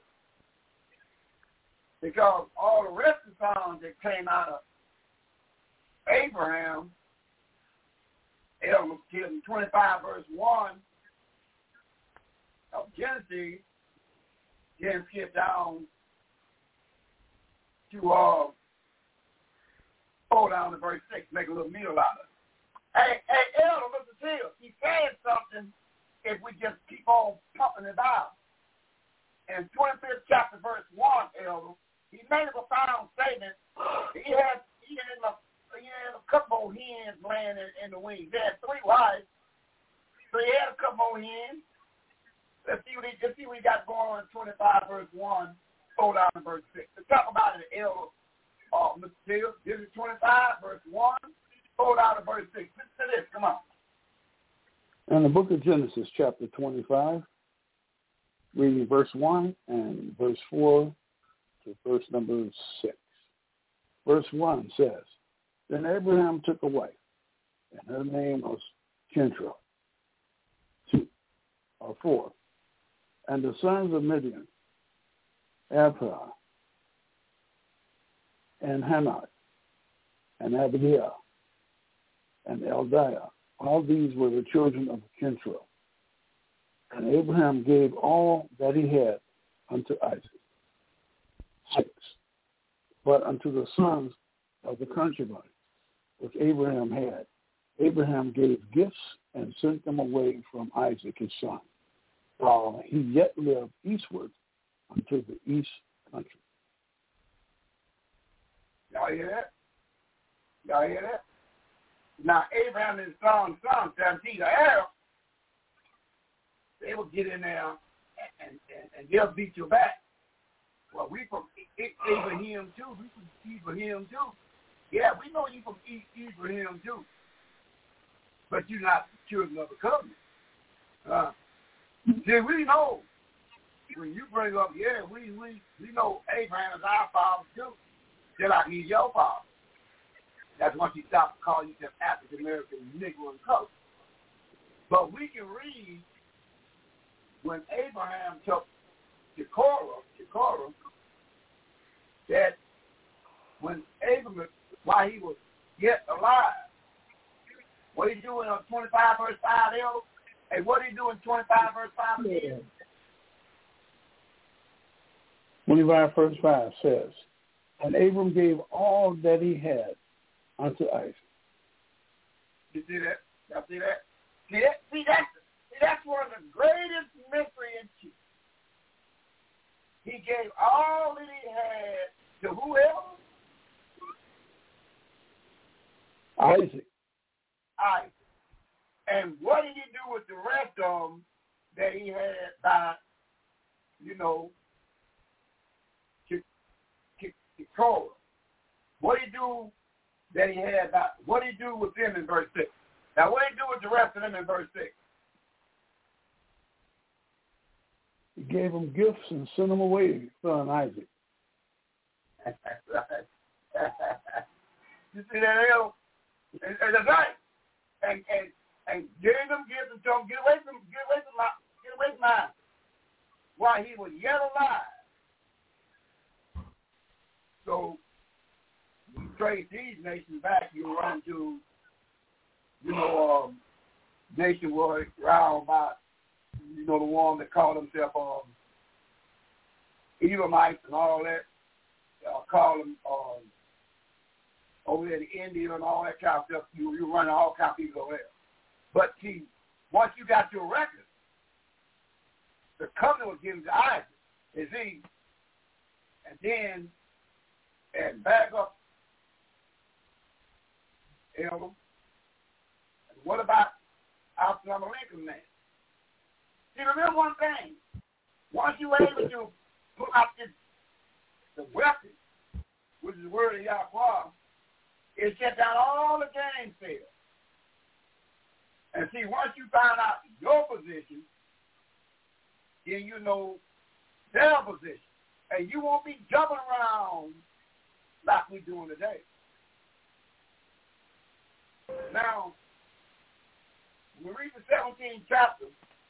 Speaker 5: Because all the rest of the songs that came out of Abraham, in twenty-five verse one of Genesis, then skip down to uh, go down to verse six, make a little meal out of it. Hey, hey, Elder, listen to this. He said something if we just keep on pumping it out. In twenty-fifth chapter, verse one, Elder, he made a profound statement. He had he had a, he had a couple of hens laying in, in the wings. He had three wives, so he had a couple of hens. Let's see what he let's see what he got going on in twenty-five verse one. Go down to verse six. Let's talk about it, Elder. Uh, Mister Steele, this is twenty-five verse one. Go down to verse six. Listen to this. Come on.
Speaker 2: In the book of Genesis, chapter twenty-five, reading verse one and verse four to verse number six. Verse one says, Then Abraham took a wife, and her name was Keturah. Two, or four. And the sons of Midian, Ephah, and Hanok, and Abigail, and Eldiah. All these were the children of Keturah. And Abraham gave all that he had unto Isaac. Six. But unto the sons of the concubines which Abraham had, Abraham gave gifts and sent them away from Isaac his son, while he yet lived eastward unto the east country.
Speaker 5: Y'all hear that? Y'all hear that? Now Abraham and his son, son, seventeen, the Arab, they will get in there and, and, and they'll beat you back. Well, we from Abraham too. We from Abraham too. Yeah, we know you from Abraham too. But you're not children of the covenant. Uh, see, we know when you bring up, yeah, we we we know Abraham is our father too. Just like he's your father. That's once you stop calling yourself African American, Negro, and color. But we can read when Abraham took Keturah, Keturah, that when Abraham, while he was yet alive, what did he do in twenty-five verse five, L? Hey, what did he do in twenty-five verse five?
Speaker 2: Yeah. twenty-five verse five says, And Abram gave all that he had unto Isaac.
Speaker 5: You see that? Y'all see that? See that? See that's see that's one of the greatest mystery in chief. He gave all that he had to who else?
Speaker 2: Isaac.
Speaker 5: Isaac. And what did he do with the rest of them that he had by, you know, Keturah? What did he do that he had by, what did he do with them in verse six? Now what did he do with the rest of them in verse six?
Speaker 2: He gave them gifts and sent them away, son Isaac.
Speaker 5: You see that, L? And, and that's right. And and and gave them gifts and told him, get away from get away from my get away from mine. While he was yet alive. So you trace these nations back, you run to, you know, um, nation were around about, you know, the one that called themselves um, Edomites and all that. Uh, call them um, over there in India and all that kind of stuff. You you run all kind of people over there. But see, once you got your record, the covenant was given to Isaac, is he, and then and back up, Elder. And what about Abraham Lincoln man? See, remember one thing. Once you were able to put out this, the weapon, which is the word of Yahweh, it shut down all the game sales. And see, once you find out your position, then you know their position. And you won't be jumping around like we're doing today. Now, we read the seventeenth chapter.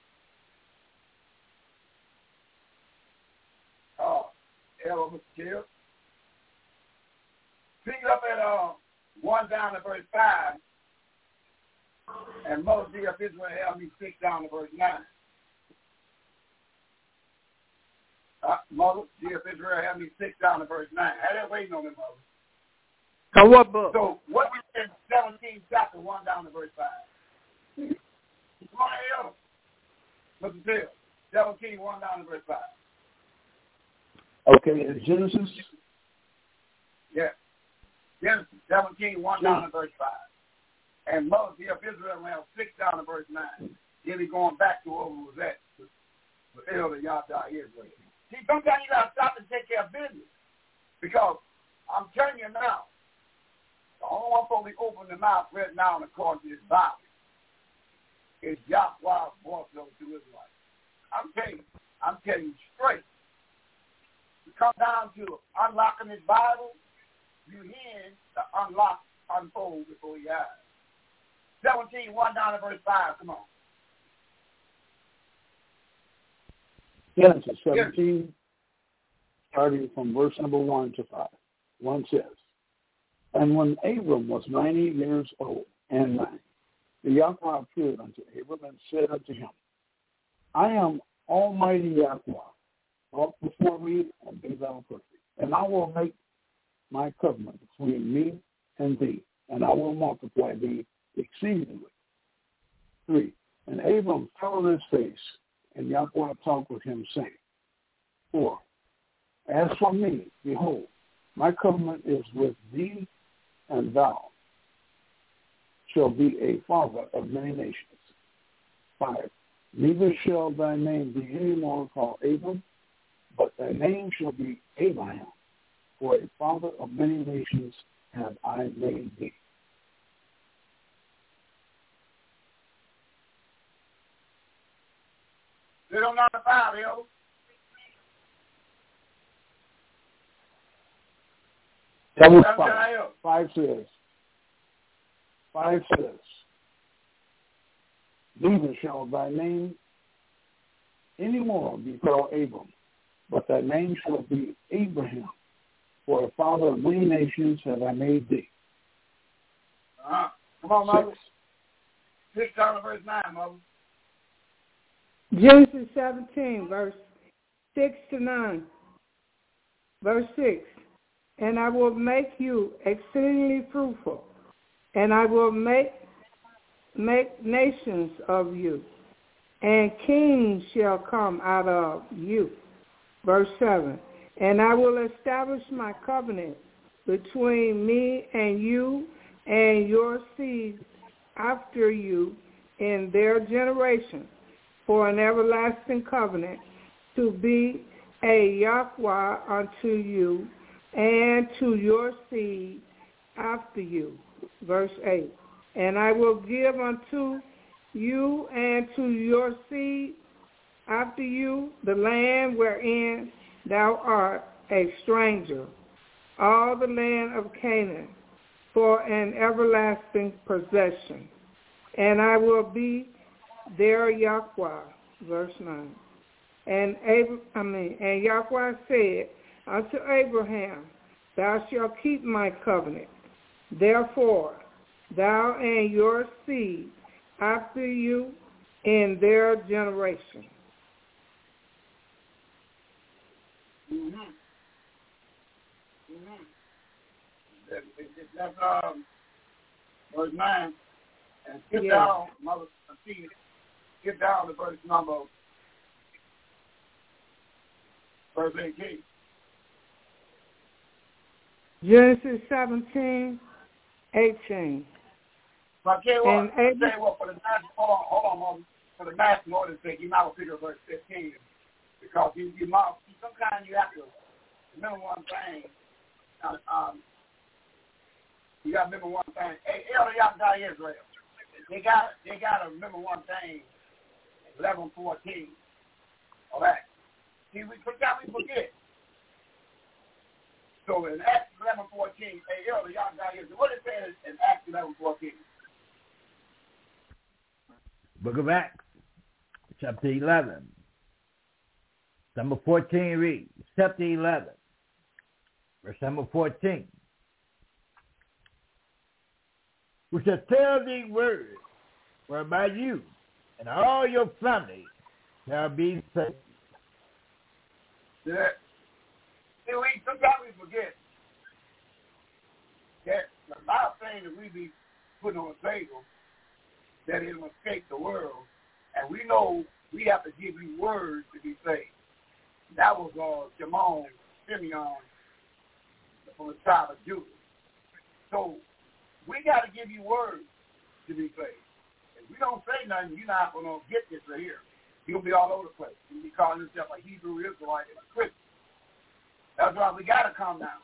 Speaker 5: Uh, Ella, Mister Kill. Pick it up at uh, one down to verse five. And Mother dear Israel help me six down to verse nine. Uh, Mother, dear Israel help me six down to verse nine. I didn't waiting on me, Mother.
Speaker 7: Now what book?
Speaker 5: So what we in seventeen chapter one down to verse five. Come on, Ella. Mister Bill. seventeen, one down to verse five.
Speaker 2: Okay, in Genesis?
Speaker 5: Yeah. Genesis seventeen, one down to verse five. And Moses of Israel around six down to verse nine. Then he's going back to where we was at. The elder Yahweh Israel. See, sometimes you got to stop and take care of business. Because I'm telling you now, the only one supposed to be opening the mouth right now according to this Bible is Yahweh's voice to Israelites. I'm telling you, I'm telling you straight. You come down to unlocking this Bible, you hear the unlock unfold before your eyes. seventeen, one down to verse five. Come on.
Speaker 2: Genesis seventeen, starting from verse number one to five. One says, and when Abram was ninety years old and nine, the Yahweh appeared unto Abram and said unto him, I am Almighty Yahweh. Walk before me and be thou perfect. And I will make my covenant between me and thee, and I will multiply thee exceedingly. Three. And Abram fell on his face, and Yahweh talked with him, saying, Four. As for me, behold, my covenant is with thee, and thou shalt be a father of many nations. Five. Neither shall thy name be any more called Abram, but thy name shall be Abraham, for a father of many nations have I made thee.
Speaker 5: They don't know the Bible, yo.
Speaker 2: That was five. Five says, five says, neither shall thy name any more be called Abram, but thy name shall be Abraham, for a father of many nations have I made thee.
Speaker 5: Uh-huh. Come on, Mother. Six down to verse nine, Mother.
Speaker 7: Genesis seventeen, verse six to nine. Verse six. And I will make you exceedingly fruitful, and I will make make nations of you, and kings shall come out of you. Verse seven. And I will establish my covenant between me and you and your seed after you in their generation, for an everlasting covenant, to be a Yahweh unto you and to your seed after you. Verse eight. And I will give unto you and to your seed after you the land wherein thou art a stranger, all the land of Canaan for an everlasting possession, and I will be their Yahweh. Verse nine. And Ab- I mean, and Yahweh said unto Abraham, Thou shalt keep my covenant. Therefore, thou and your seed after you in their generation.
Speaker 5: Mm-hmm. Mm-hmm. That, that's um, verse nine. And skip
Speaker 7: Yeah.
Speaker 5: down, Mother, see, skip down to verse number, verse eighteen.
Speaker 7: Genesis seventeen, eighteen.
Speaker 5: But I tell you what,
Speaker 7: And
Speaker 5: I tell
Speaker 7: Abraham,
Speaker 5: you what, for the math, hold on, hold on, Mother. For the math order's sake, you might figure verse fifteen. Because you, you might, sometimes you have to remember one thing. Uh, um, you got to remember one thing. Hey, Elder, y'all got Israel. They got, they got to remember one thing. eleven fourteen. All right. See, we forgot, we forget. So in Acts eleven fourteen, hey, Elder, y'all got Israel. What it says in Acts eleven fourteen?
Speaker 6: Book of Acts, chapter eleven. Number fourteen reads, chapter eleven, verse number fourteen. We shall tell thee words whereby you and all your family shall be saved.
Speaker 5: Yeah. See, we, sometimes we forget that a lot of things that we be putting on the table that it will escape the world, and we know we have to give you words to be saved. That was uh, Shimon, Simeon, from the tribe of Judah. So we got to give you words to be saved. If we don't say nothing, you're not going to get this right here. You'll be all over the place. You'll be calling yourself a Hebrew Israelite and a Christian. That's why we got to calm down.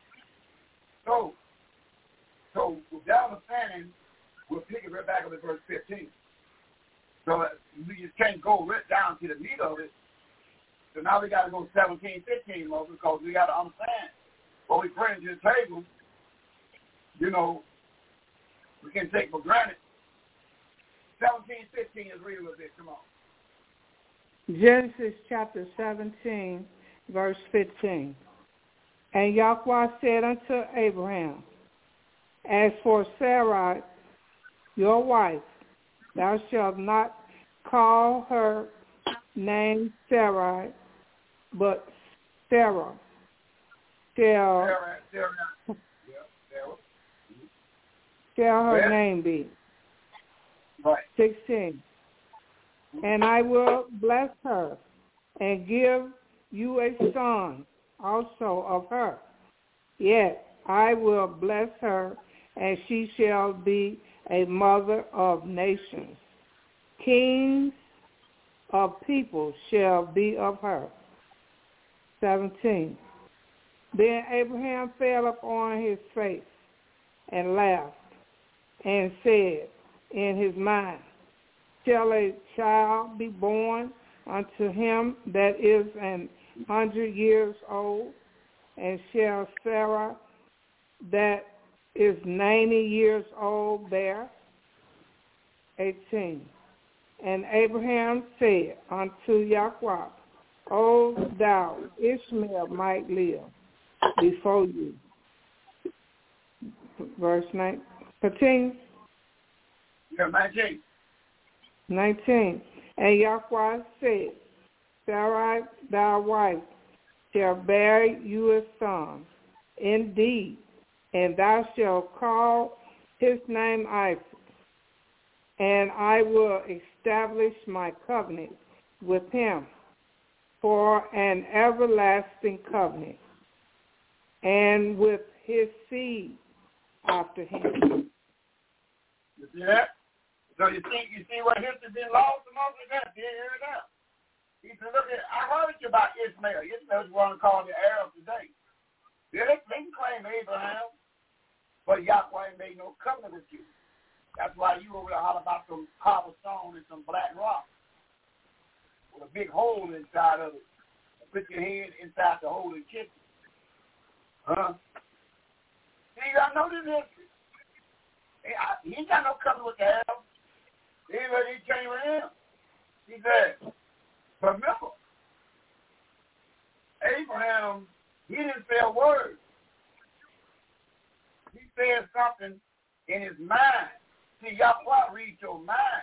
Speaker 5: So, so with that understanding, we'll pick it right back up to verse fifteen. So uh, we just can't go right down to the meat of it. So now we got to go seventeen, fifteen, Moses, because we got to understand what we bring to the table. You know, we can take for granted. seventeen, fifteen is real with it. Come on.
Speaker 7: Genesis chapter seventeen, verse fifteen. And Yahweh said unto Abraham, As for Sarai, your wife, thou shalt not call her name Sarai, but Sarah shall
Speaker 5: Sarah, Sarah. Yeah, Sarah.
Speaker 7: shall her
Speaker 5: Yeah.
Speaker 7: name be.
Speaker 5: Right.
Speaker 7: sixteen. And I will bless her and give you a son also of her. Yet I will bless her, and she shall be a mother of nations. Kings of people shall be of her. seventeen. Then Abraham fell upon his face and laughed and said in his mind, Shall a child be born unto him that is an hundred years old, and shall Sarah that is ninety years old bear? eighteen. And Abraham said unto Yahweh, O thou, Ishmael might live before you. Verse nine. Continue.
Speaker 5: Yeah, nineteen.
Speaker 7: nineteen. And Yahweh said, Sarai thy wife shall bear you a son, indeed, and thou shalt call his name Isaac, and I will establish my covenant with him for an everlasting covenant, and with his seed after him.
Speaker 5: You see that? So you see, you see what history been lost among the dead. You hear it out. He said, look at, I heard you about Ishmael. Ishmael's one called the heir of today. Yeah, they, they can claim Abraham, but Yahweh made no covenant with you. That's why you over there holler about some cobblestone and some black rock with a big hole inside of it. Put your head inside the hole and kiss it. Huh? See, I know this history. He ain't got no covenant with the hell. Anyway, he came with him. He said, but remember, Abraham, he didn't say a word. He said something in his mind. See, Yahweh reads your mind.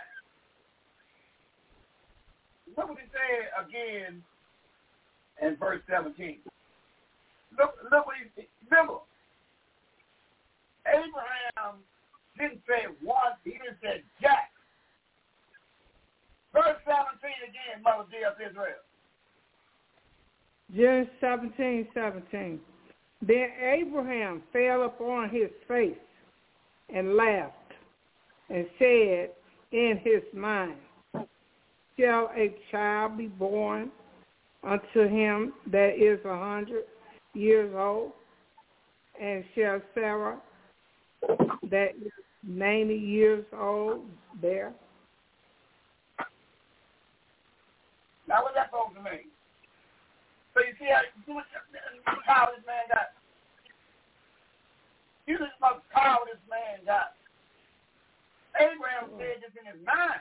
Speaker 5: Look what he said again in verse seventeen. Look, look what he, remember, Abraham didn't say one, he didn't say jack. Verse seventeen again, Mother dear of Israel.
Speaker 7: Genesis seventeen, seventeen. Then Abraham fell upon his face and laughed and said in his mind, shall a child be born unto him that is a hundred years old? And shall Sarah that is ninety years old bear?
Speaker 5: Now what's that supposed to mean? So you see how, you see what power this man got? You see how much power this man got. Abraham said this in his mind.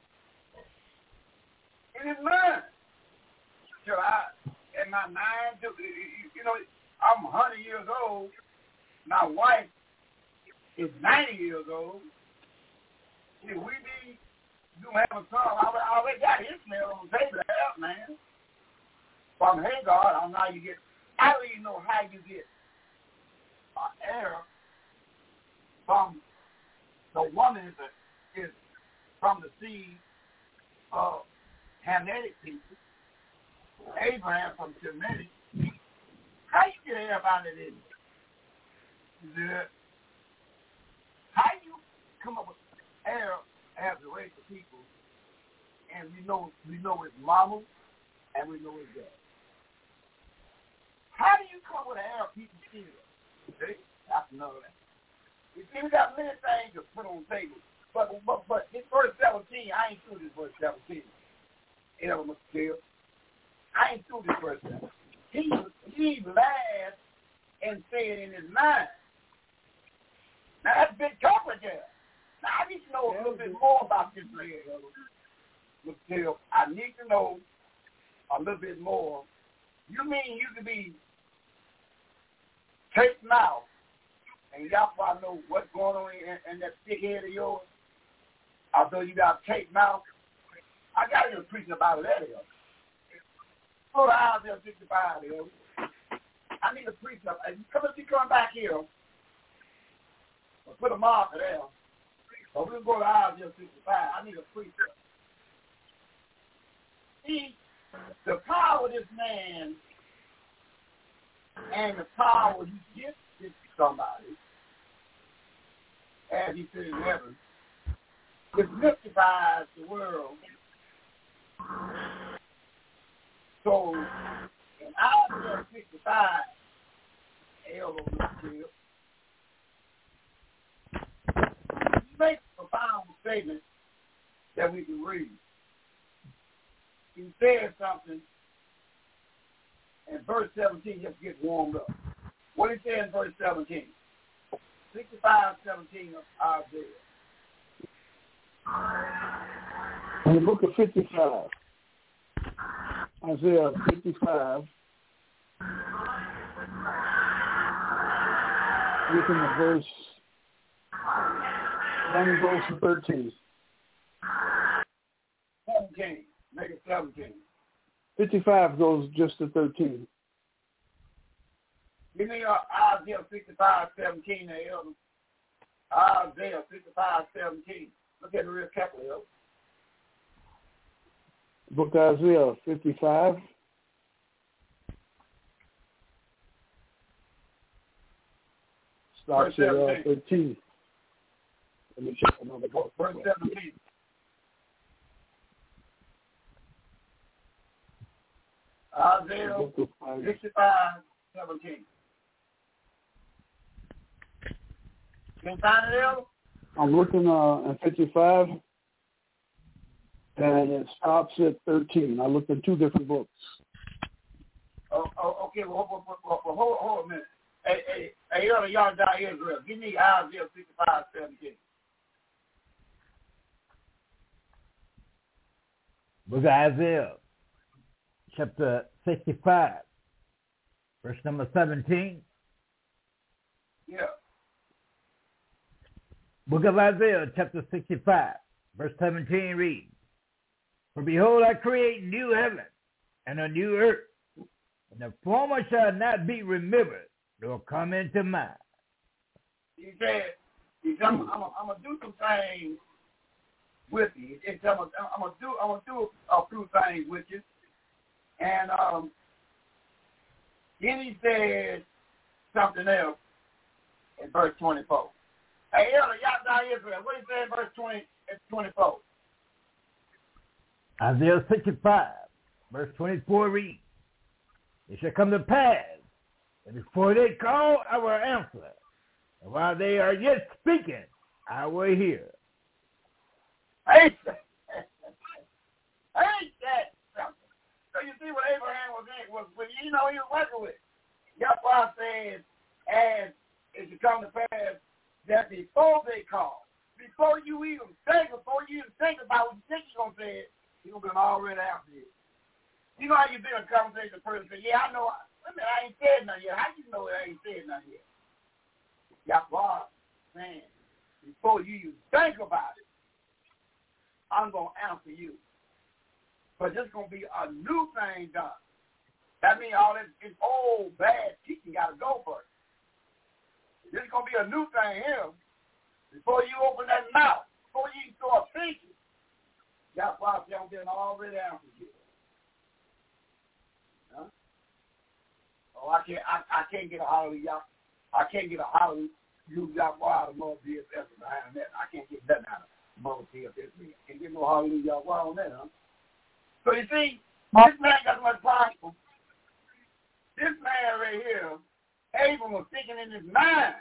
Speaker 5: In his mind. Should I, in my mind, you know, I'm one hundred years old. My wife is ninety years old. If we be, you have a son, I already got Ishmael on the table to help, man. From Hagar, I don't know how you get, I don't even know how you get an heir from the woman is, is from the seed of Hamitic people. Abraham from Shemitic. How you get heir out of this? The, how you come up with heir as a race of people, and we know we know his mama and we know his dad. How do you come with an heir people still? See, that's another thing. You see, we got many things to put on the table, but but but in verse seventeen, I ain't through this verse seventeen. You know, Mister Kill. I ain't through this verse seventeen. He he laughed and said in his mind. Now that's a big talk right there. Now I need to know a little bit more about this man, Mister Kill. I need to know a little bit more. You mean you could be taken out and y'all probably know what's going on in, in that thick head of yours? Although you got taken out, I got to preach about it there. Go to Isaiah sixty-five there. I need to preach up. Come if you come back here, or put a marker there. Or we'll go to Isaiah sixty-five. I need a preacher. See, the power of this man and the power he gives to somebody, as he said in heaven, it mystifies the world. So, in Isaiah sixty-five, Elder Mister he makes a profound statement that we can read. He says something, and verse seventeen just gets warmed up. What he said in verse seventeen? sixty-five seventeen of Isaiah.
Speaker 2: In the book of fifty-five, Isaiah fifty-five, looking at verse one goes to thirteen.
Speaker 5: seventeen. Make it seventeen.
Speaker 2: fifty-five goes just to thirteen.
Speaker 5: Give me uh, Isaiah fifty-five seventeen there, Elder. Isaiah fifty-five seventeen. Look at it real carefully, Elder.
Speaker 2: Book of Isaiah fifty-five. Starts at uh, thirteen. Let me check another book.
Speaker 5: Verse seventeen. Isaiah fifty-five seventeen. Can you find it, Elder?
Speaker 2: I'm looking uh, at fifty-five, and it stops at thirteen. I looked at two different books.
Speaker 5: Oh, oh okay. Well, hold, hold, hold, hold a minute. hey, hey, hey, y'all down Israel. Give me Isaiah fifty-five seventeen.
Speaker 6: Book of Isaiah, chapter sixty-five, verse number seventeen.
Speaker 5: Yeah.
Speaker 6: Book of Isaiah, chapter sixty-five, verse seventeen reads, For behold, I create new heaven and a new earth, and the former shall not be remembered, nor come into mind.
Speaker 5: He said, he said I'm, I'm, I'm going to do some things with you. He said, I'm going to do, I'm gonna do a few things with you. And um, then he said something else in verse twenty-four. Hey, Elder, y'all down Israel, what did he say in verse twenty, twenty-four?
Speaker 6: Isaiah sixty-five, verse twenty-four reads, It shall come to pass, and before they call, I will answer. And while they are yet speaking, I will hear.
Speaker 5: Ain't that, ain't that something? So you see what Abraham was in, was, was you know, he was working with. Yahweh said, and it should come to pass that before they call, before you even think, before you even think about what you think you're going to say it, you're going to be already out there. You know how you been in a conversation with a person say, yeah, I know, I, mean, I ain't said nothing yet. How you know I ain't said nothing yet? Yahweh saying, before you even think about it, I'm going to answer you. But there's going to be a new thing done. That means all this, this old bad teaching got to go first. There's going to be a new thing here. Before you open that mouth, before you start thinking, that's why I'm getting already answered you. Huh? Oh, I can't, I, I can't get a hallelujah. I can't get a hallelujah out of Mother B S S behind that. I can't get nothing out of Mother B S S. I can't get no hallelujah on that, huh? So you see, this man got so much power. This man right here, Abram was thinking in his mind,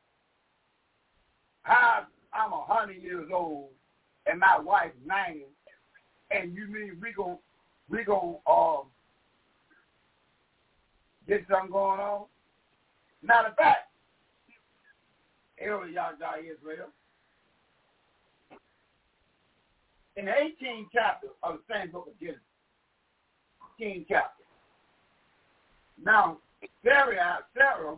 Speaker 5: how I'm a hundred years old and my wife's ninety, and you mean we gon' we gon' um get something going on? Matter of fact, Elder Yahweh Israel, in the eighteenth chapter of the same book of Genesis, eighteenth chapter. Now, Sarah, Sarah,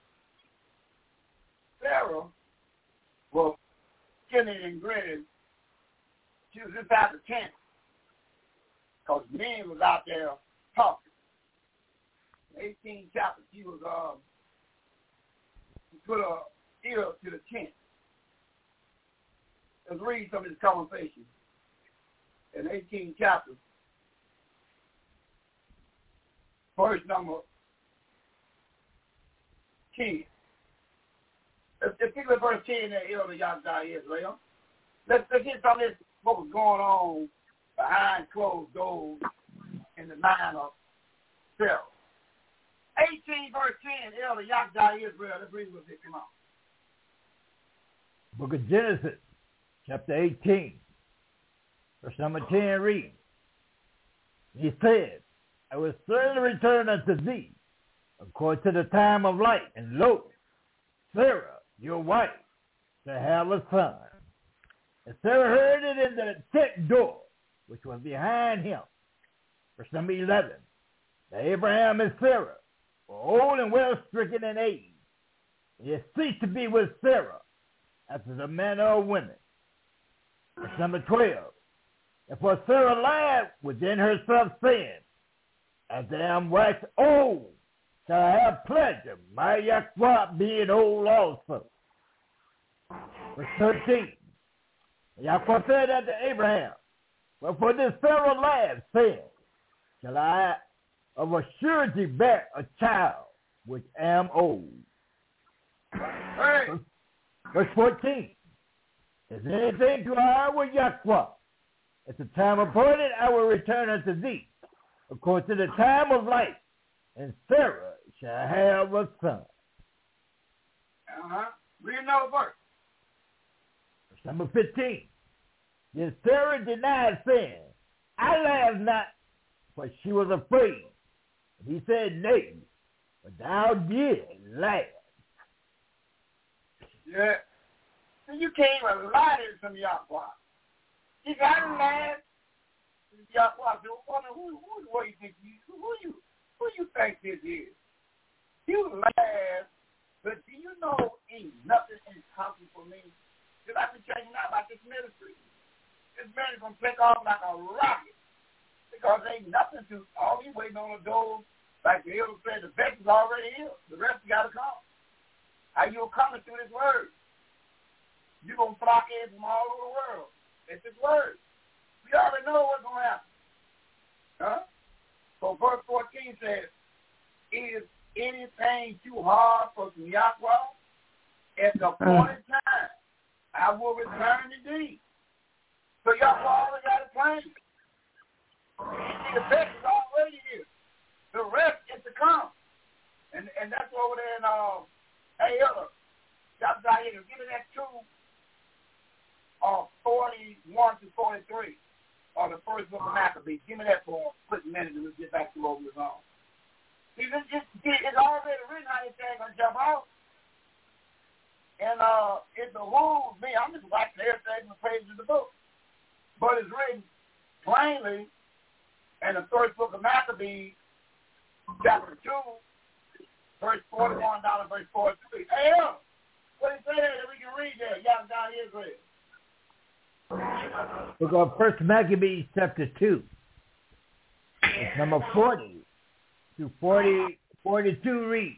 Speaker 5: Sarah was skinny and gritty. She was inside the tent because men was out there talking. eighteenth chapter, she was, um, she put her ear to the tent. Let's read some of this conversation. In the eighteenth chapter, verse number ten. Let's, let's pick up verse ten there, Elder Yahweh Israel. Let's, let's get some of this, what was going on behind closed doors in the mind of Sarah. eighteen verse ten, Elder Yahweh Israel. Let's read what they come on.
Speaker 6: Book of Genesis, chapter eighteen, verse number ten reads, He said, I will certainly return unto thee according to the time of light, and lo, Sarah, your wife, shall have a son. And Sarah heard it in the tent door, which was behind him. Verse number eleven, now Abraham and Sarah were old and well stricken in age, and he ceased to be with Sarah after the manner of women. Verse number twelve, and for Sarah lied within herself, saying, as I am waxed old, shall I have pleasure, my Yahweh being old also. Verse thirteen, Yahweh said unto Abraham, well, for this Sarah lied, saying, shall I of a surety bear a child which am old.
Speaker 5: Hey.
Speaker 6: Verse fourteen, is anything to our Yahweh? At the time appointed, I will return unto thee, according to the time of life, and Sarah shall have a son.
Speaker 5: Uh-huh. Read another verse.
Speaker 6: Verse number fifteen. Then Sarah denied, saying, I laughed not, for she was afraid. And he said, nay, but thou didst laugh.
Speaker 5: Yeah. So you can't even lie to some Yahweh. You gotta laugh. Yahweh, so who, who, who, you think you, who you, who you think this is? You laugh, but do you know ain't nothing impossible for me? Because I've been telling you now about this ministry. This man is gonna take off like a rocket because ain't nothing to. All he waiting on the doors, like the elder said, the best is already here. The rest got to come. How you coming through this word? You're going to flock in from all over the world. It's this word. We already know what's going to happen. Huh? So verse fourteen says, is anything too hard for Yahweh? At the appointed time, I will return to thee. So Yahweh already got a plan. See, the best is already here. The rest is to come. And and that's over there in, uh, hey, Elder, Doctor Dahlia, give me that two, uh, forty-one to forty-three, or the first book of Maccabees. Give me that for a quick minute and we'll get back to what we was on. See, this just, it's already written how this thing going to jump out. And uh, it behooves me. I'm just watching everything in the pages of the book. But it's written plainly in the first book of Maccabees, chapter two, verse forty-one down to verse forty-three. Hey, yo, what is it that we can read there? Y'all down here, great.
Speaker 6: We'll go First Maccabees chapter two. It's number forty to forty, forty-two read.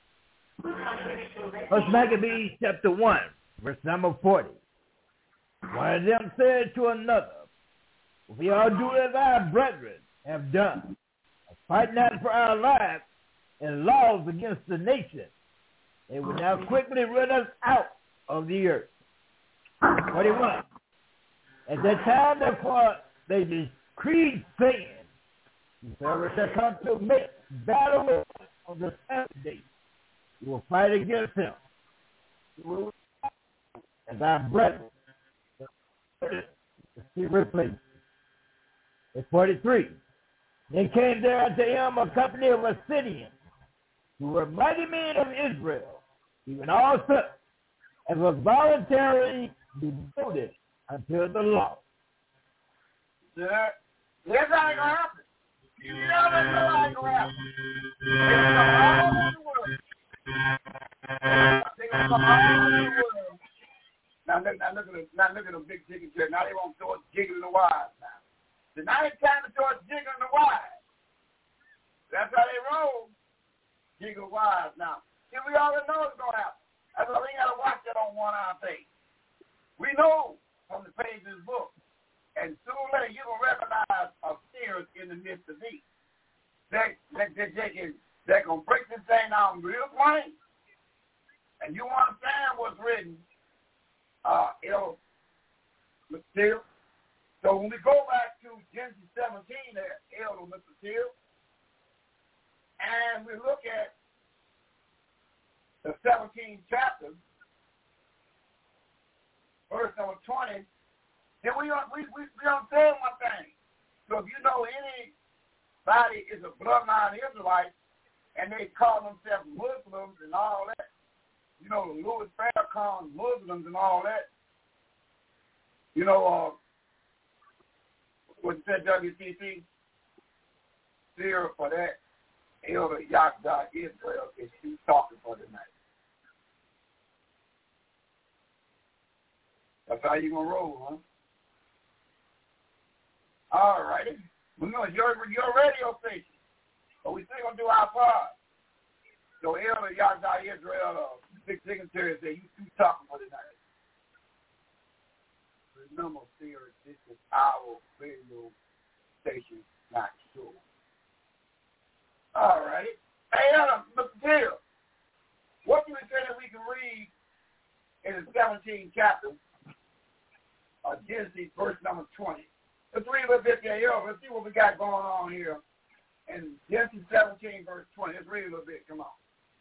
Speaker 6: First Maccabees chapter one, verse number forty. One of them said to another, we all do as our brethren have done, fight not for our lives and laws against the nation. They will now quickly run us out of the earth. forty-one. At that time, therefore, they decreed, saying, whoever shall come to make battle on the seventh day, you will fight against him. As our brethren, the secret place. At forty-three. Then came there unto him a company of Assyrians, who were mighty men of Israel, even all such as was voluntarily devoted unto the law.
Speaker 5: Yeah. That's how it's going to happen. You never know how it's going to happen. They're going to come all over the world. Now look, now look at the, now look at the big chicken church. Now they want to throw us jiggling the wires now. So now it's time to throw us jiggling the wires. That's how they roll. Jiggle wires now. See, we already know it's going to happen. That's why we got to watch that on one eye page. We know from the page of this book. And sooner or later, you're going to recognize a seers in the midst of these. They, they, they, they can, they're going to break this thing down real plain. And you understand what's written. Uh, you know, Mister Steele. So when we go back to Genesis seventeen there, Elder Mister Steele, and we look at the seventeenth chapter, verse number twenty, then we don't, we, we, we don't say one thing. So if you know anybody is a bloodline Israelite, and they call themselves Muslims and all that, you know, the Louis Farrakhan Muslims and all that, you know, uh, what said W C C, fear for that, Elder Yahda Israel is she's talking for tonight. That's how you going to roll, huh? All righty. We know it's your, your radio station, but we still going to do our part. So Elder Yahda Israel, uh, big signatory, say, you two talking for tonight. Remember, fear, this is our radio station, not sure. All righty. Hey, Adam, Mister Gill, what do we say that we can read in the seventeenth chapter of Genesis, verse number twenty? Let's read a little bit there. Let's see what we got going on here in Genesis seventeen, verse twenty. Let's read a little bit. Come on.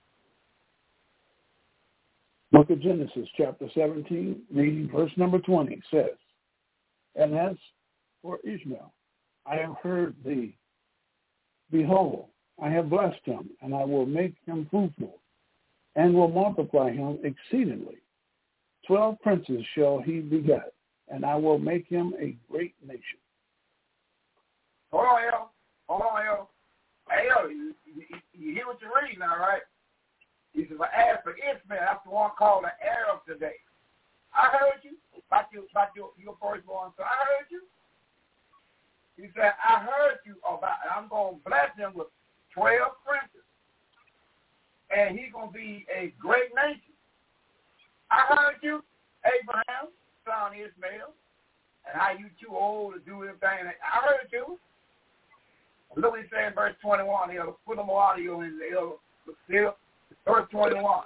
Speaker 2: Book of Genesis, chapter seventeen, reading verse number twenty, says, and as for Ishmael, I have heard thee. Behold, I have blessed him, and I will make him fruitful, and will multiply him exceedingly. Twelve princes shall he beget, and I will make him a great nation.
Speaker 5: Hold on, El. Hold on, El. Hey, El, you, you, you hear what you're reading now, right? He says, I asked for Ishmael, that's the one called the Arab today. I heard you about your, about your, your firstborn son. I heard you. He said, I heard you about, I'm going to bless him with twelve princes. And he's going to be a great nation. I heard you, Abraham, son Ishmael, and how you too old to do anything. I heard you. Look what he said in verse twenty-one. He'll put them audio in there. Still, verse twenty-one.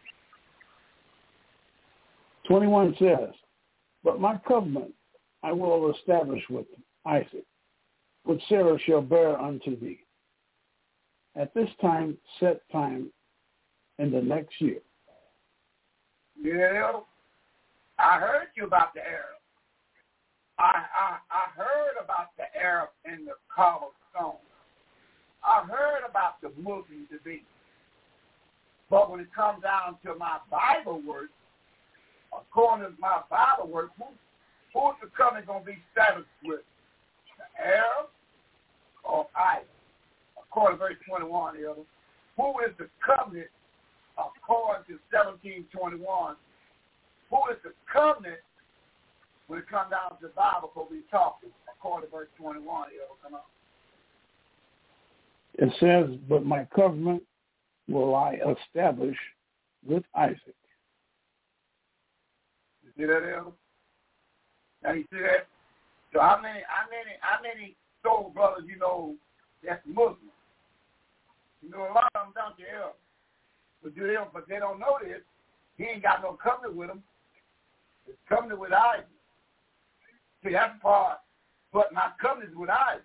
Speaker 2: twenty-one says, but my covenant I will establish with Isaac, which Sarah shall bear unto thee. At this time, set time in the next year.
Speaker 5: Yeah, I heard you about the Arab. I, I I heard about the Arab and the cobblestone. I heard about the Muslim to be. But when it comes down to my Bible work, according to my Bible work, who, who's the covenant going to be established with? The Arab or Isaac? According to verse twenty-one, Elder. Who is the covenant according to seventeen twenty-one? Who is the covenant when it comes down to the Bible, because we're talking, according to verse twenty-one, Elder? Come on.
Speaker 2: It says, but my covenant will I establish with Isaac.
Speaker 5: You see that, Elder? Now you see that? So how many, how many, how many soul brothers you know that's Muslim? You know a lot of them, don't you, Elder? But do they, but they don't know this. He ain't got no covenant with them. It's covenant with Isaac. See, that's the part. But my covenant is with Isaac.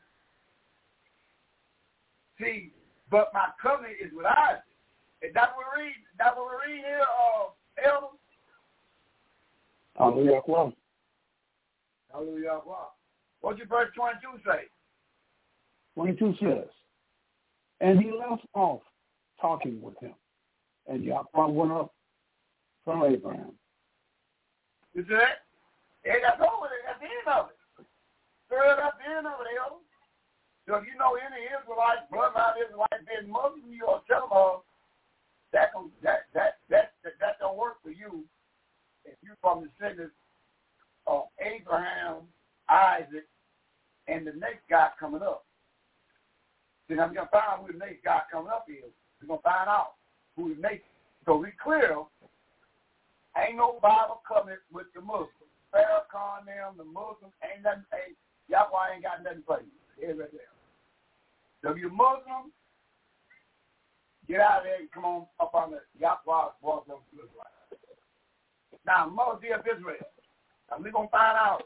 Speaker 5: See, but my covenant is with Isaac. Is that what we read? That what we read here, uh, Elder?
Speaker 2: Hallelujah. Well.
Speaker 5: Hallelujah. What's your verse twenty-two say?
Speaker 2: twenty-two says, and he left off talking with him, and Yahweh went up from Abraham.
Speaker 5: You see that? Yeah, that's over there. That's the end of it. Girl, that's the end of it, Elder. So if you know any Israelite, bloodline Israelite being Muslim, you ought to tell them all that, that, that, that, that, that don't work for you if you're from the descendants of Abraham, Isaac, and the next guy coming up. See, now we're going to find out who the next guy coming up is. We're going to find out who the next. So we clear, ain't no Bible covenant with the Muslims. Farrakhan, them, the Muslims, ain't nothing, ain't, Yahweh ain't got nothing for you. Here's right there. So if you're Muslim, get out of there and come on up on the Yahweh walk them to Israel. Now, Moses of Israel. Now we're going to find out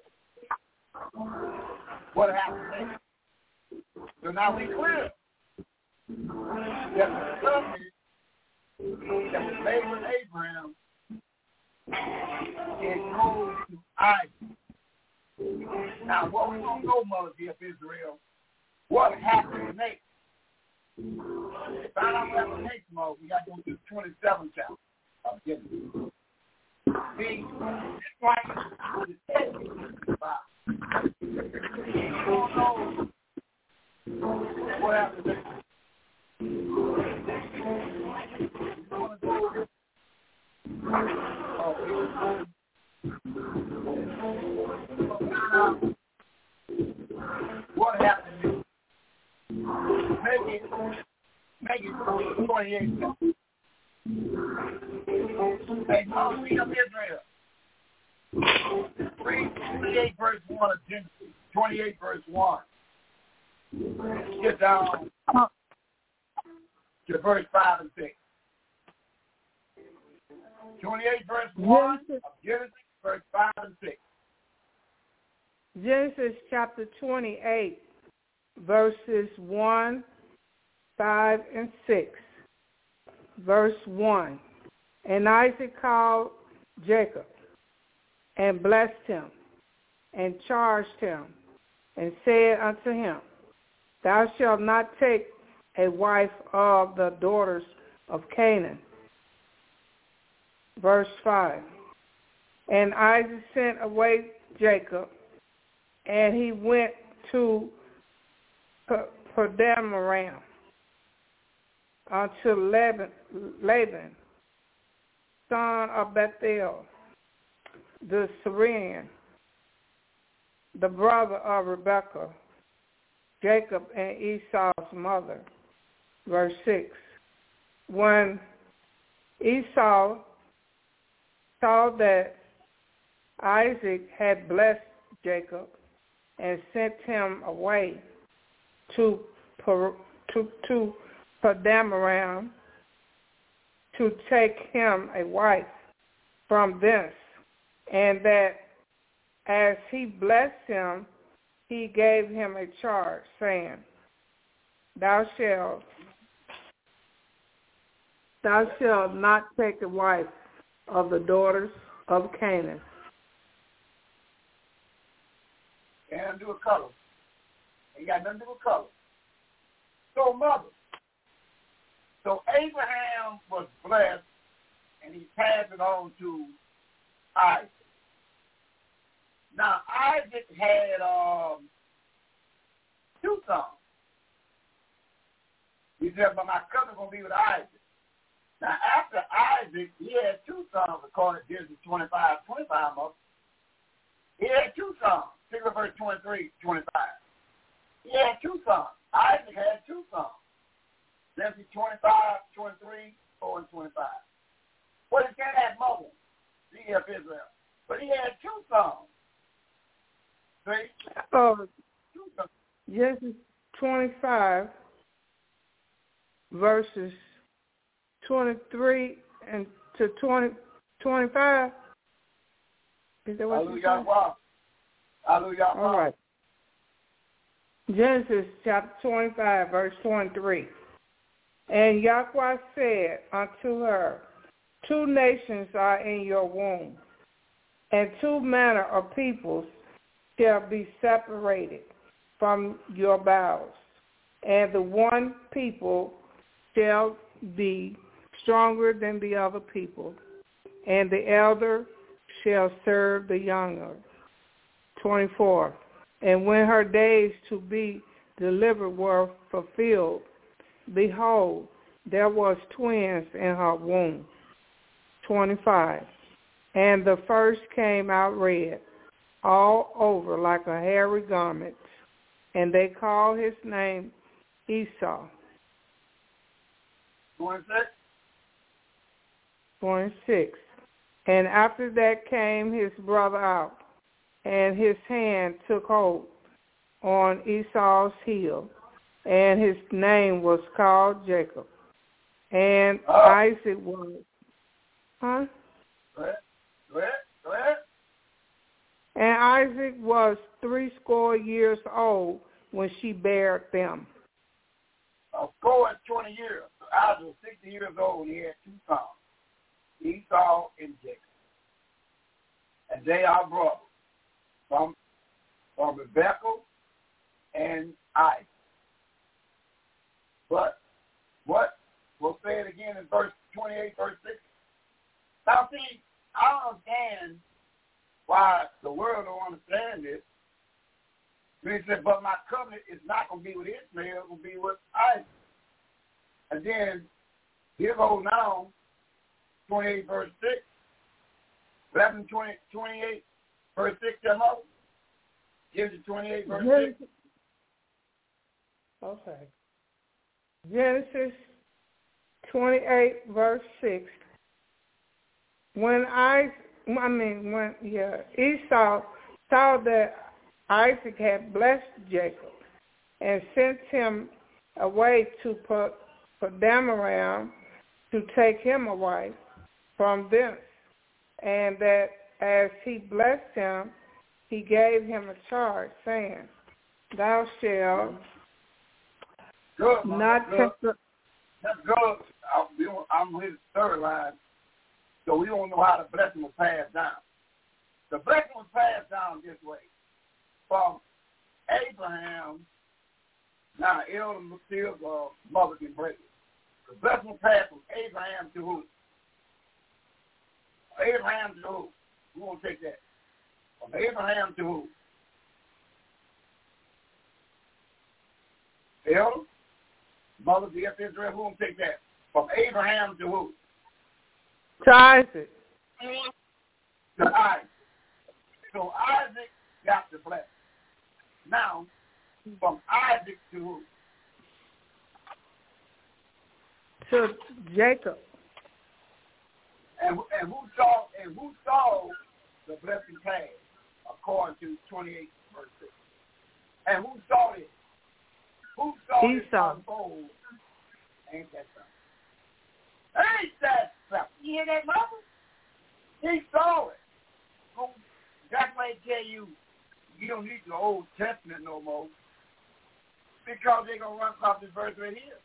Speaker 5: what happened next. So now we clear that the covenant that was made with Abraham, it goes to Isaac. Now, what we don't know, Moses of Israel, what happened next? Find out what happened next, Moses. We got to go to the twenty-seventh chapter of Genesis. See, it's like the text is about. You don't know what happened next. Oh, what happened? Make it, make it twenty-eight. Hey, Moses of Israel. Read twenty-eight verse one of Genesis. twenty-eight verse one. Get down to verse five and six. twenty-eight verse one of Genesis, verse five and six.
Speaker 7: Genesis chapter twenty-eight, verses one, five, and six. Verse one. And Isaac called Jacob and blessed him and charged him and said unto him, Thou shalt not take a wife of the daughters of Canaan. Verse five. And Isaac sent away Jacob, and he went to Padanaram unto Laban, Laban, son of Bethuel, the Syrian, the brother of Rebekah, Jacob and Esau's mother. Verse six. When Esau saw that Isaac had blessed Jacob and sent him away to to to Padanaram to take him a wife from thence, and that as he blessed him, he gave him a charge, saying, Thou shalt thou shalt not take a wife of the daughters of Canaan.
Speaker 5: And do a color. Ain't got nothing to do with color. So mother. So Abraham was blessed, and he passed it on to Isaac. Now Isaac had um, two sons. He said, "But my cousin gonna be with Isaac." Now after Isaac, he had two sons, according to Genesis twenty-five, twenty-five of them. He had two sons. Look at verse twenty-three, twenty-five. He had two sons. Isaac had two sons. Genesis twenty-five, twenty-three, four, and twenty-five. Well, he can't have mother, C F Israel. But he had two sons. See?
Speaker 7: Oh,
Speaker 5: Two sons.
Speaker 7: Genesis twenty-five, verses twenty-three and to twenty, twenty-five. Is that what you said?
Speaker 5: Hallelujah.
Speaker 7: All right. Genesis chapter twenty-five, verse twenty-three. And Yahweh said unto her, Two nations are in your womb, and two manner of peoples shall be separated from your bowels, and the one people shall be stronger than the other people, and the elder shall serve the younger. twenty-four. And when her days to be delivered were fulfilled, behold, there was twins in her womb. twenty-five. And the first came out red, all over like a hairy garment, and they called his name Esau.
Speaker 5: twenty-six.
Speaker 7: twenty-six. And after that came his brother out, and his hand took hold on Esau's heel, and his name was called Jacob. And
Speaker 5: oh.
Speaker 7: Isaac was, huh?
Speaker 5: Go ahead. Go ahead. Go ahead.
Speaker 7: And Isaac was threescore years old when she bare them.
Speaker 5: A score is twenty years. So Isaac was sixty years old when he had two sons, Esau and Jacob. And they are brothers from, from Rebekah and Isaac. But what, we'll say it again in verse twenty-eight, verse six. Now see, I don't understand why the world don't understand this. He said, but my covenant is not going to be with Ishmael, it's going to be with Isaac. And then, here goes now, twenty-eight, verse six. eleven, twenty, twenty-eight, verse six, come up. Gives you twenty-eight, verse
Speaker 7: Genesis,
Speaker 5: six.
Speaker 7: okay. Genesis twenty-eight, verse six. When I, I mean, when, yeah, Esau saw that Isaac had blessed Jacob and sent him away to Padanaram to take him a wife from thence, and that as he blessed him, he gave him a charge, saying, Thou shalt
Speaker 5: good,
Speaker 7: not
Speaker 5: good.
Speaker 7: take the...
Speaker 5: That's good. I'm with the third line, so we don't know how the blessing was passed down. The blessing was passed down this way. From Abraham Now, elder still uh, mother can break it. The blessing will pass from Abraham to who? Abraham to who? Who won't take that? From Abraham to who? Elder? Mother, the F. Israel, who won't take that? From Abraham to who?
Speaker 7: To Isaac.
Speaker 5: To Isaac. So Isaac got the blessing. Now, from Isaac to who?
Speaker 7: To Jacob.
Speaker 5: And, and who saw and who saw the blessing pass according to twenty-eight verse six? And who saw it? Who saw it unfold? Ain't that something? Ain't that something? You hear that, mother? He saw it. So that's why I tell you, you don't need the Old Testament no more, because they're gonna run across this verse right here.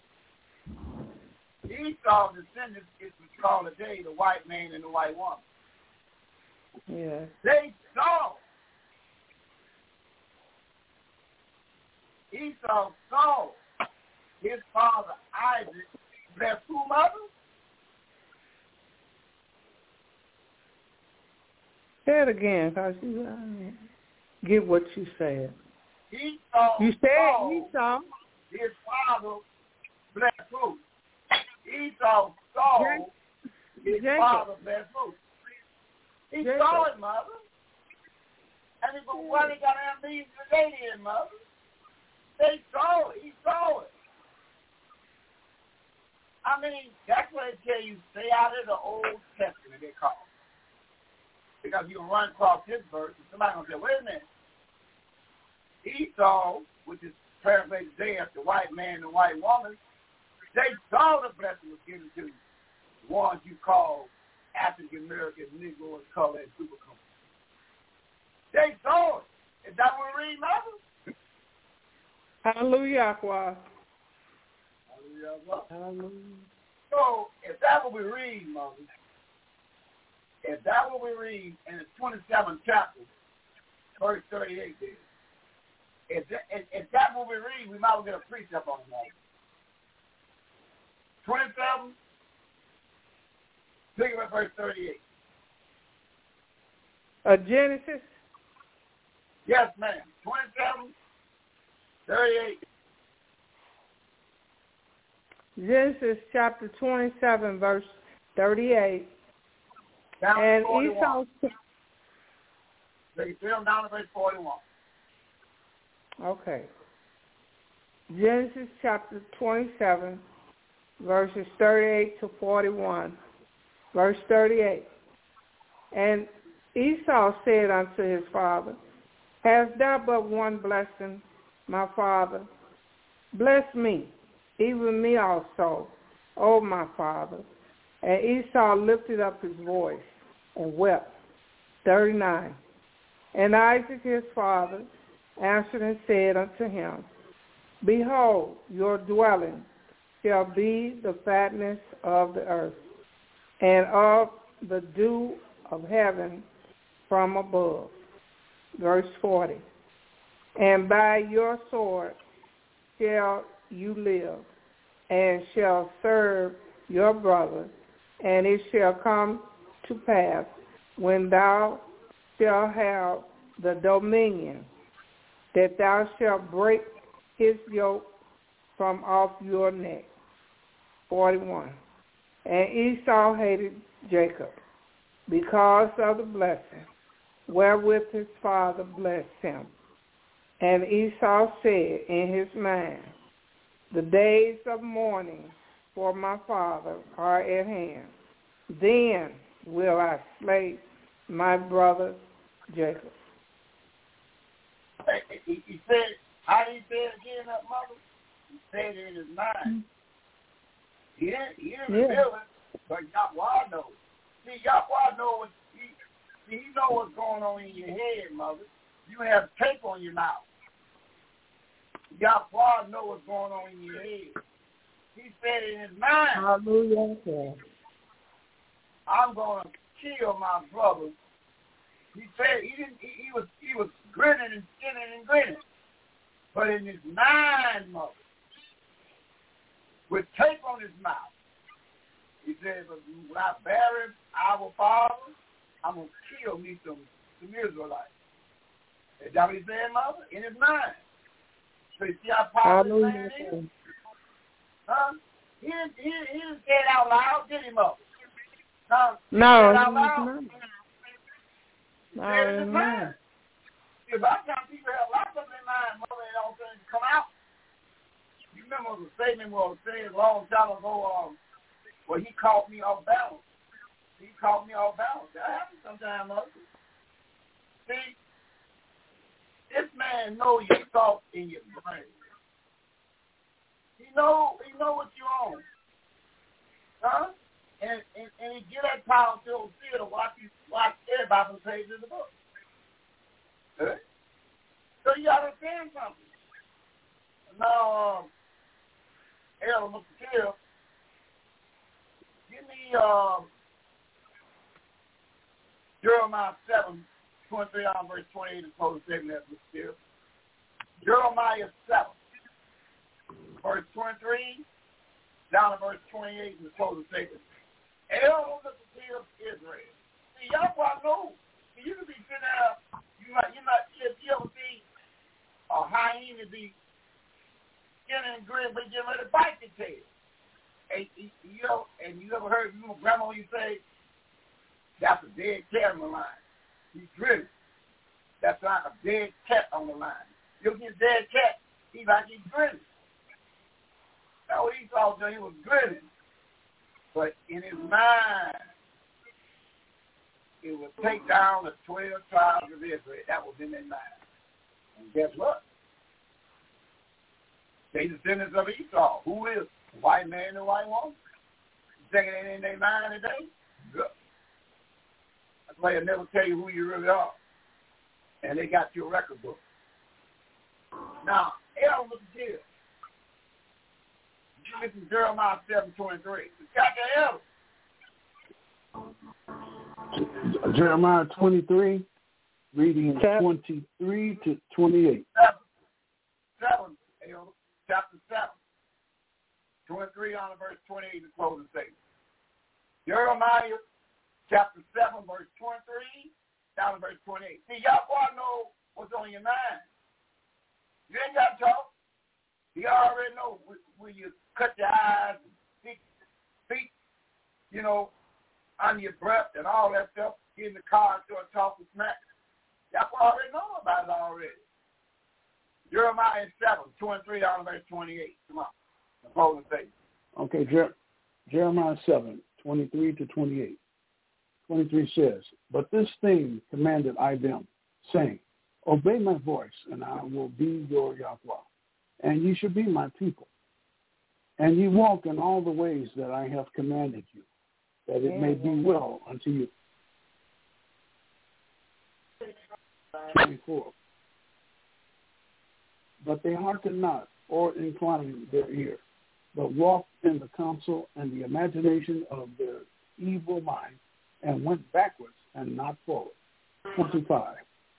Speaker 5: Esau's descendants is what's called today the white man and the white woman.
Speaker 7: Yeah.
Speaker 5: They saw. Esau saw his father Isaac bless who, mother?
Speaker 7: Say it again, because you uh, get what you said.
Speaker 5: Esau
Speaker 7: you said
Speaker 5: saw
Speaker 7: Esau.
Speaker 5: his father bless who? Esau saw his
Speaker 7: Jacob.
Speaker 5: father bless who? He
Speaker 7: Jacob.
Speaker 5: saw it, mother. And he goes, well, he got amnesia today then, mother. They saw it. He saw it. I mean, that's what they tell you, stay out of the Old Testament, they call it. Because you can run across this verse, and somebody going to say, wait a minute. Esau, which is translated there, the white man and the white woman, they saw the blessing was given to the ones you call African American, Negro, and color, and super color. They saw it. Is that what we read, mother?
Speaker 7: Hallelujah, Aqua.
Speaker 5: Hallelujah.
Speaker 7: Hallelujah.
Speaker 5: So, if that's what we read, mother, if that's what we read in the twenty-seventh chapter, verse thirty-eight, there, if, that, if, if that's what we read, we might as well get a precept on it, mother. twenty-seven, look at verse thirty-eight.
Speaker 7: Uh, Genesis?
Speaker 5: Yes, ma'am. twenty-seven, thirty-eight.
Speaker 7: Genesis chapter twenty-seven, verse thirty-eight.
Speaker 5: Down
Speaker 7: and
Speaker 5: to forty-one.
Speaker 7: Esau.
Speaker 5: They film down to verse forty-one.
Speaker 7: Okay. Genesis chapter twenty-seven, verses thirty-eight to forty-one. Verse thirty-eight. And Esau said unto his father, hast thou but one blessing, my father? Bless me, even me also, O my father. And Esau lifted up his voice and wept. thirty-nine. And Isaac his father answered and said unto him, behold, your dwelling shall be the fatness of the earth, and of the dew of heaven from above. Verse forty. And by your sword shall you live, and shall serve your brother, and it shall come to pass, when thou shalt have the dominion, that thou shalt break his yoke from off your neck. forty-one. And Esau hated Jacob because of the blessing wherewith his father blessed him. And Esau said in his mind, the days of mourning for my father are at hand. Then will I slay my brother Jacob.
Speaker 5: He, he said, how did he say it again, that mother? He said it in his mind. He didn't, he didn't
Speaker 7: Yeah.
Speaker 5: reveal it, but Yahweh knows. See, Yahweh knows, he, see, he knows what's going on in your head, mother. You have tape on your mouth. Yahweh knows what's going on in your head. He said it in his mind.
Speaker 7: Hallelujah.
Speaker 5: I'm going to kill my brother. He said he didn't. He, he was he was grinning and skinning and grinning, but in his mind, mother, with tape on his mouth. He said, but when I bury our father, I'm going to kill me some, some Israelites. Is that what he's saying, Mother? In his mind. So you see how powerful this man is? Huh? He didn't, he, he didn't say it out loud, did he, Mother? Huh?
Speaker 7: No.
Speaker 5: He said it out loud. He
Speaker 7: No,
Speaker 5: said it in his
Speaker 7: no.
Speaker 5: mind. See, a lot of times people have lots of their mind, Mother, and all things come out. You remember the statement was said a long time ago, um, well, he caught me off balance. He caught me off balance. That happens sometimes, Mother. See, this man knows your thoughts in your brain. He know he know what you're on. Huh? And, and and he get that power to see to watch you watch everybody from the page of the book. Huh? So you gotta understand something. Now, um, Elder Mister give me uh, Jeremiah seven, twenty-three on verse twenty-eight, and close the segment of Mister Jeremiah seven, verse twenty-three, down to verse twenty-eight, and close the segment. Elder Mister Israel. See, y'all want to know. You can be sitting there, you might, you might, if you ever see a hyena be getting grin, but getting ready to bite the tail. And you know, and you ever heard you know, grandma you say, that's a dead cat on the line. He's grinning. That's like a dead cat on the line. You'll get a dead cat, he's like he's grinning. That's what he thought, he was grinning. But in his mind, it would take down the twelve tribes of Israel. That was in their mind. And guess what? They descendants of Esau. Who is the white man and the white woman? You think it ain't in their mind today? Good. That's why they'll never tell you who you really are. And they got your record book. Now, Elder, look at this. You listen to Jeremiah seven twenty-three. It's got the Elder.
Speaker 2: Jeremiah twenty-three, reading twenty-three to twenty-eight.
Speaker 5: Seven. Seven, Elder. Chapter seven. twenty-three on verse twenty-eight to close the statement. Jeremiah chapter seven, verse twenty-three, down to verse twenty-eight. See, y'all want to know what's on your mind. You ain't got to talk. You already know when you cut your eyes, feet, feet, you know, on your breath and all that stuff, get in the car and start talking smack. Y'all already know about it already. Jeremiah seven, twenty-three down to verse twenty-eight. Come on. The closing statement.
Speaker 2: Okay, Jer- Jeremiah seven, twenty-three to twenty-eight. twenty-three says, but this thing commanded I them, saying, obey my voice, and I will be your Yahweh, and ye shall be my people. And ye walk in all the ways that I have commanded you, that it may be well unto you. twenty-four. But they hearken not, or incline their ear, but walked in the counsel and the imagination of their evil mind, and went backwards and not forward. twenty-five.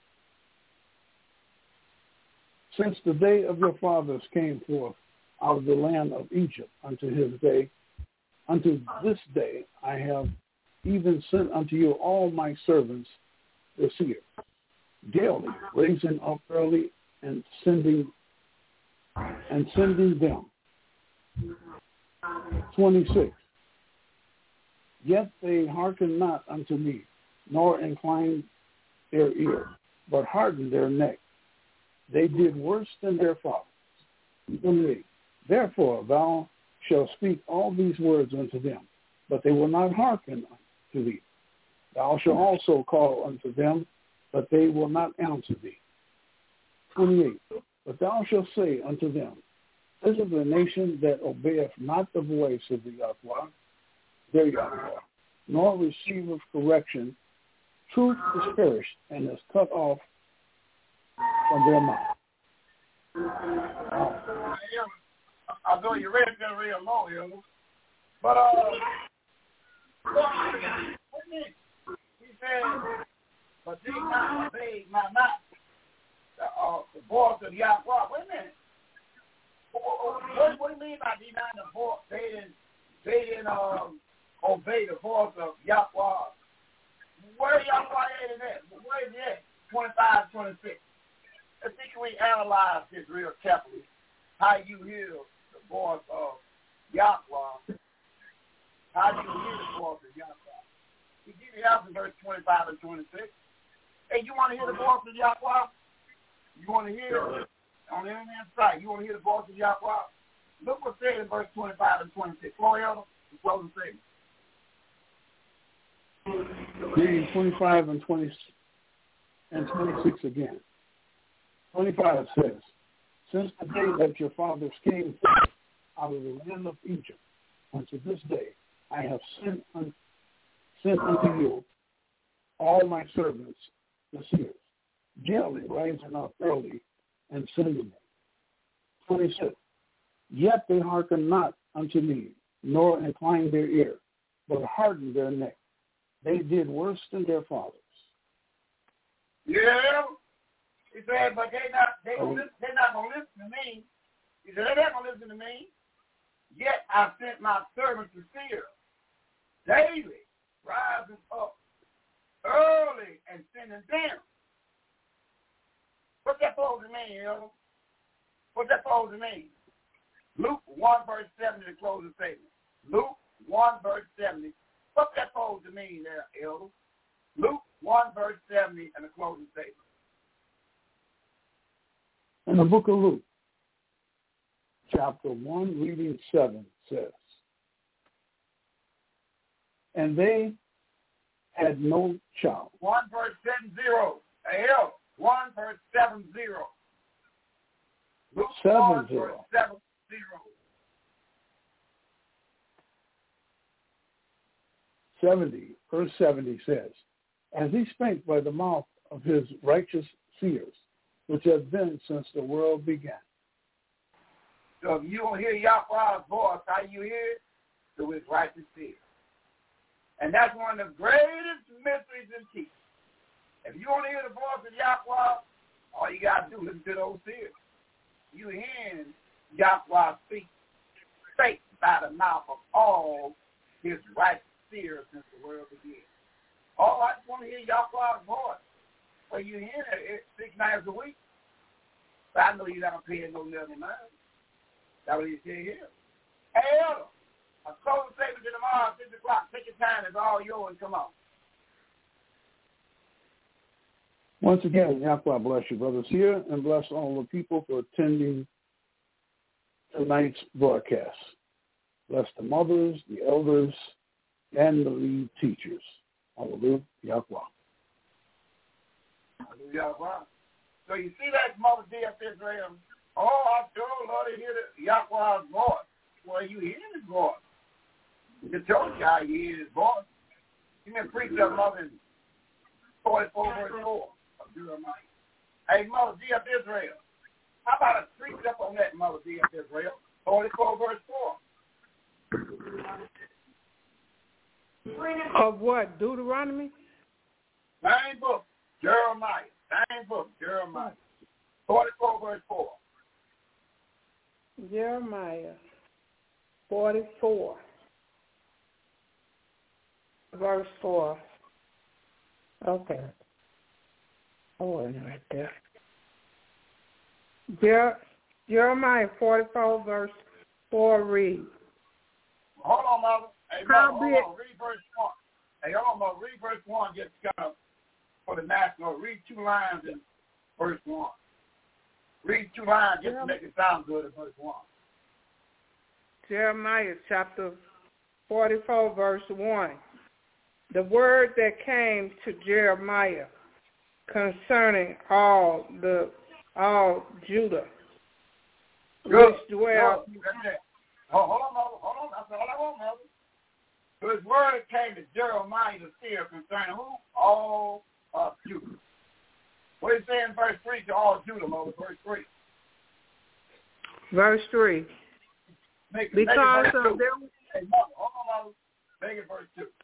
Speaker 2: Since the day of your fathers came forth out of the land of Egypt unto his day, unto this day I have even sent unto you all my servants the seer, daily raising up early and sending and sending them. twenty-six. Yet they hearken not unto me, nor incline their ear, but harden their neck. They did worse than their fathers. twenty-eight. Therefore thou shalt speak all these words unto them, but they will not hearken to thee. Thou shalt also call unto them, but they will not answer thee. twenty-eight. But thou shalt say unto them, this is a nation that obeyeth not the voice of the Yahweh, their Yahweh, nor receiveth correction. Truth is perished and is cut off from their mouth.
Speaker 5: I know you read that real low, you know. But, uh, he said, but they not obey my mouth. Uh, the voice of Yahweh. Wait a minute. what, what do you mean by they not the voice? They didn't, they didn't um, obey the voice of Yahweh. Where Yahweh at in that? Where is it? twenty-five, twenty-six. I think we analyze this real carefully. How you hear the voice of Yahweh. How do you hear the voice of Yahweh? He give you out in verse twenty-five and twenty-six. Hey, you want to hear the voice of Yahweh? You want to hear it on the internet site? You want to hear the voice of Yahweh? Look what's said in verse twenty-five and twenty-six. Floor Elder, the closing statement.
Speaker 2: Reading twenty-five and twenty and twenty-six again. twenty-five says, since the day that your fathers came out of the land of Egypt, unto this day I have sent, un- sent unto you all my servants, the seers, generally rising up early and sending them. twenty-six. Yet they hearken not unto me, nor incline their ear, but harden their neck. They did worse than their fathers.
Speaker 5: Yeah. He said, but they not they oh. listen, they're not gonna listen to me. He said, they're not gonna listen to me. Yet I sent my servants to seer daily, rising up early and sending them. What's that supposed to mean, Elder? What's that supposed to mean? Luke one verse seventy to close the statement. Luke one verse seventy. What's that supposed to mean there, Elder? Luke one verse seventy and the closing statement.
Speaker 2: In the book of Luke, chapter one, reading seven, says, and they had no child.
Speaker 5: One verse seven zero. L. One verse seven zero. Luke
Speaker 2: seven
Speaker 5: one
Speaker 2: zero.
Speaker 5: verse seven zero.
Speaker 2: Seventy, verse seventy says, as he spake by the mouth of his righteous seers, which have been since the world began.
Speaker 5: So if you don't hear Yahweh's voice, how you hear it? Through his righteous seers. And that's one of the greatest mysteries in teaching. If you want to hear the voice of Yahweh, all you got to do is listen to those seers. You hear Yahweh speak straight by the mouth of all his righteous seers since the world began. Oh, I just want to hear Yahweh's voice. Well, you hear it six nights a week. But I know you're not paying no living mind. That's what he said here. Hey, Elder, a closing statement to tomorrow at six o'clock. Take your time. It's all yours. Come on.
Speaker 2: Once again, Yahweh bless you, brothers here, and bless all the people for attending tonight's broadcast. Bless the mothers, the elders, and the lead teachers. Hallelujah, Yahweh.
Speaker 5: Yahweh. So you see that Mother D F Israel? Oh, I sure love to hear the Yahweh's voice. Well, you hear his voice. You told you how you hear his voice. You can preach that Mother in forty-four verse four of Jeremiah. Hey, Mother D F Israel. How about a preach up on that, Mother D F Israel? forty-four verse four.
Speaker 7: Of what? Deuteronomy?
Speaker 5: Same book. Jeremiah. Same book. Jeremiah. forty-four verse four.
Speaker 7: Jeremiah forty-four verse four. Okay. Oh, it's right there. Jer- Jeremiah forty-four verse four read.
Speaker 5: Hold on, Mother. Hey, Mother, hold on. Read verse one. Hey, hold on, Mother. Read verse one just kind of for the national. Read two lines in verse one. Read two lines just to make it sound good in verse one.
Speaker 7: Jeremiah chapter forty-four verse one. The word that came to Jeremiah concerning all the all Judah,
Speaker 5: Good.
Speaker 7: which dwell.
Speaker 5: Oh, hold on, Mother. Hold on. That's all I want, Mother. So his word came to Jeremiah the seer concerning who? All of Judah. What is he saying in verse three to all Judah, Mother? Verse three.
Speaker 7: Verse three.
Speaker 5: Make,
Speaker 7: because
Speaker 5: make it verse
Speaker 7: of them.
Speaker 5: Hey, Mother, hold on, Mother. Make it verse two.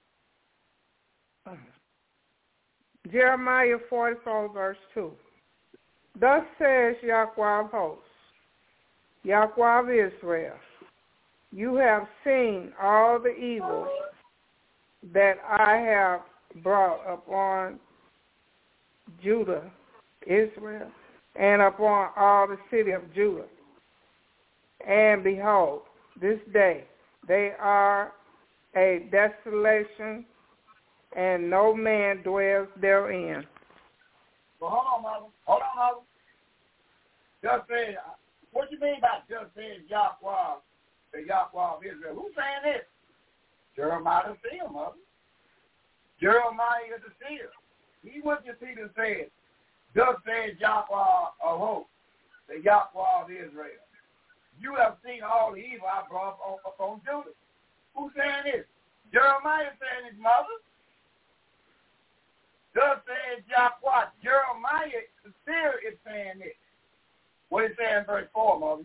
Speaker 7: Jeremiah forty-four verse two. Thus says Yahweh of hosts, Yahweh of Israel, you have seen all the evils that I have brought upon Judah, Israel, and upon all the city of Judah. And behold, this day they are a desolation, and no man dwells therein.
Speaker 5: Well, hold on, mother. Hold on, mother. Just said, what you mean by just saying Yahweh, the Yahweh of Israel? Who's saying this? Jeremiah the seer, mother. Jeremiah the seer. He went to Peter and said, thus says Yahweh of hosts, the Yahweh of Israel. You have seen all the evil I brought upon, upon Judah. Who's saying this? Jeremiah saying his mother. Thus says Yahweh. Jeremiah the seer is saying this. What is saying in verse four, mother?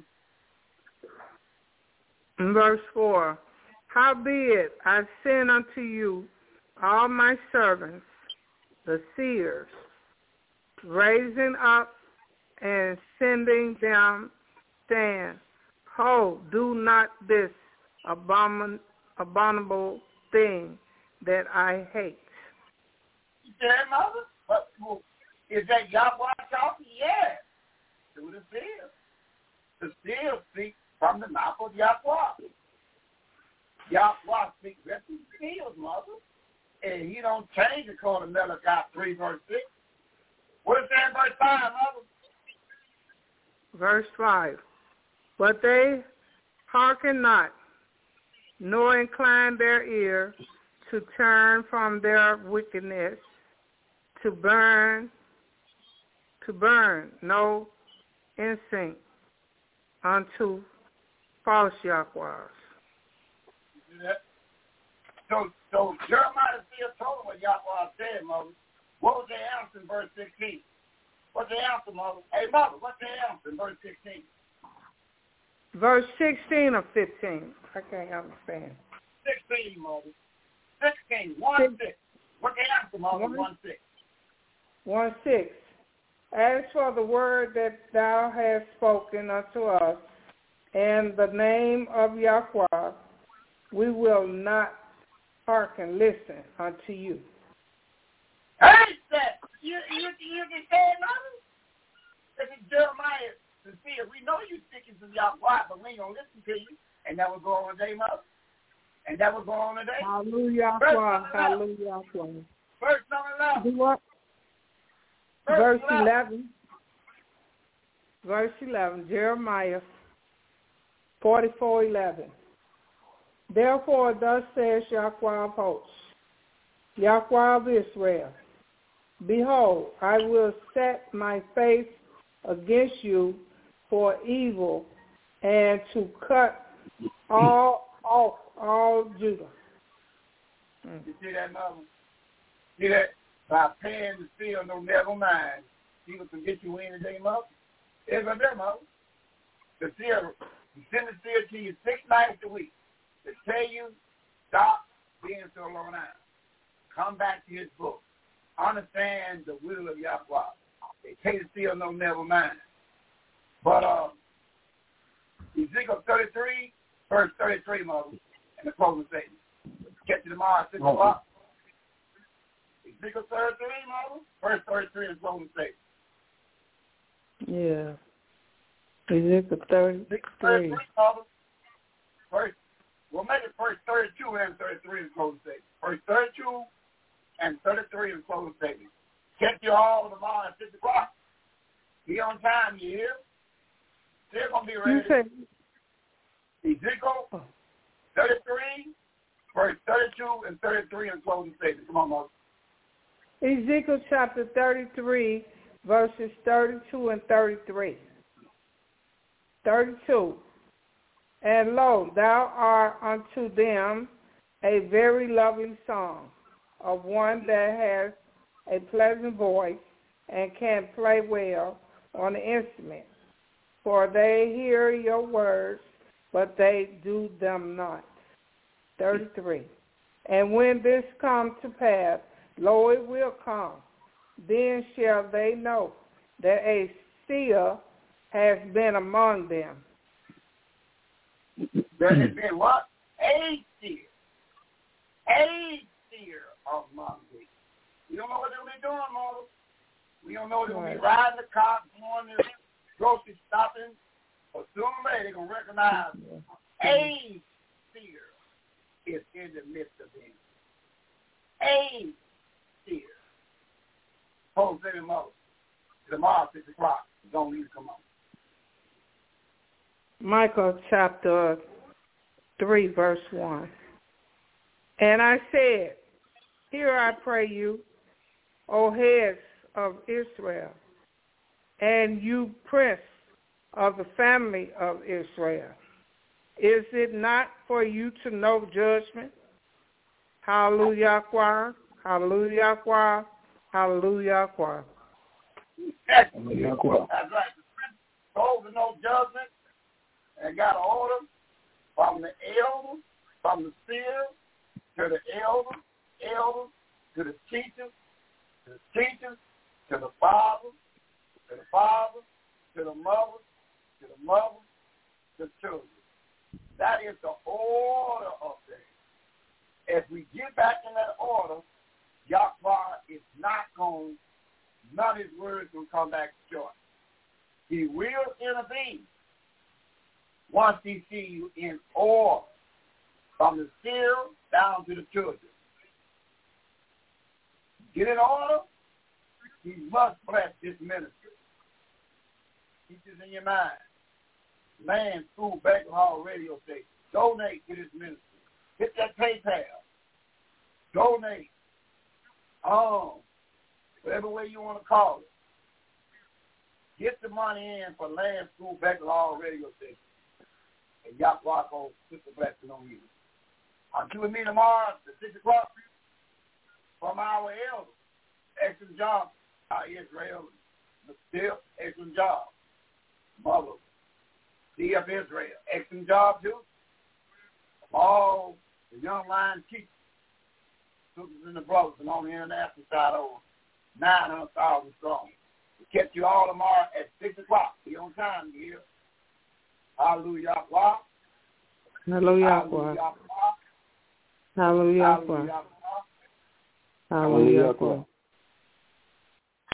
Speaker 7: In verse four, howbeit I send unto you all my servants, the seers, raising up and sending them, saying, ho, do not this abomin- abominable thing that I hate.
Speaker 5: You said, mother? But, well, is that Yahweh talking? Yes. To the seer. The seer speaks from the mouth of Yahweh. Yahweh speaks right through the seers, mother. And he don't change according to Malachi three, verse six. What is that in verse five, mother?
Speaker 7: Verse five. But they hearken not, nor incline their ear to turn from their wickedness, to burn, to burn no incense unto false Yahwehs.
Speaker 5: So, so Jeremiah still told him what Yahweh said, mother. What was the answer in verse sixteen? What's the answer, mother? Hey, mother, what's the answer in verse sixteen?
Speaker 7: Verse sixteen or fifteen? I can't understand.
Speaker 5: sixteen, mother. sixteen, one, six. What's the answer, mother? One, one six.
Speaker 7: One, six. As for the word that thou hast spoken unto us, in the name of Yahweh, we will not hearken, listen unto you.
Speaker 5: Hey, that you you you can say, mother. This is Jeremiah the seer. We know you speaking to Yahweh, but we ain't gonna listen to you. And that will go on today, mother. And that will go on today.
Speaker 7: Hallelujah, hallelujah.
Speaker 5: Verse number eleven.
Speaker 7: Do what?
Speaker 5: Verse,
Speaker 7: Verse eleven. Verse eleven. Jeremiah forty-four eleven. Therefore, thus says Yahweh of hosts, Yahweh of Israel, behold, I will set my face against you for evil, and to cut all off all Judah.
Speaker 5: Mm. You see that, mother? See that? By paying the seal, no never mind. He will get you in today, mother. It's right there, mother. The seal, he send the seal to you six nights a week to tell you, stop being so low down. Come back to his book. Understand the will of Yahweh. They take the seal, no never mind. But uh, Ezekiel thirty-three, verse thirty-three, mother, and the closing statement. Get you tomorrow at six oh. o'clock. Ezekiel thirty-three, mother, verse thirty-three, and the closing statement.
Speaker 7: Yeah. Ezekiel thirty-three.
Speaker 5: thirty-three, mother. Verse, we'll make it verse thirty-two and thirty-three and closing statement. Verse thirty-two and thirty-three and closing statement. Catch you all tomorrow at six o'clock. Be on time, you hear? They're going to be ready.
Speaker 7: You said
Speaker 5: Ezekiel thirty-three, verse thirty-two and thirty-three and closing statement. Come on, Moses.
Speaker 7: Ezekiel chapter thirty-three, verses thirty-two and thirty-three. thirty-two. And lo, thou art unto them a very lovely song, of one that has a pleasant voice and can play well on the instrument. For they hear your words, but they do them not. thirty-three. And when this come to pass, lo, it will come. Then shall they know that a seer has been among them,
Speaker 5: There has been what? A seer. A seer of Monday. We don't know what they'll be doing, Mother. We don't know if they'll be riding the car, going to grocery shopping, but sooner or later they're going to recognize a seer is in the midst of them. A seer. Hold baby Mother. Tomorrow, six o'clock. Don't leave, come on.
Speaker 7: Micah chapter three, verse one. And I said, hear I pray you, O heads of Israel, and you prince of the family of Israel. Is it not for you to know judgment? Hallelujah, choir. Hallelujah, choir. Hallelujah, choir.
Speaker 5: That's right. Told to know judgment and got an order from the elders, from the seer to the elders, elders to the teachers, to the teachers, to the fathers, to the fathers, to the mothers, to the mothers, to the children. That is the order of things. If we get back in that order, Yahweh is not going, none of his words will come back short. He will intervene once he sees you in order, from the seer down to the children. Get in order, he must bless this ministry. Keep this in your mind. Land, school, banquet hall, radio station. Donate to this ministry. Hit that PayPal. Donate. Um, whatever way you want to call it. Get the money in for land, school, banquet hall, radio station. And Yahweh will put the blessing on you. I'll be with me tomorrow at six o'clock from our elders. Excellent job, our Israel. Still, excellent job. Mother, C F Israel, excellent job, too. All the young line teachers, sisters and the brothers, and on the international side over nine hundred thousand strong. We'll catch you all tomorrow at six o'clock. Be on time here. Hallelujah.
Speaker 7: Hallelujah. Hallelujah. Hallelujah. Hallelujah.